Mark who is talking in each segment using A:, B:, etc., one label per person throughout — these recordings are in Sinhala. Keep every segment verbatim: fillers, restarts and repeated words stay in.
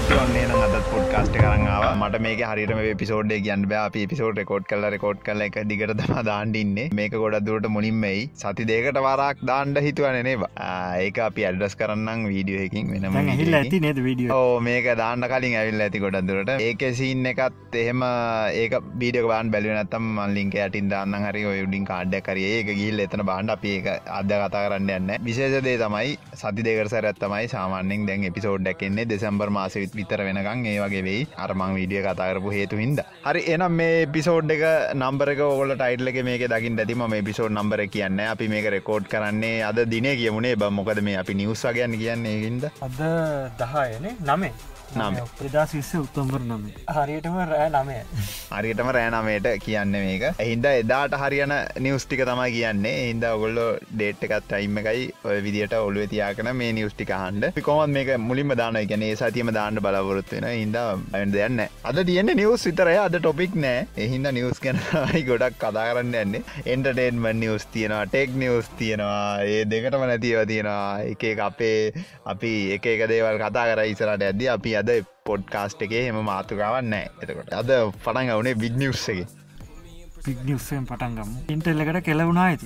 A: කට්ටිය ඔන්නේ නම් අදත් පොඩ්කාස්ට් එක අරන් ආවා. මට මේකේ හරියටම එපිසෝඩ් එක කියන්න බෑ. අපි එපිසෝඩ් රෙකෝඩ් කරලා රෙකෝඩ් කරලා එක දිගට තමයි දාන්න ඉන්නේ. මේක ගොඩක් දුරට මුලින්ම එයි. සති දෙකකට වරක් දාන්න හිතුවනේ නේද? ඒක අපි ඇඩ්‍රස් කරන්නම් වීඩියෝ එකකින් වෙනම.
B: දැන් ඇහිලා ඇති නේද වීඩියෝ?
A: ඔව් මේක දාන්න කලින් ඇවිල්ලා ඇති ගොඩක් දුරට. ඒකේ සීන් එකත් එහෙම ඒක වීඩියෝ එක බලන්න බැලුවේ නැත්තම් මම ලින්ක් එක යටින් දාන්නම් හරි ඔය උඩින් කාඩ් එකක් හරි ඒක ගිහිල්ලා එතන බලන්න. අපි ඒක අද කතා කරන්න යන්නේ නැහැ. විශේෂ දේ තමයි සති දෙකකට සැරයක් තමයි සාමාන්‍යයෙන් දැන් එපිසෝඩ් එකක් එන්නේ දෙසැම්බර් මාසෙ විතර වෙනකන් ඒ වගේ වෙයි. අර මං වීඩියෝ කතා කරපු හේතු හින්දා. හරි එහෙනම් මේ එපිසෝඩ් එක නම්බර එක ඔයගොල්ලෝ ටයිටල් එකේ මේකේ දකින්න ඇති. මම එපිසෝඩ් නම්බර එක කියන්නේ අපි මේක රෙකෝඩ් කරන්නේ අද දිනේ කියමුනේ බං. මොකද මේ අපි නිවුස් වගේ කියන්නේ ඒකින්ද.
B: අද දහය නේ නවය දෙදහස් විස්ස ඔක්තෝබර් නවය. හරියටම රෑ නවය.
A: හරියටම රෑ නවයට කියන්නේ මේක. ඒ හින්දා එදාට හරියන නිවුස් ටික තමයි කියන්නේ. ඒ හින්දා ඔයගොල්ලෝ ඩේට් එකත් ටයිම් එකයි ඔය විදියට ඔළුවේ තියාගෙන මේ නිවුස් ටික අහන්න. අපි කොහොමද මේක මුලින්ම දානවා. ඒ කියන්නේ ඒ සතියෙම දාන්න බලාපොරොත්තු වෙනවා. ඒ හින්දා වෙන දෙයක් නැහැ. අද තියෙන්නේ නිවුස් විතරයි. අද ටොපික් නැහැ. ඒ හින්දා නිවුස් ගැන තමයි ගොඩක් කතා කරන්න යන්නේ. එන්ටර්ටේන්මන්ට් නිවුස් තියෙනවා, ටෙක් නිවුස් තියෙනවා. ඒ දෙකටම නැති ඒවා තියෙනවා. එක එක අපේ අපි එක එක දේවල් කතා කරා ඉස්සරහට යද්දී අපි අද පොඩ්කාස්ට් එකේ හැම මාතෘකාවක් නැහැ. එතකොට අද පටන් ගවුනේ බිග් නිවුස් එකේ.
B: බිග් නිවුස් එකෙන් පටන් ගමු. ඉන්ටෙල් එකට කෙලවුණා ඇති.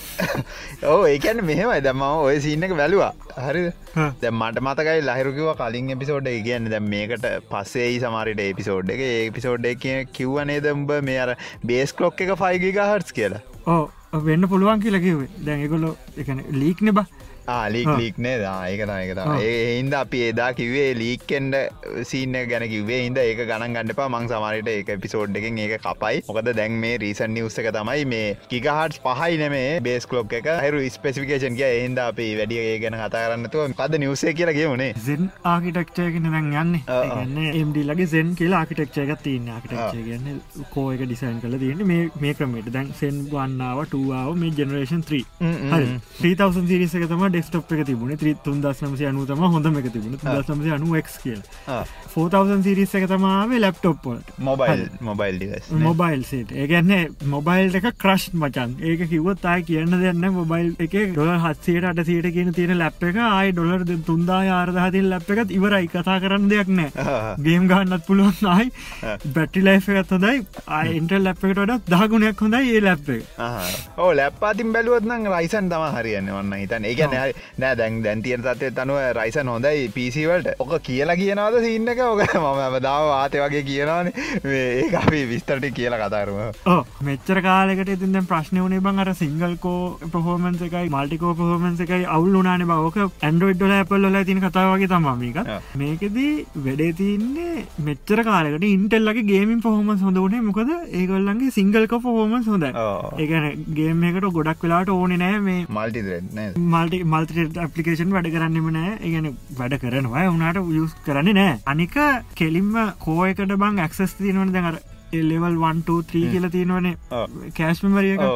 A: ඔව් ඒ කියන්නේ මෙහෙමයි. දැන් මම ওই සීන් එක බැලුවා. හරිද? දැන් මට මතකයි ලහිරු කිව්වා කලින් එපිසෝඩ් එකේ කියන්නේ දැන් මේකට පස්සේ එයි සමහරට එපිසෝඩ් එක. ඒ එපිසෝඩ් එකේ කිව්වා නේද උඹ මේ අර බේස් ක්ලොක් එක ෆයිව් ගිගාහර්ට්ස් කියලා.
B: ඔව් වෙන්න පුළුවන් කියලා කිව්වේ. දැන් ඒගොල්ලෝ ඒ කියන්නේ ලීක් නේ බා.
A: ආ ලීක් ලීක් නේද? ආ ඒක තමයි ඒක තමයි. ඒ හින්දා අපි එදා කිව්වේ ලීක් එන්න සීන් එක ගැන කිව්වේ. හින්දා ඒක ගණන් ගන්න එපා. මං සමහරවිට ඒක එපිසෝඩ් එකෙන් ඒක කපයි. මොකද දැන් මේ රීසන්ට් නිවුස් එක තමයි මේ ගිගාහර්ට්ස් පහයි නෙමේ බේස් ක්ලොක් එක. හයිරු ස්පෙસિෆිකේෂන් කිය. ඒ හින්දා අපි වැඩි ඒ ගැන කතා කරන්න නැතුව මොකද්ද නිවුස් එක කියලා කියමුනේ.
B: Zen ආකිටෙක්චර් එකනේ දැන් යන්නේ. ඒ කියන්නේ A M D ලගේ Zen කියලා ආකිටෙක්චර් එකක් තියෙනවා. ආකිටෙක්චර් කියන්නේ කෝ එක ඩිසයින් කරලා තියෙන්නේ මේ මේ ක්‍රමයට. දැන් Zen one ආව two ආව මේ ජෙනරේෂන් three. හරි. three thousand series එක තමයි ඩෙස්ක්ටොප් එක තිබුණේ. තුන්දාස් නවසිය අනූ තමයි හොඳම එක තිබුණේ. තුන්දාස් නවසිය අනූ X කියලා. four thousand series එක තමයි ආවේ ලැප්ටොප් වලට.
A: Mobile mobile device.
B: Mobile set. ඒ කියන්නේ මොබයිල් එක ක්‍රෂ් මචං. ඒක කිව්වොත් ආයි කියන්න දෙයක් නැහැ. මොබයිල් එකේ ඩොලර් හත්සියයට අටසියයට කියන තියෙන ලැප් එක ආයි ඩොලර් තුන්දාස් හාරදාස් තියෙන ලැප් එකත් ඉවරයි. කතා කරන්න දෙයක් නැහැ. ගේම් ගහන්නත් පුළුවන් ආයි. බැටරි ලයිෆ් එකත් හොඳයි. ආයි ඉන්ටෙල් ලැප් එකට වඩා දහ ගුණයක් හොඳයි මේ ලැප් එක.
A: ඔව් ලැප් අතින් බැලුවොත් නම් Ryzen තමයි හරියන්නේ මම හිතන්නේ. ඒ කියන්නේ නෑ දැන් දැන් තියෙන තත්ත්වයට අනුව Ryzen හොඳයි P C වලට. ඔක කියලා කියනවාද සීන් එක? ඔක මම හැමදාම වාතේ වගේ කියනවානේ. මේ ඒක අපි විස්තර ටික කියලා කතා කරමු.
B: ඔව් මෙච්චර කාලයකට ඉතින් දැන් ප්‍රශ්නේ උනේ බං අර සිංගල් කෝ පර්ෆෝමන්ස් එකයි මල්ටි කෝ පර්ෆෝමන්ස් එකයි අවුල් වුණානේ බං. ඔක Android වල Apple වල තියෙන කතාව වගේ තමයි මේකත්. මේකෙදි වැඩේ තියෙන්නේ මෙච්චර කාලයකට Intel ලගේ ගේමින් පර්ෆෝමන්ස් හොඳ උනේ මොකද ඒගොල්ලන්ගේ සිංගල් කෝ පර්ෆෝමන්ස් හොඳයි. ඒ කියන්නේ ගේම් එකකට ගොඩක් වෙලාවට ඕනේ නෑ මේ
A: මල්ටි ත්‍රෙඩ් නේද?
B: මල්ටි මල්ටි ත්‍රෙඩ් ඇප්ලිකේෂන් වැඩ කරන්නෙම නෑ. ඒ කියන්නේ වැඩ කරනවා ඒ උනාට යූස් කරන්නේ නෑ. අනික කෙලින්ම කෝ එකට බං ඇක්සස් තියෙනවනේ දැන් අර ලෙවල් one two three කියලා තියෙනවනේ කෑෂ් මෙමරි එක.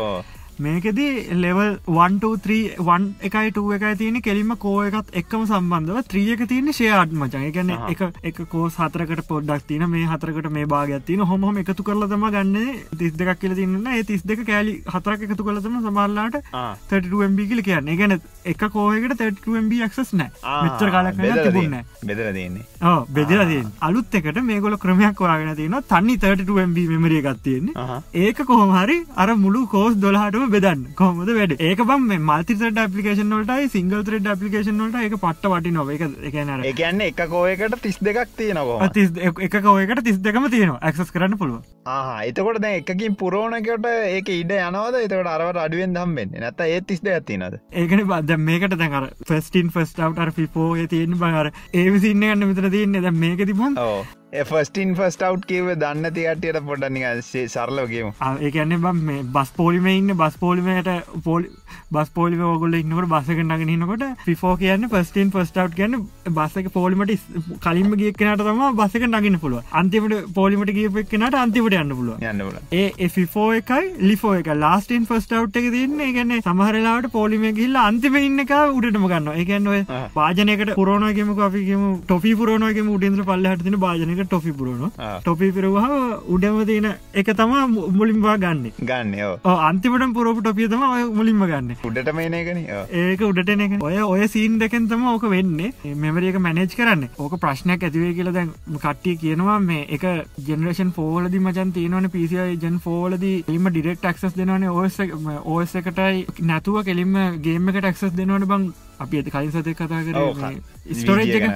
B: මේකෙදී level one two three one එකයි two එකයි තියෙන්නේ කෙලින්ම කෝ එකත් එක්කම සම්බන්ධව three එක තියෙන්නේ ෂෙයාර්ඩ් මචං. ඒ කියන්නේ එක එක කෝස් හතරකට පොඩ්ඩක් තියෙන මේ හතරකට මේ භාගයක් තියෙන. ඔහොම ඔහොම එකතු කරලා තමයි ගන්නේ. තිස් දෙකක් කියලා තියෙනවා. ඒ තිස් දෙක කෑලි හතරක් එකතු කරලා තමයි සමහරලාට thirty-two M B කියලා කියන්නේ. ඒ කියන්නේ එක කෝ එකකට thirty-two M B access නැහැ. මෙච්චර කාලයක් වෙලා තිබුණේ නැහැ.
A: බෙදලා තියෙන්නේ.
B: ඔව් බෙදලා තියෙන්නේ. අලුත් එකට මේගොල්ලෝ ක්‍රමයක් හොයාගෙන තියෙනවා. තනි thirty-two M B මෙමරි එකක් තියෙන්නේ. ඒක කොහොම හරි අර මුළු කෝස් twelve බෙදන්න කොහොමද වැඩ? ඒක බම් මේ මල්ටි ත්‍රෙඩ් ඇප්ලිකේෂන් වලටයි සිංගල් ත්‍රෙඩ් ඇප්ලිකේෂන් වලට ඒක පට්ට වටිනවා. ඒක ඒ කියන්නේ අර
A: ඒ කියන්නේ එක කෝ එකට තිස් දෙකක් තියෙනවා කොහොමද?
B: එක කෝ එකට තිස් දෙකම තියෙනවා. ඇක්සස් කරන්න පුළුවන්.
A: ආහා එතකොට දැන් එකකින් පුරවනකොට ඒක ඉඩ යනවද? එතකොට අරවට අඩුවෙන් හම්බෙන්නේ. නැත්නම් ඒ තිස් දෙකක් තියෙනවද?
B: ඒකනේ දැන් මේකට දැන් අර ෆස්ට් ඉන් ෆස්ට් අවුට් අර ෆිෆෝ ඒ තියෙන බං අර ඒ විසින්න ගන්න මෙතන තියෙන්නේ. දැන් මේකෙදි බං
A: ඔව් ඒ ෆස්ට් ඉන් ෆස්ට් අවුට් කියුවේ දන්නේ නැති කට්ටියට පොඩ්ඩක් නිකන් සරලව කියමු.
B: ආ ඒ කියන්නේ බම් මේ බස් පොලිමේ ඉන්නේ බස් පොලිමේට පොලි බස් පොලිමේ ඕගොල්ලෝ ඉන්නකොට බස් එක නගගෙන ඉන්නකොට ෆිෆෝ කියන්නේ ෆස්ට් ඉන් ෆස්ට් අවුට් කියන්නේ බස් එක පොලිමේට කලින්ම ගිය කෙනාට තමයි බස් එක නගින්න පුළුවන්. අන්තිමට පොලිමේට ගියපු කෙනාට අන්තිමට යන්න පුළුවන්.
A: යන්න පුළුවන්.
B: ඒ ඒ ෆිෆෝ එකයි ලිෆෝ එකයි ලාස්ට් ඉන් ෆස්ට් අවුට් එක තියෙන්නේ. ඒ කියන්නේ සමහර වෙලාවට පොලිමේ ගිහිල්ලා අන්තිමේ ඉන්න එක උඩටම ගන්නවා. ඒ කියන්නේ ඔය වාජනයකට පුරවනවා කියමුකෝ අපි කියමු ටොෆි පුරවනවා කියමු උඩින් ඉඳලා පල්ලෙහාට තියෙන වාජනයක එක ටොපි පුරනවා ටොපි පිරුවහම උඩම තියෙන එක තමා මුලින්ම ගන්න
A: ගන්න
B: අන්තිමට පුරපු ටොපිය තම ඔය මුලින්ම ගන්න
A: උඩට මේන එකන
B: ඒක උඩට එක ඔය ඔය සීන් දෙකෙන් තම ඕක වෙන්නේ මෙමරියක මැනේජ් කරන්න ඕක ප්‍රශ්නයක් ඇතිවේ කියලා දැන් කට්ටිය කියනවා මේ එක ජෙනරේෂන් ෆෝලදි මචන් තියෙනවන පිසියි ජන් ෆෝලදී එලිම ඩිරෙක්ට් ඇක්සස් දෙනවන ඕස් ඕස් එකටයි නැතුව කෙලින්ම ගේම එකට ඇක්සස් දෙනවන බං අපි ඇති කලින් සතය කතා කර ස්ටෝරේජ් එක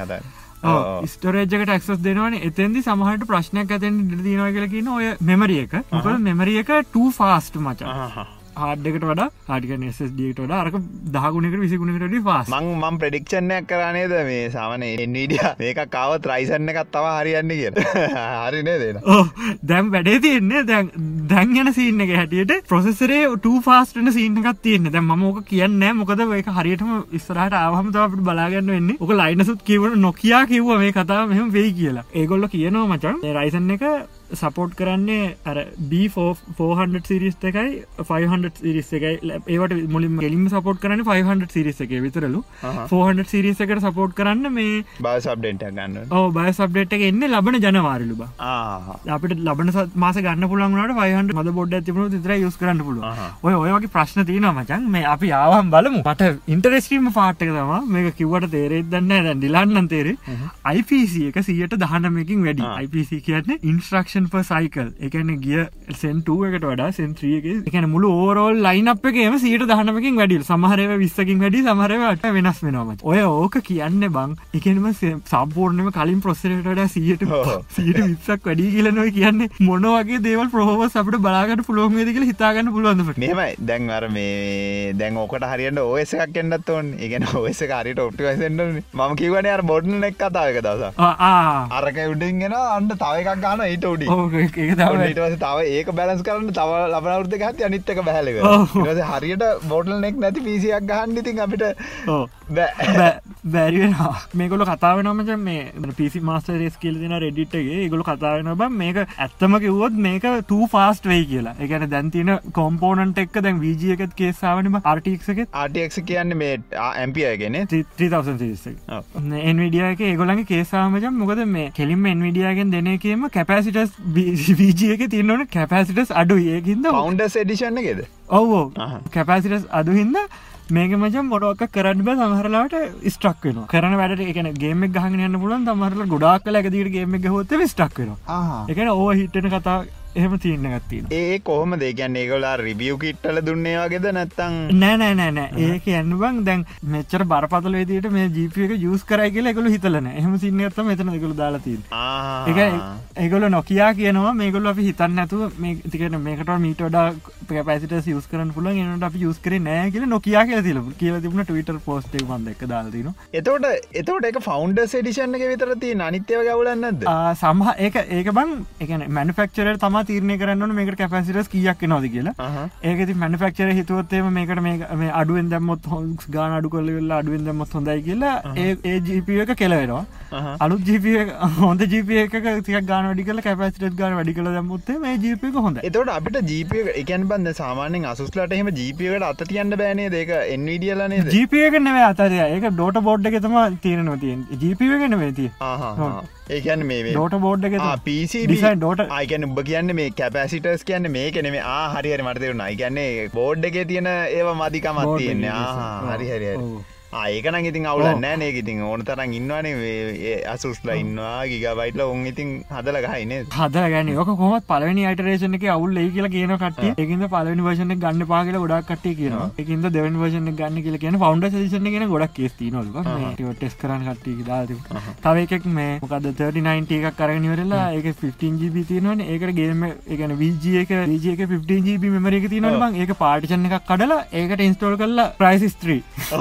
B: ස්ටෝරේජ්කට ක්සස් දෙනවන එතන්දි සමහට ප්‍රශ්නයක් ඇතෙන් දිනව කියල කියන ඔය මෙමරිය එක මොකද මෙමරිය එක ටූ ෆාස්ට් මචා ආඩ්ඩකට වඩා ආටික නෙසස්ඩට වඩා අරක දහගුණකට විසිගුණකට ෆාස්
A: මං මම් ප්‍රඩික්ෂණයක් කරනේද මේ සාමන එන්විඩිය මේක කාවත් රයිසන්න එකත් තව හරියන්න කිය හරිනේ දෙන
B: දැම් වැඩේ තියන්නේ දැන් දැන් යන සින්න එක හැටියට ප්‍රොසෙසරේ ටූ ෆාස්ටන සින්නකත් තියන්න දැන් මෝක කියන්න මොකද ඒක හරියටම ඉස්සරහට ආවහම අපට බලාගන්න වෙන්නේ ඕක ලයිනසුත් කිවන නොකයා කිව්ව මේ කතාව මෙහම වෙයි කියලා ඒගොල්ල කියනවා මචන් රයිසන්න එක සපෝට් කරන්නේ අර බී ෆෝර්හන්ඩ්‍රඩ් සිරිස් එකයි ෆයිව්හන්ඩ්‍රඩ් සිරිස් එකයි ඒවට මුලින් කෙලින්ම සපෝට් කරන්නේ ෆයිව්හන්ඩ්‍රඩ් සිරිස් එකේ විතරලු ෆෝර්හන්ඩ්‍රඩ් සිරිස් එකට සපෝට් කරන්න මේ
A: බයස් අප්ඩේට් එක ගන්න
B: ඔව් බයස් අප්ඩේට් එක එන්නේ ලබන ජනවාරිලු බා ආ අපිට ලබන මාස ගන්න පුළුවන් වුණාට ෆයිව්හන්ඩ්‍රඩ් මද බෝඩ් එකක් තිබුණොත් විතරයි යූස් කරන්න පුළුවන් ඔය ඔය වගේ ප්‍රශ්න තියෙනවා මචං මේ අපි ආවම බලමු මට ඉන්ටරෙස්ටිං පාර්ට් එක තමයි මේක කිව්වට තේරෙයිද දන්නේ නැහැ දැන් ඩිලාන් නම් තේරෙයි ආයි පී සී එක සියයට දහනවයකින් වැඩි ආයි පී සී කියන්නේ ඉන්ස්ට්‍රක්ෂන් per cycle එකන ගිය සෙන් ටූ එකට වඩා සෙන් ත්‍රී එක එකන මුළු ඕවරෝල් ලයින්අප් එකේම සියයට දහනවයකින් වැඩි සමහර ඒවා විස්සකින් වැඩි සමහර ඒවා වෙනස් වෙනවා මචං ඔය ඕක කියන්නේ බං එකෙනම සම්පූර්ණයෙන්ම කලින් ප්‍රොසෙසරේට වඩා සියයට සියයට විස්සක් වැඩි කියලා නෝ කියන්නේ මොන වගේ දේවල් ප්‍රොෆෝමන්ස් අපිට බලා ගන්න පුළුවන් වේද කියලා හිතා ගන්න පුළුවන්ද මට
A: මෙහෙමයි දැන් අර මේ දැන් ඕකට හරියට ඕ එස් එකක් එන්නත් ඕනේ ඒ කියන්නේ ඕ එස් එක හරියට ඔප්ටිමයිස් වෙන්න ඕනේ මම කියවනේ අර බොට්ල් නෙක් කතාව එක දවසක්
B: ආ ආ
A: අරක උඩින් එනවා අන්න තව එකක් ගන්නවා ඊට උඩින්
B: ඔව් ඒක තමයි
A: ඊට පස්සේ තව ඒක බැලන්ස් කරන්න තව ලබන අවුරුද්ද ගහද්දි අනිත් එක බහැල වෙනවා ඊට පස්සේ හරියට බොට්ල් නෙක් නැති පී සී එකක් ගහන්න ඉතින් අපිට
B: ඔව් බෑ බැරි වෙනවා මේගොල්ලෝ කතා වෙනවා මචං මේ පී සී මාස්ටර් රේස් කියලා දෙන Reddit එකේ ඒගොල්ලෝ කතා වෙනවා බං මේක ඇත්තම කිව්වොත් මේක too fast වෙයි කියලා. ඒ කියන්නේ දැන් තියෙන කොම්පොනන්ට් එක දැන් වී ජී එකත් කේස් ආවනේ බං ආර් ටී එක්ස් එකෙත්
A: ආර් ටී එක්ස් කියන්නේ මේ Ampere එකනේ
B: three thousand series එක. ඔව් Nvidia එකේ ඒගොල්ලන්ගේ කේස් ආව මචං මොකද මේ කෙලින්ම Nvidia එකෙන් දෙන එකේම කැපැසිටර්ස් වී ජී එකේ තියෙන ඕනේ කැපැසිටර්ස් අඩුයි ඒකින්ද
A: ෆවුන්ඩර්ස් එඩිෂන් එකේද?
B: ඔව් ඔව් කැපැසිටර්ස් අඩු හින්දා මේක මචං මොනවක් කරන්න බෑ සමහරලාට ස්ටක් වෙනවා. කරන වැඩට ඒ කියන්නේ ගේම් එක ගහගෙන යන්න පුළුවන් සමහරලාට ගොඩාක් වෙලා එක දිගට ගේම් එක ගහුවොත් ඒක ස්ටක් වෙනවා. ආහ්. ඒ කියන්නේ ඕවර් හීට් වෙන කතා එහෙම තියෙන එකක් තියෙනවා.
A: ඒ කොහොමද ඒ කියන්නේ ඒගොල්ලෝ රිවිව් කිට් වල දුන්නේ වගේද නැත්නම්
B: නෑ නෑ නෑ නෑ ඒක යන්න බං දැන් මෙච්චර බරපතල විදියට මේ ජී පී යු එක යූස් කරයි කියලා ඒගොල්ලෝ හිතලා නෑ. එහෙම සීන් එකක් තමයි මෙතන ඒගොල්ලෝ දාලා තියෙන්නේ. ආහ්. ඒ කියන්නේ ඒගොල්ලෝ Nokia කියනවා මේගොල්ලෝ අපි හිතන්නේ නැතුව මේ කියන්නේ මේකට මීට වඩා කැපැසිටර්ස් යූස් කරන්න පුළුවන් ඒනොට අපි යූස් කරේ නෑ කියලා Nokia කියලා තියලා කියලා තිබුණා Twitter post එක මම දැක්ක දාලා තිනවා.
A: එතකොට එතකොට ඒක ෆවුන්ඩර්ස් එඩිෂන් එකේ විතර තියෙන අනිත් ඒවා ගවුලක් නැද්ද?
B: ආ සමහර ඒක ඒක බං ඒ කියන්නේ මැනුෆැක්චරර් තමයි තීරණය කරන්න ඕනේ මේකට කැපැසිටර්ස් කීයක් වෙනවද කියලා. ඒක ඉතින් මැනුෆැක්චරර් හිතුවොත් එහෙම මේකට මේ මේ අඩුවෙන් දැම්මොත් ගාන අඩු කරලා ඉවරලා අඩුවෙන් දැම්මොත් හොඳයි කියලා ඒ ඒ ජී පී යු එක කෙල වෙනවා. අලුත් ජී පී යු එක හොඳ ජී පී යු එකක ටිකක් ගාන වැඩි කරලා කැපැසිටර්ස් ගාන වැඩි කරලා දැම්මොත් මේ ජී පී යු එක හොඳයි.
A: එතකොට අපිට ජී පී යු එක ඒ කියන්නේ බං දැන් සාමාන්‍යයෙන් Asus ලට එහෙම ජී පී යු එකට අත තියන්න බෑ නේද? ඒක Nvidia ලා නේද?
B: ජී පී යු එක නෙවෙයි අත තියා. ඒක ඩෝටා බෝඩ් එකේ තමයි තියෙනවා තියෙන්නේ. ජී පී යු එක නෙවෙයි තියෙන්නේ. ආ හා හා. ඒ කියන්නේ මේ මේ ඩෝටා බෝඩ් එකේ
A: ආ පී සී බී ඩිසයින් ඩෝටා ආ කියන්නේ ඔබ කියන්නේ මේ කැපැසිටර්ස් කියන්නේ මේක නෙමෙයි. ආ හරි හරි මට තේරුණා. ඒ කියන්නේ බෝඩ් එකේ තියෙන ඒවා මදිකමක් තියෙන්නේ. ආ හරි හරි හරි. ආ ඒක නම් ඉතින් අවුලක් නැහැ නේ. ඒක ඉතින් ඕන තරම් ඉන්නවනේ මේ Asus ලා ඉන්නවා Gigabyte ලා උන් ඉතින් හදලා ගහයි නේද? හදලා ගන්නේ. ඔක කොහොමද පළවෙනි iteration එකේ අවුල් එයි කියලා කියනවා කට්ටිය. ඒකින්ද පළවෙනි version එක ගන්න එපා කියලා ගොඩාක් කට්ටිය කියනවා. ඒකින්ද දෙවෙනි version එක ගන්න කියලා කියන Founders edition එකේ ගොඩක් කේස් තියෙනවලු. මේ ටික ටෙස්ට් කරන්න කට්ටිය දාලා තිබුණා. තව එකෙක් මේ මොකද්ද thirty ninety එකක් අරගෙන ඉවරලා ඒකේ fifteen G B තියෙනවනේ. ඒකට ගේම් එක ඒ කියන්නේ වී ජී එක වී ජී එකේ fifteen G B memory එක තියෙනවනේ බං. ඒක partition එකක් කඩලා ඒකට install කරලා Crysis three.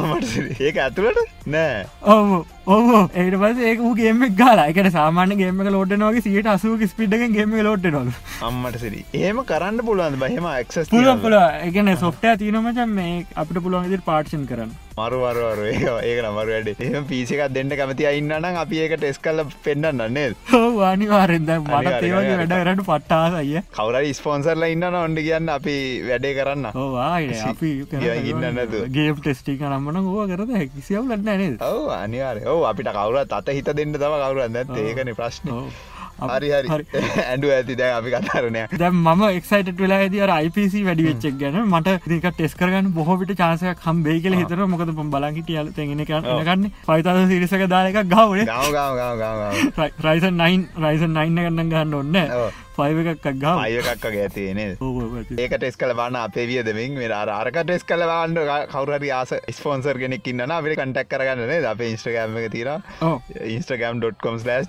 A: ඒක ඇතුළට නෑ ඔව් ඔව් ඊට පස්සේ ඒක ඌ ගේම් එක ගහලා ඒ කියන්නේ සාමාන්‍ය ගේම් එක ලෝඩ් වෙනවා වගේ one eighty ක ස්පීඩ් එකෙන් ගේම් එක ලෝඩ් වෙනවලු අම්මට සිරි එහෙම කරන්න පුළුවන්ද බං එහෙම ඇක්සස් තියෙනවා පුළුවන් පුළුවන් ඒ කියන්නේ software තියෙනවා මචං මේ අපිට පුළුවන් විදිහට partition කරන්න මරු මරු මරු ඒක ඒක නම් මරු වැඩේ එහෙම පී සී එකක් දෙන්න කැමති අය ඉන්නා නම් අපි ඒක ටෙස්ට් කරලා පෙන්නන්න නේද ඔව් අනිවාර්යෙන් දැන් මට ඒ වගේ වැඩ කරන්න පට්ට ආසයි අය කවුරු හරි ස්පොන්සර්ලා ඉන්නා නම් ඔන්න කියන්න අපි වැඩේ කරන්න ඔව් ආයේ අපි ඉන්න නැතුව ගේම් ටෙස්ටිං කරන්න නම් ඕවා කරද කිසියවුලක් නැහැ නේද ඔව් අනිවාර්යෙන් ඔව් අපිට කවුරුත් අත හිත දෙන්න තව කවුරුත් නැත්තේ ඒකනේ ප්‍රශ්නේ හරි හරි ඇඩු ඇති දැන් අපි කතා කරන්නේ
B: දැන් මම එක්සයිටඩ් වෙලා ඉදී අර I P C වැඩි වෙච්ච එක ගැන මට ඉතින් ඒක ටෙස්ට් කරගන්න බොහෝ විට chance එකක් හම්බෙයි කියලා හිතනවා මොකද මම බලන් හිටියා තෙන් ඉන්නේ ගන්නේ five thousand series එක දාලා එකක් ගාවනේ
A: ගාව ගාව ගාව ගාව
B: Ryzen nine Ryzen nine එක නම් ගන්න ඕනේ නැහැ five එකක් ගාව
A: five එකක් වගේ ඇති නේද
B: ඔව් ඔව්
A: ඒක ටෙස්ට් කරලා බලන්න අපේ වියදමින් මේ අර අරක ටෙස්ට් කරලා බලන්න කවුරු හරි ආස ස්පොන්සර් කෙනෙක් ඉන්නවා අපිට කන්ටැක්ට් කරගන්න නේද අපේ Instagram එක තියෙනවා
B: ඔව්
A: instagram dot com slash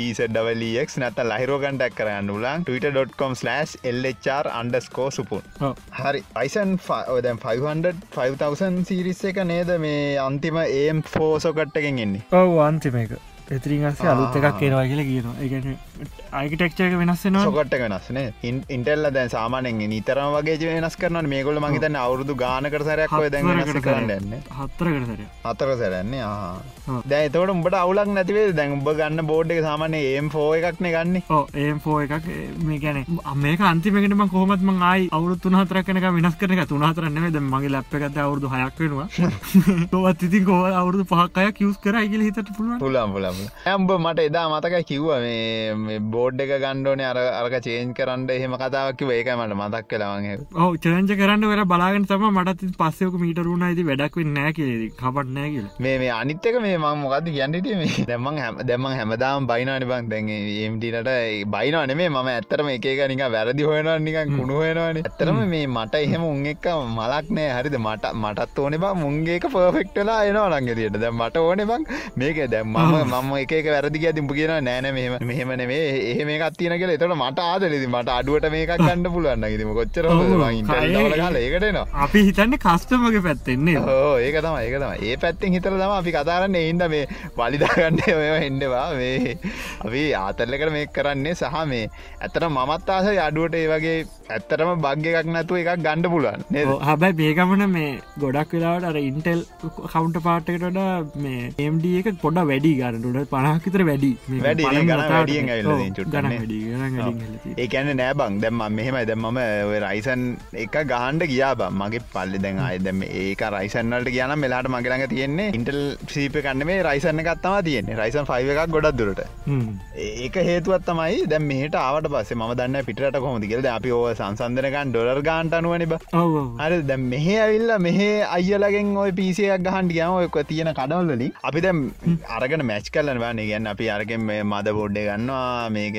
A: dezex නැත්නම් ලහිරෝ කන්ටැක්ට් කරගන්න උලන් twitter dot com slash l h r underscore supun
B: ඔව්
A: හරි Ryzen ඔය දැන් five hundred five thousand series එක නේද මේ අන්තිම A M four socket එකෙන් එන්නේ
B: ඔව් අන්තිම එක එතරින් අස්සේ අලුත් එකක් එනවා කියලා කියනවා ඒ කියන්නේ ආකිටෙක්චර් එක වෙනස් වෙනවා
A: සොකට් එක වෙනස් නේ ඉන්ටෙල් දැන් සාමාන්‍යයෙන් නිතරම වගේ වෙනස් කරනවා මේගොල්ලෝ මං හිතන්නේ අවුරුදු ගානකට සැරයක් ඔය දැන් වෙනස් කරන්න යන්නේ
B: හතරකට සැරයක්
A: හතර සැරයන්නේ ආ දැන් එතකොට උඹට අවුලක් නැති වේද දැන් උඹ ගන්න බෝඩ් එක සාමාන්‍යයෙන් A M four එකක් නේ ගන්නෙ
B: ඔව් A M four එකක් මේ කියන්නේ මේක අන්තිමකට මම කොහොමත් මං ආයි අවුරුදු තුන හතරක් වෙනකම් වෙනස් කරන එක තුන හතරක් නෙමෙයි දැන් මගේ ලැප් එකත් අවුරුදු හයක් වෙනවා කොහොමත් ඉතින් කොහොමද අවුරුදු පහක් හයක් යූස් කරයි කියලා හිතට පුළුවන්
A: පුළුවන් පුළුවන් ඇම්බ මට එදා මතකයි කිව්වා මේ බෝඩ් එක ගන්න ඕනේ අර අරක චේන්ජ් කරන්න එහෙම කතාවක් කිව්වා ඒකයි මට මතක් වෙලා මං ඒක
B: ඔව් චේන්ජ් කරන්න වෙලා බලාගෙන තමයි මටත් ඉතින් පස්සේ ඔක මීටර වුණා ඉතින් වැඩක් වෙන්නේ නැහැ කියලා ඉතින් කපන්න නැහැ කියලා
A: මේ මේ අනිත් එක මේ මම මොකද්ද කියන්න හිටියේ මේ දැන් මං දැන් මං හැමදාම බයිනවනේ බං දැන් A M D ලට බයිනව නෙමෙයි මම ඇත්තටම එක එක නිකන් වැරදි හොයනවා නිකන් කුණු හොයනවානේ ඇත්තටම මේ මට එහෙම උන් එක්ක මලක් නෑ හරිද මට මටත් ඕනේ බං මුන්ගේ එක පර්ෆෙක්ට් වෙලා එනවා නම් එදියට දැන් මට ඕනේ බං මේක දැන් මම මම එක එක වැරදි කියද්දි උඹ කියනවා නෑ නෑ මෙහෙම මෙහෙම නෙමෙයි එහෙම එකක් තියෙන කියලා එතකොට මට ආදලේ ඉතින් මට අඩුවට මේකක් ගන්න පුළුවන් නම් ඉතින් කොච්චර හොඳද මං ඉන්ටර්නෙට් වල ගහලා ඒකට එනවා
B: අපි හිතන්නේ කස්ටමර්ගේ පැත්තෙන් නේද
A: ඔව් ඒක තමයි ඒක තමයි ඒ පැත්තෙන් හිතලා තමයි අපි කතා කරන්නේ ඒ හින්දා මේ වලි දාගන්නේ ඔයව එන්නවා මේ අපි ආතල් එකට මේක කරන්නේ සහ මේ ඇත්තටම මමත් ආසයි අඩුවට ඒ වගේ ඇත්තටම බග් එකක් නැතුව එකක් ගන්න පුළුවන් නේද
B: ඔව් හැබැයි මේ ගමන මේ ගොඩක් වෙලාවට අර Intel කවුන්ටර් පාර්ට් එකට වඩා මේ A M D එක පොඩ්ඩක් වැඩි ගන්න උඩ පනහක් විතර වැඩි මේ
A: වැඩි නේ ගණන් වැඩියෙන් ඇවිල්ලා තියෙන චුට්ටක්
B: ගණන් වැඩි ගණන් වැඩියෙන් ඇවිල්ලා තියෙන
A: ඒ කියන්නේ නෑ බං දැන් මම මෙහෙමයි දැන් මම ඔය Ryzen එක ගහන්න ගියා බං මගේ පල්ලේ දැන් ආයේ දැන් මේ ඒක Ryzen වලට ගියා නම් මෙලහට මගේ ළඟ තියෙන්නේ Intel C P U එකක් නෙමෙයි Ryzen එකක් තමයි තියෙන්නේ Ryzen five එකක් ගොඩක් දුරට
B: හ්ම්
A: ඒක හේතුවක් තමයි දැන් මෙහෙට ආවට පස්සේ මම දන්නේ නැහැ පිටරට කොහොමද කියලා දැන් අපි ඕව සංසන්දන ගන්න ඩොලර් ගානට අනුවනේ බං
B: ඔව් ඔව්
A: හරිද දැන් මෙහෙ ඇවිල්ලා මෙහෙ අයියලාගෙන් ඔය P C එකක් ගහන්න ගියාම ඔය තියෙන කඩවල වලින් අපි දැන් අරගෙන මැච් කරලා බලන්න කියන්නේ අපි අරගෙන මේ මදර් බෝඩ් එක ගන්නවා මේක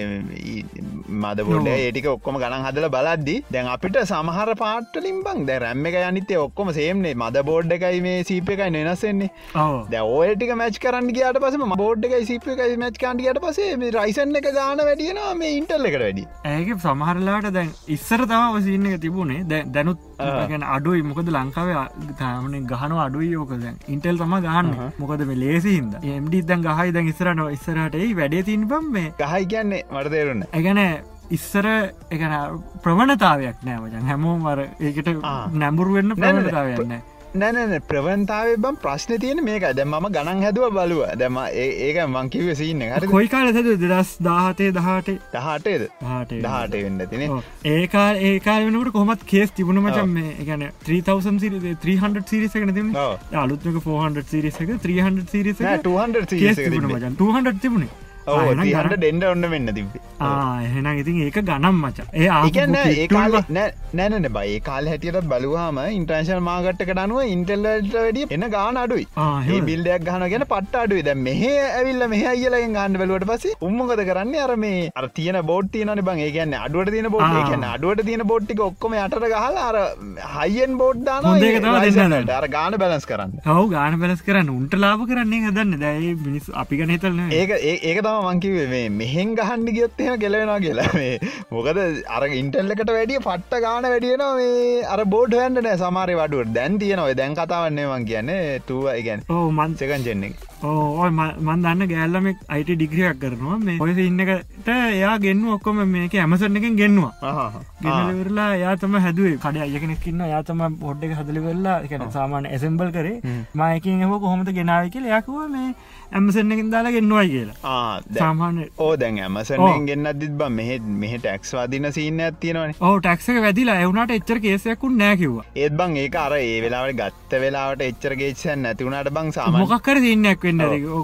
A: මදර් බෝඩ් එක ඒ ටික ඔක්කොම ගණන් හදලා බලද්දි දැන් අපිට සමහර පාර්ට් වලින් බං දැන් RAM එක යනිත් ඒ ඔක්කොම සේම් නේ මදර් බෝඩ් එකයි මේ C P U එකයි වෙනස් වෙන්නේ
B: ඔව්
A: දැන් ඔය ටික මැච් කරන්න ගියාට පස්සේ මම බෝඩ් එකයි C P U එකයි මැච් කරන්න ගියාට පස්සේ මේ Ryzen එක ගාන වැඩි වෙනවා මේ Intel එකට වැඩි
B: ඒක සමහර ලාට දැන් ඉස්සර තමයි ඔය සීන් එක තිබුණේ දැන් දැනුත් කියන්නේ අඩුයි මොකද ලංකාවේ තාමනේ ගහනවා අඩුයි ඕක දැන් Intel තමයි ගහන්නේ මොකද මේ ලේසි හින්දා A M D දැන් ගහයි දැන් ඉස්සරහට ඉස්සරහට එයි වැඩේ තියෙන බම් මේ
A: ගහයි කියන්නේ මට තේරුණා
B: ඒ කියන්නේ ඉස්සර ඒ කියන්නේ ප්‍රවණතාවයක් නෑ මචං හැමෝම අර ඒකට නැඹුරු වෙන්න ප්‍රවණතාවයක් නෑ
A: නෑ නෑ නෑ ප්‍රවණතාවයේ බම් ප්‍රශ්නේ තියෙන්නේ මේකයි දැන් මම ගණන් හැදුවා බලුවා දැන් මම ඒක මං කිව්වේ සීන් එක හරිද
B: කොයි කාලෙද දෙදාස් දාහතේ දහඅටේ
A: දහඅටේ
B: දහඅටේ
A: දහඅටේ වෙන්න ඇතිනේ
B: ඒ කාලේ ඒ කාලේ වෙනකොට කොහොමත් කේස් තිබුණා මචං මේ ඒ කියන්නේ three thousand series three hundred series එකනේ තිබුණේ දැන් අලුත් එක four hundred series එක three hundred series එක
A: නෑ two hundred series එක
B: තිබුණා මචං two hundred තිබුණේ
A: ඔව් three hundred එන්න ඔන්න වෙන්න තිබ්බේ
B: ආ එහෙනම් ඉතින් ඒක ගණන් මචං ඒ ආපු
A: කියන්නේ ඒ කාලේ නෑ නෑ නෑ බයි ඒ කාලේ හැටියට බලුවාම ඉන්ටර්නැෂනල් මාකට් එකට අනුව Intel වලට වැඩිය එන ගාන අඩුයි ඒ බිල්ඩ් එකක් ගහනවා කියන පට්ට අඩුයි දැන් මෙහෙ ඇවිල්ලා මෙහෙ අයියලාගෙන් ගන්න බැලුවට පස්සේ උන් මොකද කරන්නේ අර මේ අර තියෙන බෝඩ් තියෙනවනේ බං ඒ කියන්නේ අඩුවට තියෙන බෝඩ් ඒ කියන්නේ අඩුවට තියෙන බෝඩ් ටික ඔක්කොම යටට ගහලා අර හයි එන්ඩ් බෝඩ් දානවා අර ගාන බැලන්ස් කරන්න
B: ඔව් ගාන බැලන්ස් කරන්න උන්ට ලාභ කරන්නේ හදන්නේ දැන් මේ මිනිස්සු අපි ගැන හිතලා නෙවෙයි
A: ඒක ඒක තමයි මං කිව්වේ මේ මෙහෙන් ගහන්න ගියොත් එහෙම කෙලවෙනවා කියලා මේ මොකද අර ඉන්ටෙල් එකට වැඩිය පට්ට ගාන වැඩි වෙනවා මේ අර බෝඩ් හොයන්න නෑ සමහර ඒවා අඩුවට දැන් තියෙනවා දැන් කතාවක් නෙවෙයි මං කියන්නේ two ඒ කියන්නේ
B: ඔව් මං
A: සෙකන්ඩ් ජෙන් එක
B: ඔව් ඔය මං දන්න ගෑල්ලා මේ I T ඩිග්‍රී එකක් කරනවා මේ ඔය සීන් එකට එයා ගෙන්නුවා ඔක්කොම මේකේ Amazon එකෙන් ගෙන්නුවා
A: ආහ්
B: ගෙනලා ඉවරලා එයා තමයි හැදුවේ කඩේ අයිය කෙනෙක් ඉන්නවා එයා තමයි බෝඩ් එක හදලා ඉවරලා ඒ කියන්නේ සාමාන්‍ය ඇසෙම්බල් කරේ මම එකකින් අහුවා කොහොමද ගෙනාවේ කියලා එයා කිව්වා මේ Amazon එකෙන් දාලා ගෙන්නුවයි කියලා
A: ආ
B: සාමාන්‍ය
A: ඕ දැන් Amazon එකෙන් ගෙන්නද්දිත් බං මෙහෙ මෙහෙ ටැක්ස් වදින සීන් එකක් තියෙනවනේ
B: ඔව් ටැක්ස් එක වැදිලා ඒ වුණාට එච්චර කේස් එකක් උන් නෑ කිව්වා
A: ඒත් බං ඒක අර ඒ වෙලාවට ගත්ත වෙලාවට එච්චර කේස් එකක් නැති වුණාට බං සාමාන්‍ය
B: මොකක් හරි සීන් එකක් වෙන්න ඇති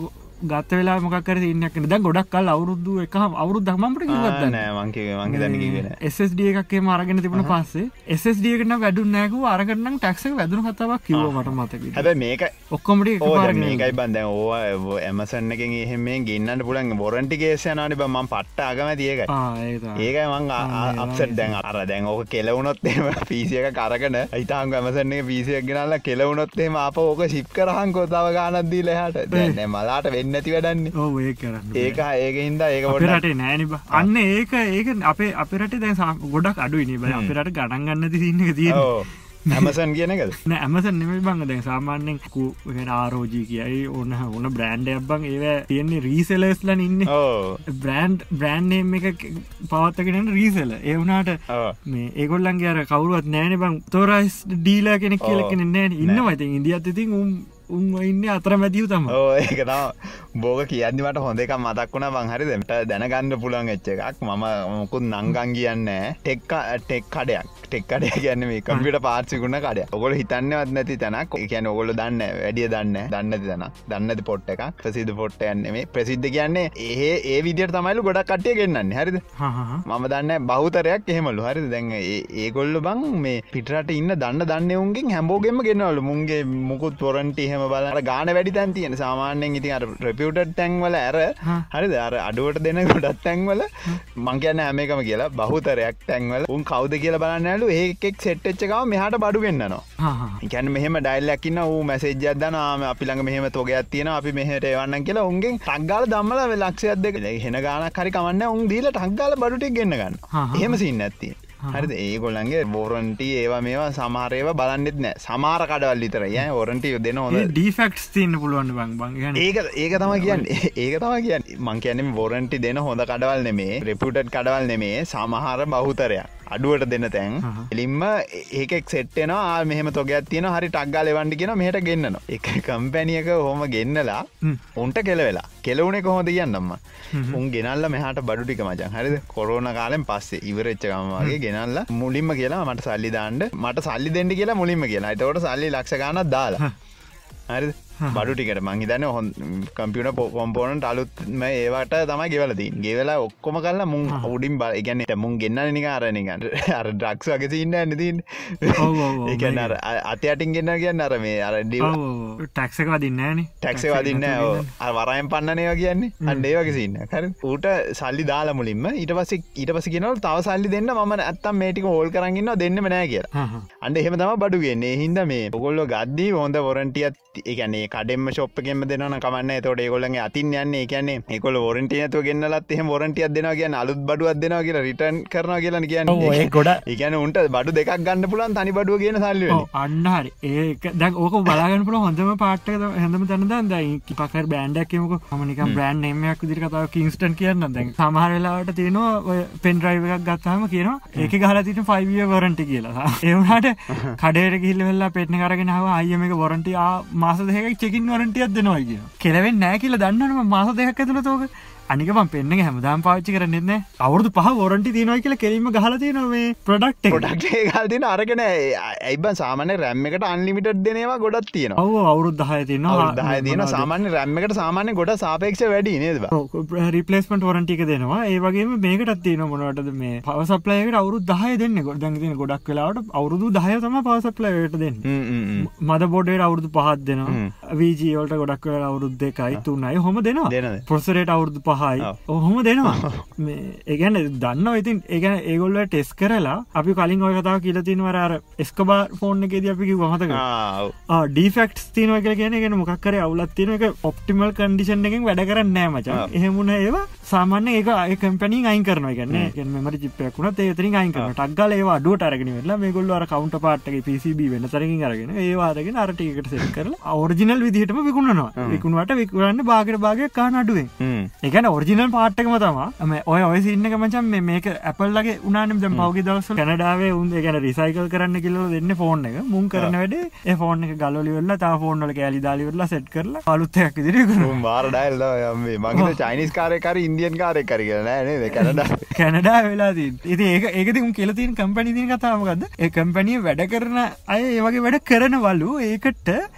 B: ගත වෙලා මොකක් හරි ඉන්නක් නේ. දැන් ගොඩක් කල් අවුරුදු එකම අවුරුද්දක් මම අපිට කිව්වත් දැන්
A: නෑ මං කිව්වේ මං හිතන්නේ කිව්වේ නෑ.
B: S S D එකක් එහෙම අරගෙන තිබුණ පස්සේ S S D එකට නම් වැඩුන්නේ නැහැ කිව්වා. අරකට නම් ටැක්ස් එක වැදුණු කතාවක් කිව්වා මට මතකයි.
A: හැබැයි මේක
B: ඔක්කොම ටික එකපාරට
A: මේකයි බං දැන් ඕවා Amazon එකෙන් එහෙම මෙන් ගෙන්නන්න පුළුවන් වොරන්ටි කේස් යනවානේ බං මං පට්ට අගමැති ඒකයි.
B: ආ ඒක තමයි.
A: ඒකයි මං අප්සෙට් දැන් අර දැන් ඕක කෙලවුනොත් එහෙම P C එකක් අරගෙන හිතාංග Amazon එකේ P C එකක් ගෙනල්ලා කෙලවුනොත් එහෙම ආපහු ඕක ෂිප් කරහන්කෝ තව ගානක් දීලා එහාට. දැන් නෑ මලාට වෙන්නේ නැති වැඩන්නේ.
B: ඔව් ඒක කරන්නේ.
A: ඒක ඒකින් හින්දා ඒක
B: පොඩ්ඩක් අපේ රටේ නෑනේ බං. අන්න ඒක ඒක අපේ අපේ රටේ දැන් ගොඩක් අඩුයි නේ බං. අපේ රට ගණන් ගන්න නැති සීන් එක තියෙනවා.
A: ඔව්. Amazon කියන එකද?
B: නෑ Amazon නෙමෙයි බං. දැන් සාමාන්‍යයෙන් කු වෙන R O G කියයි ඕන ඕන බ්‍රෑන්ඩ් එකක් බං. ඒවා තියෙන්නේ රීසෙලර්ස් ලානේ ඉන්නේ.
A: ඔව්.
B: බ්‍රෑන්ඩ් බ්‍රෑන්ඩ් නේම් එක පවත්වාගෙන යන රීසෙලර්. ඒ වුණාට මේ ඒගොල්ලන්ගේ අර කවුරුවත් නෑනේ බං. ඔතොරයිස්ඩ් ඩීලර් කෙනෙක් කියලා කෙනෙක් නෑනේ. ඉන්නවා ඉතින් ඉන්දියාත් ඉතින් උන් උන් ඉන්නේ අතරමැදියු තමයි.
A: ඔව් ඒක තමයි. බෝග කියන්නේ මට හොඳ එකක් මතක් වුණා බං. හරිද? මට දැනගන්න පුළුවන් වෙච්ච එකක්. මම මොකුත් නංගන් කියන්නේ නෑ. ටෙක් ටෙක් කඩයක්. ටෙක් කඩය කියන්නේ මේ කම්පියුටර් පාර්ට්ස් විකුණන කඩයක්. ඔයගොල්ලෝ හිතන්නේවත් නැති තැනක්. ඒ කියන්නේ ඔයගොල්ලෝ දන්නේ නෑ. වැඩිය දන්නේ නෑ. දන්නේ නැති තැනක්. දන්නේ නැති පොට් එකක්. ප්‍රසිද්ධ පොට් එකක් නෙමෙයි. ප්‍රසිද්ධ කියන්නේ ඒ ඒ විදියට තමයිලු ගොඩක් කට්ටිය ගෙන්නන්නේ. හරිද?
B: හා හා.
A: මම දන්නේ බහුතරයක් එහෙමලු. හරිද? දැන් ඒගොල්ලෝ බං මේ පිටරට ඉන්න දන්න දන්නේ උන්ගෙන් හැමෝගෙම ගෙනවලු. මුන්ගේ මුකුත් වොරන්ටි එහෙම බලන්න ගාන වැඩි තැන් තියෙන. සාමාන්‍යයෙන් ඉතින් අර රෙපියුටඩ් තැන් වල ඇර හරිද? අර අඩුවට දෙන ගොඩක් තැන් වල මං කියන්නේ හැම එකම කියලා බහුතරයක් තැන් වල උන් කවුද කියලා බලන්න ඇලු ඒක එක් සෙට් වෙච්ච ගමන් මෙහාට බඩු ගෙන්නනවා.
B: හා හා.
A: ඒ කියන්නේ මෙහෙම ඩයල් එකක් ඉන්නවා ඌ මැසේජ් එකක් දානවා අපි ළඟ මෙහෙම තොගයක් තියෙනවා අපි මෙහෙට එවන්නම් කියලා උන්ගෙන් ටක් ගාලා ධම්මලා ලක්ෂයක් දෙක හෙන ගානක් හරි කමන්නේ උන් දීලා ටක් ගාලා බඩු ටික ගෙන්න ගන්නවා. එහෙම සීන් නැත්තියි. හරිද? ඒගොල්ලන්ගේ වොරන්ටි ඒවා මේවා සමහර ඒවා බලන්නෙත් නෑ. සමහර කඩවල් විතරයි ඈ වොරන්ටි දෙන හොඳ.
B: ඒ ඩිෆෙක්ට්ස් තියෙන්න පුළුවන් බං බං. කියන්නේ
A: ඒක ඒක තමයි කියන්නේ. ඒක තමයි කියන්නේ. මං කියන්නේ මේ වොරන්ටි දෙන හොඳ කඩවල් නෙමේ. රෙපියුටඩ් කඩවල් නෙමේ. සමහර බහුතරයක්. අඩුවට දෙන තැන් එලින්ම ඒකෙක් සෙට් වෙනවා. ආ මෙහෙම තොගයක් තියෙනවා. හරි ටක් ගාලා එවන්න කියනවා. මෙහෙට ගෙන්නනවා. ඒක කම්පැනි එක කොහොම ගෙන්නලා උන්ට කෙලවෙලා. කෙලවුනේ කොහොමද කියන්නම්ම. උන් ගෙනල්ලා මෙහාට බඩු ටික මචං. හරිද? කොරෝනා කාලෙන් පස්සේ ඉවරෙච්ච ගම වගේ ගෙනල්ලා මුලින්ම කියලා මට සල්ලි දාන්න මට සල්ලි දෙන්න කියලා මුලින්ම කියලා. එතකොට සල්ලි ලක්ෂ ගාණක් දාලා. හරිද? බඩු ටිකට මං හිතන්නේ හොන් කම්පියුටර් කොම්පෝනන්ට් අලුත්ම ඒවට තමයි ගෙවලා තියෙන්නේ. ගෙවලා ඔක්කොම කරලා මුන් උඩින් බල ඒ කියන්නේ මුන් ගෙන්නන්නේ නිකන් අර නිකන් අර ඩ්‍රග්ස් වගේ සීන් එකක් නේ තියෙන්නේ.
B: ඔව් ඔව් ඔව්.
A: ඒ කියන්නේ අර අත යටින් ගෙන්නන කියන්නේ අර මේ අර
B: ඔව් ඔව්. ටැක්ස් එක වදින්නේ නැහනේ.
A: ටැක්ස් එක වදින්නේ නැහැ. ඔව්. අර වරයන් පන්නන ඒවා කියන්නේ. අන්න ඒ වගේ සීන් එකක්. හරිද? ඌට සල්ලි දාලා මුලින්ම ඊට පස්සේ ඊට පස්සේ කියනවලු තව සල්ලි දෙන්න මම නැත්තම් මේ ටික හෝල් කරන් ඉන්නවා දෙන්නෙම නැහැ කියලා. අන්න එහෙම තමයි බඩු ගන්නේ. ඒ හින්දා මේ ඔයගොල්ලෝ ගද්දී හොඳ වොරන්ටියක් ඒ කියන්නේ කඩෙම්ම ෂොප් එකෙන්ම දෙනවනම් කමන්නේ. ඒතකොට ඒගොල්ලන්ගේ අතින් යන්නේ. ඒ කියන්නේ ඒගොල්ලෝ වොරන්ටි නැතුව ගෙන්නලත් එහෙම වොරන්ටියක් දෙනවා කියන්නේ අලුත් බඩුවක් දෙනවා කියලා රිටර්න් කරනවා කියලානේ කියන්නේ.
B: ඔව් ඒක ගොඩ.
A: ඒ කියන්නේ උන්ට බඩු දෙකක් ගන්න පුළුවන් තනි බඩුව කියන සල්ලි වලින්.
B: ඔව් අන්න හරි. ඒක දැන් ඕක බලා ගන්න පුළුවන් හොඳම පාර්ට් එක හොඳම තැන දැන් දැන් කිපකර් බ්‍රෑන්ඩ් එකක් කියමුකෝ. මම නිකන් බ්‍රෑන්ඩ් නේම් එකක් විදිහට කතාව කින්ස්ටන් කියන්නම්. දැන් සමහර වෙලාවට තියෙනවා ඔය පෙන් ඩ්‍රයිව් එකක් ගත්තාම කියනවා ඒකේ ගහලා තියෙන ෆයිව් ඉයර් වොරන්ටි කියලා. ඒ වුණාට කඩේට ගිහිල්ලා වෙලා පෙට්න කරගෙන ආවා අයියා මේක වොරන්ටි ආ මාස දෙකක චෙකින් වොරන්ටියක් දෙනවා කියනවා. කෙලවෙන්නේ නැහැ කියලා දන්නවනේ මම මාස දෙකක් ඇතුළත ඕක. අනික මම පෙන් එක හැමදාම පාවිච්චි කරන්නේ නැහැ. අවුරුදු පහ වොරන්ටි තියෙනවා කියලා කෙලින්ම ගහලා තියෙනවා මේ ප්‍රොඩක්ට් එක.
A: ප්‍රොඩක්ට් එක ගහලා තියෙන අරගෙන ඇයි බං සාමාන්‍ය RAM එකට අන්ලිමිටඩ් දෙන ඒවා ගොඩක් තියෙනවා.
B: ඔව් අවුරුදු දහය තියෙනවා.
A: අවුරුදු දහය තියෙනවා. සාමාන්‍ය RAM එකට සාමාන්‍ය ගොඩ සාපේක්ෂව වැඩි නේද බං?
B: ඔව් රිප්ලේස්මන්ට් වොරන්ටි එක දෙනවා. ඒ වගේම මේකටත් තියෙනවා මොනවටද මේ පවර් සප්ලයි එකට අවුරුදු දහය දෙන්නේ. දැන් තියෙන ගොඩක් වෙලාවට අවුරුදු දහය තමයි පවර් සප්ලයි එකට දෙන්නේ.
A: හ්ම් හ්ම්.
B: මදර් බෝඩ් එකට අවුරුදු පහක් දෙනවා. V G වලට ගොඩක් වෙලාවට අවුරුදු දෙකයි තුනයි ඔහොම දෙනවා. ප්‍රොසෙසර් එකට අවුරුදු පහයි. ඔහොම දෙනවා. මේ ඒ කියන්නේ දන්නවා ඉතින් ඒ කියන්නේ ඒගොල්ලෝ ටෙස්ට් කරලා අපි කලින් ඔය කතාව කියලා තිනවා අර එස්කෝබාර් ෆෝන් එකේදී අපි කිව්වා මතකද?
A: ආ ඔව්.
B: ආ ඩිෆෙක්ට්ස් තියෙනවා කියලා කියන්නේ ඒ කියන්නේ මොකක් හරි අවුලක් තියෙනවා ඒක ඔප්ටිමල් කන්ඩිෂන් එකෙන් වැඩ කරන්නේ නැහැ මචං. එහෙම වුණා ඒවා සාමාන්‍යයෙන් ඒක ඒ කම්පැනිෙන් අයින් කරනවා. ඒ කියන්නේ ඒ කියන්නේ මෙමරි චිප් එකක් වුණත් ඒ එතනින් අයින් කරනවා. ටක් ගාලා ඒවා අඩුවට අරගෙන ඉවරලා මේගොල්ලෝ අර කවුන්ටර් පාර්ට් එකේ P C B වෙන තරකින් අරගෙන ඒවා අරගෙන අර ටික එකට සෙට් කරලා ඔරිජිනල් විදිහටම විකුණනවා. විකුණුවට විකුණන්නේ භාගයට භාගයක් ගන්න අඩුවෙන්. ඒ කියන්නේ ඔරිජිනල් පාර්ට් එකම තමයි ඔය ඔය සින්න එක මචන් මේ මේක Apple ලගේ උනානේ දැන් පහුගිය දවස්වල කැනඩාවේ උන් ඒ කියන්නේ රිසයිකල් කරන්න කියලා දෙන්නේ ෆෝන් එක. මුන් කරන වැඩේ ඒ ෆෝන් එක ගලවලි වෙලා තා ෆෝන් වල කෑලි දාලි වෙලා සෙට් කරලා අලුත් එකක් විදිහට විකුණනවා.
A: උන් මාර ඩයල් දාලා යම්මේ මං හිතුවා චයිනීස් කාරයෙක් හරි ඉන්දියන් කාරයෙක් හරි කියලා නෑ නේද කැනඩාවේ.
B: කැනඩාවේ වෙලා තියෙන්නේ. ඉතින් ඒක ඒකදී උන් කියලා තියෙන කම්පැනි තියෙන කතාව මොකද්ද? ඒ කම්පැනි වැඩ කරන අය ඒ වගේ වැඩ කරනවලු ඒකට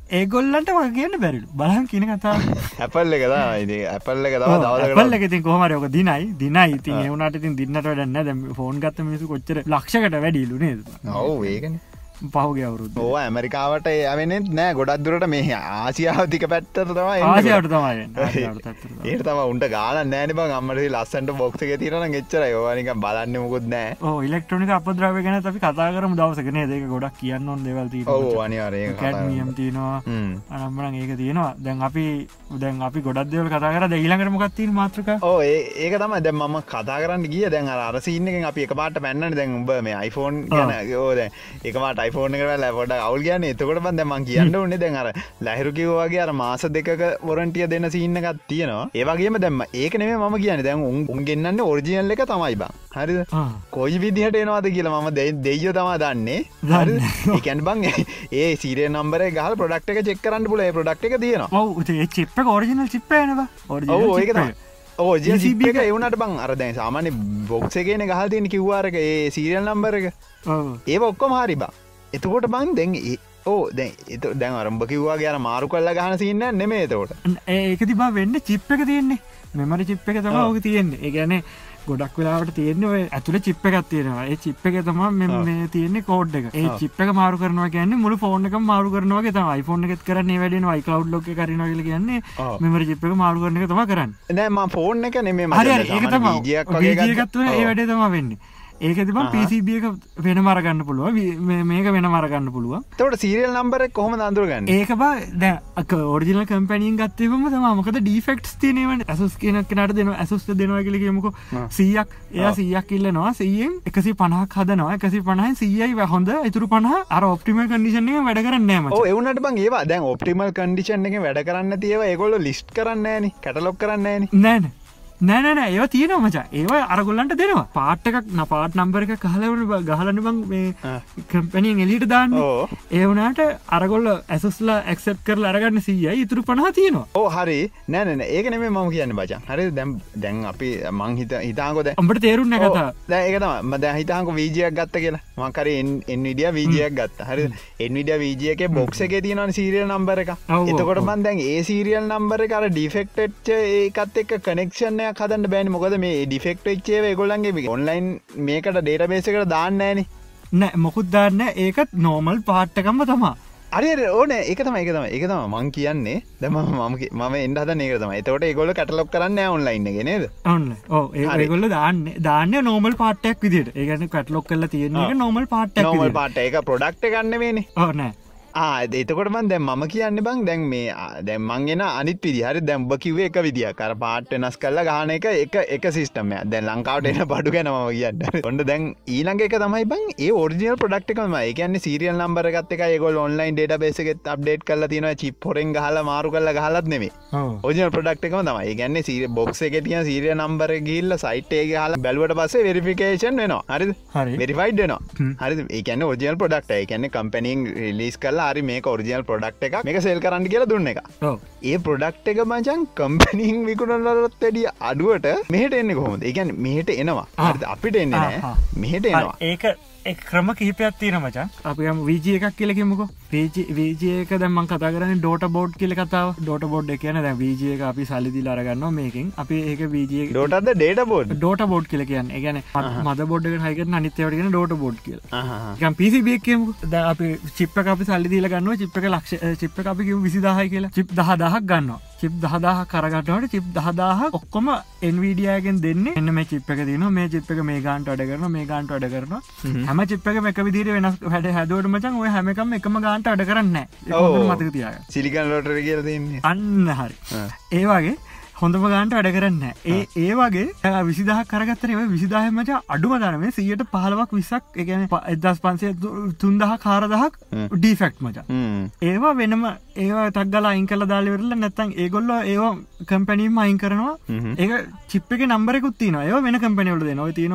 B: ඒගොල්ලන්ට වගේ කියන්න බැරිලු බලන් කියන කතා
A: ඇපල් එක තමයි ඇපල් එක තමයි දවසකට
B: ඇපල් එක ඉතින් කොහොම හරි ඔක දිනයි දිනයි ඉතින් ඒ වුණාට ඉතින් දින්නට වැඩක් නැහැ දැන් ෆෝන් ගත්ත මිනිස්සු කොච්චර ලක්ෂයකට වැඩිලු නේද
A: ඔව් ඒකනේ
B: පහුගිය අවුරුද්ද
A: ඕ ඇමරිකාවට යවෙනෙත් නෑ ගොඩක් දුරට මේ ආසියාව දික පැත්තට තමයි
B: ආසියාවට තමයි එන්නේ ආසියාවට පැත්තට
A: ඒක තමයි උන්ට ගානක් නෑනේ බං අම්මට ලස්සන්ට බොක්ස් එකේ තියෙනවා නම් එච්චරයි ඕවා නිකන් බලන්නේ මොකුත් නෑ
B: ඔව් ඉලෙක්ට්‍රොනික අපද්‍රව්‍ය ගැන අපි කතා කරමු දවසක නේද ඒක ගොඩක් කියන්න ඕන දේවල් තියෙනවා
A: ඔව් අනිවාර්යයෙන් ඒක
B: කැඩ්මියම් තියෙනවා අනම්මනම් ඒක තියෙනවා දැන් අපි දැන් අපි ගොඩක් දේවල් කතා කරා දැන් ඊළඟට මොකක්ද තියෙන මාතෘකා
A: ඔව් ඒක තමයි දැන් මම කතා කරන්න ගියේ දැන් අර අර සීන් එකෙන් අපි එකපාරට පැන්නනේ දැන් උඹ මේ iPhone ගැන ඕ දැන් එකපාරට iPhone එක වෙලා පොඩ්ඩක් අවුල් කියන්නේ එතකොට මම දැන් මං කියන්න ඕනේ දැන් අර ලහිරු කිව්වා වගේ අර මාස දෙකක වොරන්ටිය දෙන සීන් එකක් තියෙනවා ඒ වගේම දැන් ඒක නෙමෙයි මම කියන්නේ දැන් උන් ගෙන්නන්නේ ඔරිජිනල් එක තමයි බං හරිද කොයි විදිහට එනවද කියලා මම දෙයියෝ තමයි දන්නේ හරිද ඒ කියන්නේ බං ඒ සීරියල් නම්බර් එක ගහලා ප්‍රොඩක්ට් එක චෙක් කරන්න පුළුවන් ඒ ප්‍රොඩක්ට් එක තියෙනවා
B: ඔව් ඒ චිප් එක ඔරිජිනල් චිප් එක නේ බං ඔරිජිනල්
A: ඔව් ඒක තමයි ඔරිජිනල් චිප් එක ඒ වුණාට බං අර දැන් සාමාන්‍ය බොක්ස් එකේනේ ගහලා තියෙන කිව් ආර් එක ඒ සීරියල් නම්බර් එක ඔව් ඒක ඔක්කොම හරි බං එතකොට බං දැන් ඕ දැන් එත දැන් අරම්භ කිව්වාගේ අර මාරු කරලා ගහන සීන් එක නෙමෙයි එතකොට
B: ඒක තිබා වෙන්නේ චිප් එක තියෙන්නේ මෙමරි චිප් එක තමයි ඕක තියෙන්නේ ඒ කියන්නේ ගොඩක් වෙලාවට තියෙන්නේ ඔය ඇතුලේ චිප් එකක් තියෙනවා ඒ චිප් එකේ තමයි මේ මේ තියෙන්නේ කෝඩ් එක ඒ චිප් එක මාරු කරනවා කියන්නේ මුළු ෆෝන් එකම මාරු කරනවා වගේ තමයි iPhone එකෙත් කරන්නේ මේ වැඩේනවා iCloud lock එක කරනවා කියලා කියන්නේ මෙමරි චිප් එක මාරු කරන එක තමයි කරන්නේ
A: නෑ මම ෆෝන් එක නෙමෙයි මම
B: හරි හරි ඒක තමයි වීජියක් එකත් ඒ වැඩේ තමයි වෙන්නේ ඒක තිබන් පිසිබි එක වෙනම අරගන්න පුළුවන් මේක වෙනම අරගන්න පුළුවන්
A: එතකොට සීරියල් නම්බර් එක කොහොමද අඳුරගන්නේ
B: ඒක බා දැන් අක ඔරිජිනල් කම්පැනියෙන් ගත්තේවම තමයි මොකද ඩිෆෙක්ට්ස් තියෙනවනේ Asus කියන කෙනාට දෙනවා Asus දෙනවා කියලා කියමුකෝ සීයක් එයා සීයක් ඉල්ලනවා සීයෙන් එකසිය පනහක් හදනවා එකසිය පනහෙන් සීයයි හොඳ ඉතුරු පනහ අර ඔප්ටිමල් කන්ඩිෂන් එකෙන් වැඩ කරන්නේ නැහැ මචං
A: ඔව් ඒ වුණාට බං ඒවා දැන් ඔප්ටිමල් කන්ඩිෂන් එකෙන් වැඩ කරන්නේ නැති ඒවා ඒගොල්ලෝ ලිස්ට් කරන්නේ නැහනේ කැටලොග් කරන්නේ නැහනේ
B: නෑ නෑ නෑ නෑ නෑ ඒවා තියෙනවා මචං ඒවා අරගොල්ලන්ට දෙනවා පාට් එකක් නා පාට් නම්බර් එකක් ගහලා ගහලන්න බං මේ කම්පැනියෙන් එළියට දාන්නේ ඒ වුණාට අරගොල්ලෝ ඇසස්ලා ඇක්සෙප්ට් කරලා අරගන්න සීයයි ඉතුරු පනහ තියෙනවා
A: ඔව් හරි නෑ නෑ නෑ ඒක නෙමෙයි මම කියන්නේ බචං හරිද දැන් දැන් අපි මං හිත හිතාංකෝ දැන්
B: උඹට තේරුන්නේ නැහැ කතාව
A: දැන් ඒක තමයි මම දැන් හිතාංකෝ වීජී එකක් ගත්ත කියලා මම කරේ Nvidia වීජී එකක් ගත්තා හරිද Nvidia වීජී එකේ බොක්ස් එකේ තියෙනවනේ සීරියල් නම්බර් එක එතකොට මම දැන් ඒ සීරියල් නම්බර් එක අර ඩිෆෙක්ට් වෙච්ච ඒකත් එක්ක කනෙක්ෂන් හදන්න බෑනේ මොකද මේ ඩිෆෙක්ට් වෙච්ච ඒවා ඒගොල්ලන්ගේ ඔන්ලයින් මේකට ඩේටාබේස් එකට දාන්න නැහනේ
B: නෑ මොකුත් දාන්න නෑ ඒකත් නෝමල් පාට් එකක්ම තමයි
A: හරි හරි ඕනේ ඒක තමයි ඒක තමයි ඒක තමයි මං කියන්නේ දැන් මම මම මම එන්න හදන ඒක තමයි එතකොට ඒගොල්ලෝ කැටලොග් කරන්නේ නැහැ ඔන්ලයින් එකේ නේද
B: ඔන්න ඔව් ඒගොල්ලෝ දාන්නේ දාන්නේ නෝමල් පාට් එකක් විදියට ඒ කියන්නේ කැටලොග් කරලා තියෙන එක නෝමල් පාට් එකක් විදියට
A: නෝමල් පාට් එක ප්‍රොඩක්ට් එකක් නෙවෙයිනේ
B: ඔව් නෑ
A: ආ එතකොට මන් දැන් මම කියන්නේ බං දැන් මේ දැන් මං එන අනිත් විදිය හරි දැන් ඔබ කිව්වේ එක විදියක් අර පාට් වෙනස් කරලා ගහන එක එක එක සිස්ටම් එකක් දැන් ලංකාවට එන බඩු ගැන මම කියන්නේ ඔන්න දැන් ඊළඟ එක තමයි බං ඒ ඔරිජිනල් ප්‍රොඩක්ට් එක තමයි ඒ කියන්නේ සීරියල් නම්බර් එකත් එකයි ඒගොල්ලෝ ඔන්ලයින් ඩේටාබේස් එකෙත් අප්ඩේට් කරලා තියෙනවා චිප් හොරෙන් ගහලා මාරු කරලා ගහලත් නෙමෙයි ඔව් ඔරිජිනල් ප්‍රොඩක්ට් එකම තමයි ඒ කියන්නේ සීරියල් බොක්ස් එකේ තියෙන සීරියල් නම්බර් එක ගිහිල්ලා සයිට් එකේ ගහලා බැලුවට පස්සේ වෙරිෆිකේෂන් වෙනවා හරිද
B: හරි
A: වෙරිෆයිඩ් වෙනවා හරිද ඒ කියන්නේ ඔරිජිනල් ප්‍රොඩක්ට් එක ඒ කියන්නේ කම්පැනියෙන් රිලීස් කරලා හරි මේක ඔරිජිනල් ප්‍රොඩක්ට් එකක් මේක සේල් කරන්න කියලා දුන්න එක.
B: ඔව්.
A: ඒ ප්‍රොඩක්ට් එක මචං කම්පැනියෙන් විකුණනලට වැඩිය අඩුවට මෙහෙට එන්නේ කොහොමද? ඒ කියන්නේ මෙහෙට එනවා. හරිද? අපිට එන්නේ නැහැ. මෙහෙට එනවා.
B: ඒක ඒ ක්‍රම කිහිපයක් තියෙනවා මචං. අපි යමු වීජී එකක් කියලා කියමුකෝ. වීජී වීජී එක දැන් මම කතා කරන්නේ ඩෝටා බෝඩ් කියලා කතාව. ඩෝටා බෝඩ් එක කියන්නේ දැන් වීජී එක අපි සල්ලි දීලා අරගන්නවා මේකෙන්. අපි ඒක වීජී එක
A: ඩෝටාද ඩේටා බෝඩ්?
B: ඩෝටා බෝඩ් කියලා කියන්නේ. ඒ කියන්නේ මදර් බෝඩ් එකට හයි කරන අනිත් ඒවාට කියන ඩෝටා බෝඩ් කියලා. ආහ් ආහ්. නිකන් පී සී බී එක කියමුකෝ. දැන් අපි චිප් එක අපි සල්ලි දීලා ගන්නවා. චිප් එක ලක්ෂ චිප් එක අපි කියමු විසිදාහයි කියලා. චිප් දහදාහක් ගන්නවා. චිප් දහදාහක් අරගන්නකොට චිප් දහදාහක් ඔක්කොම Nvidia එකෙන් දෙන්නේ. එන්න මේ චිප් එක තියෙනවා. මේ චිප් එක මේ ගානට වැඩ කරනවා. මේ ගානට වැඩ කරනවා. හැම චිප් එකම එක විදිහට වෙනස් වැඩ හැදුවට මචං ඔය හැම එකම එකම ගානට වැඩ කරන්නේ නැහැ. ඒක හොඳට මතක තියාගන්න.
A: සිලිකන් ලෝටරි කියලා තියෙන්නේ.
B: අන්න හරි. ඒ වගේ හොඳම ගානට වැඩ කරන්නේ නැහැ. ඒ ඒ වගේ විසිදාහක් කරගත්තනේ ඔය විසිදාහෙන් මචං අඩුම තරම මේ සියයට පහළොවක් විස්සක් ඒ කියන්නේ එක්දාස් පන්සිය තුන්දාහක් හාරදාහක් ඩිෆෙක්ට් මචං. ඒවා වෙනම ඒවා ටක් ගාලා අයින් කරලා දාලා ඉවරලා නැත්නම් ඒගොල්ලෝ ඒවා කම්පැනිම අයින් කරනවා. ඒක චිප් එකේ නම්බර් එකකුත් තියෙනවා. ඒවා වෙන කම්පැනි වල දෙනවා. ඔය තියෙනවා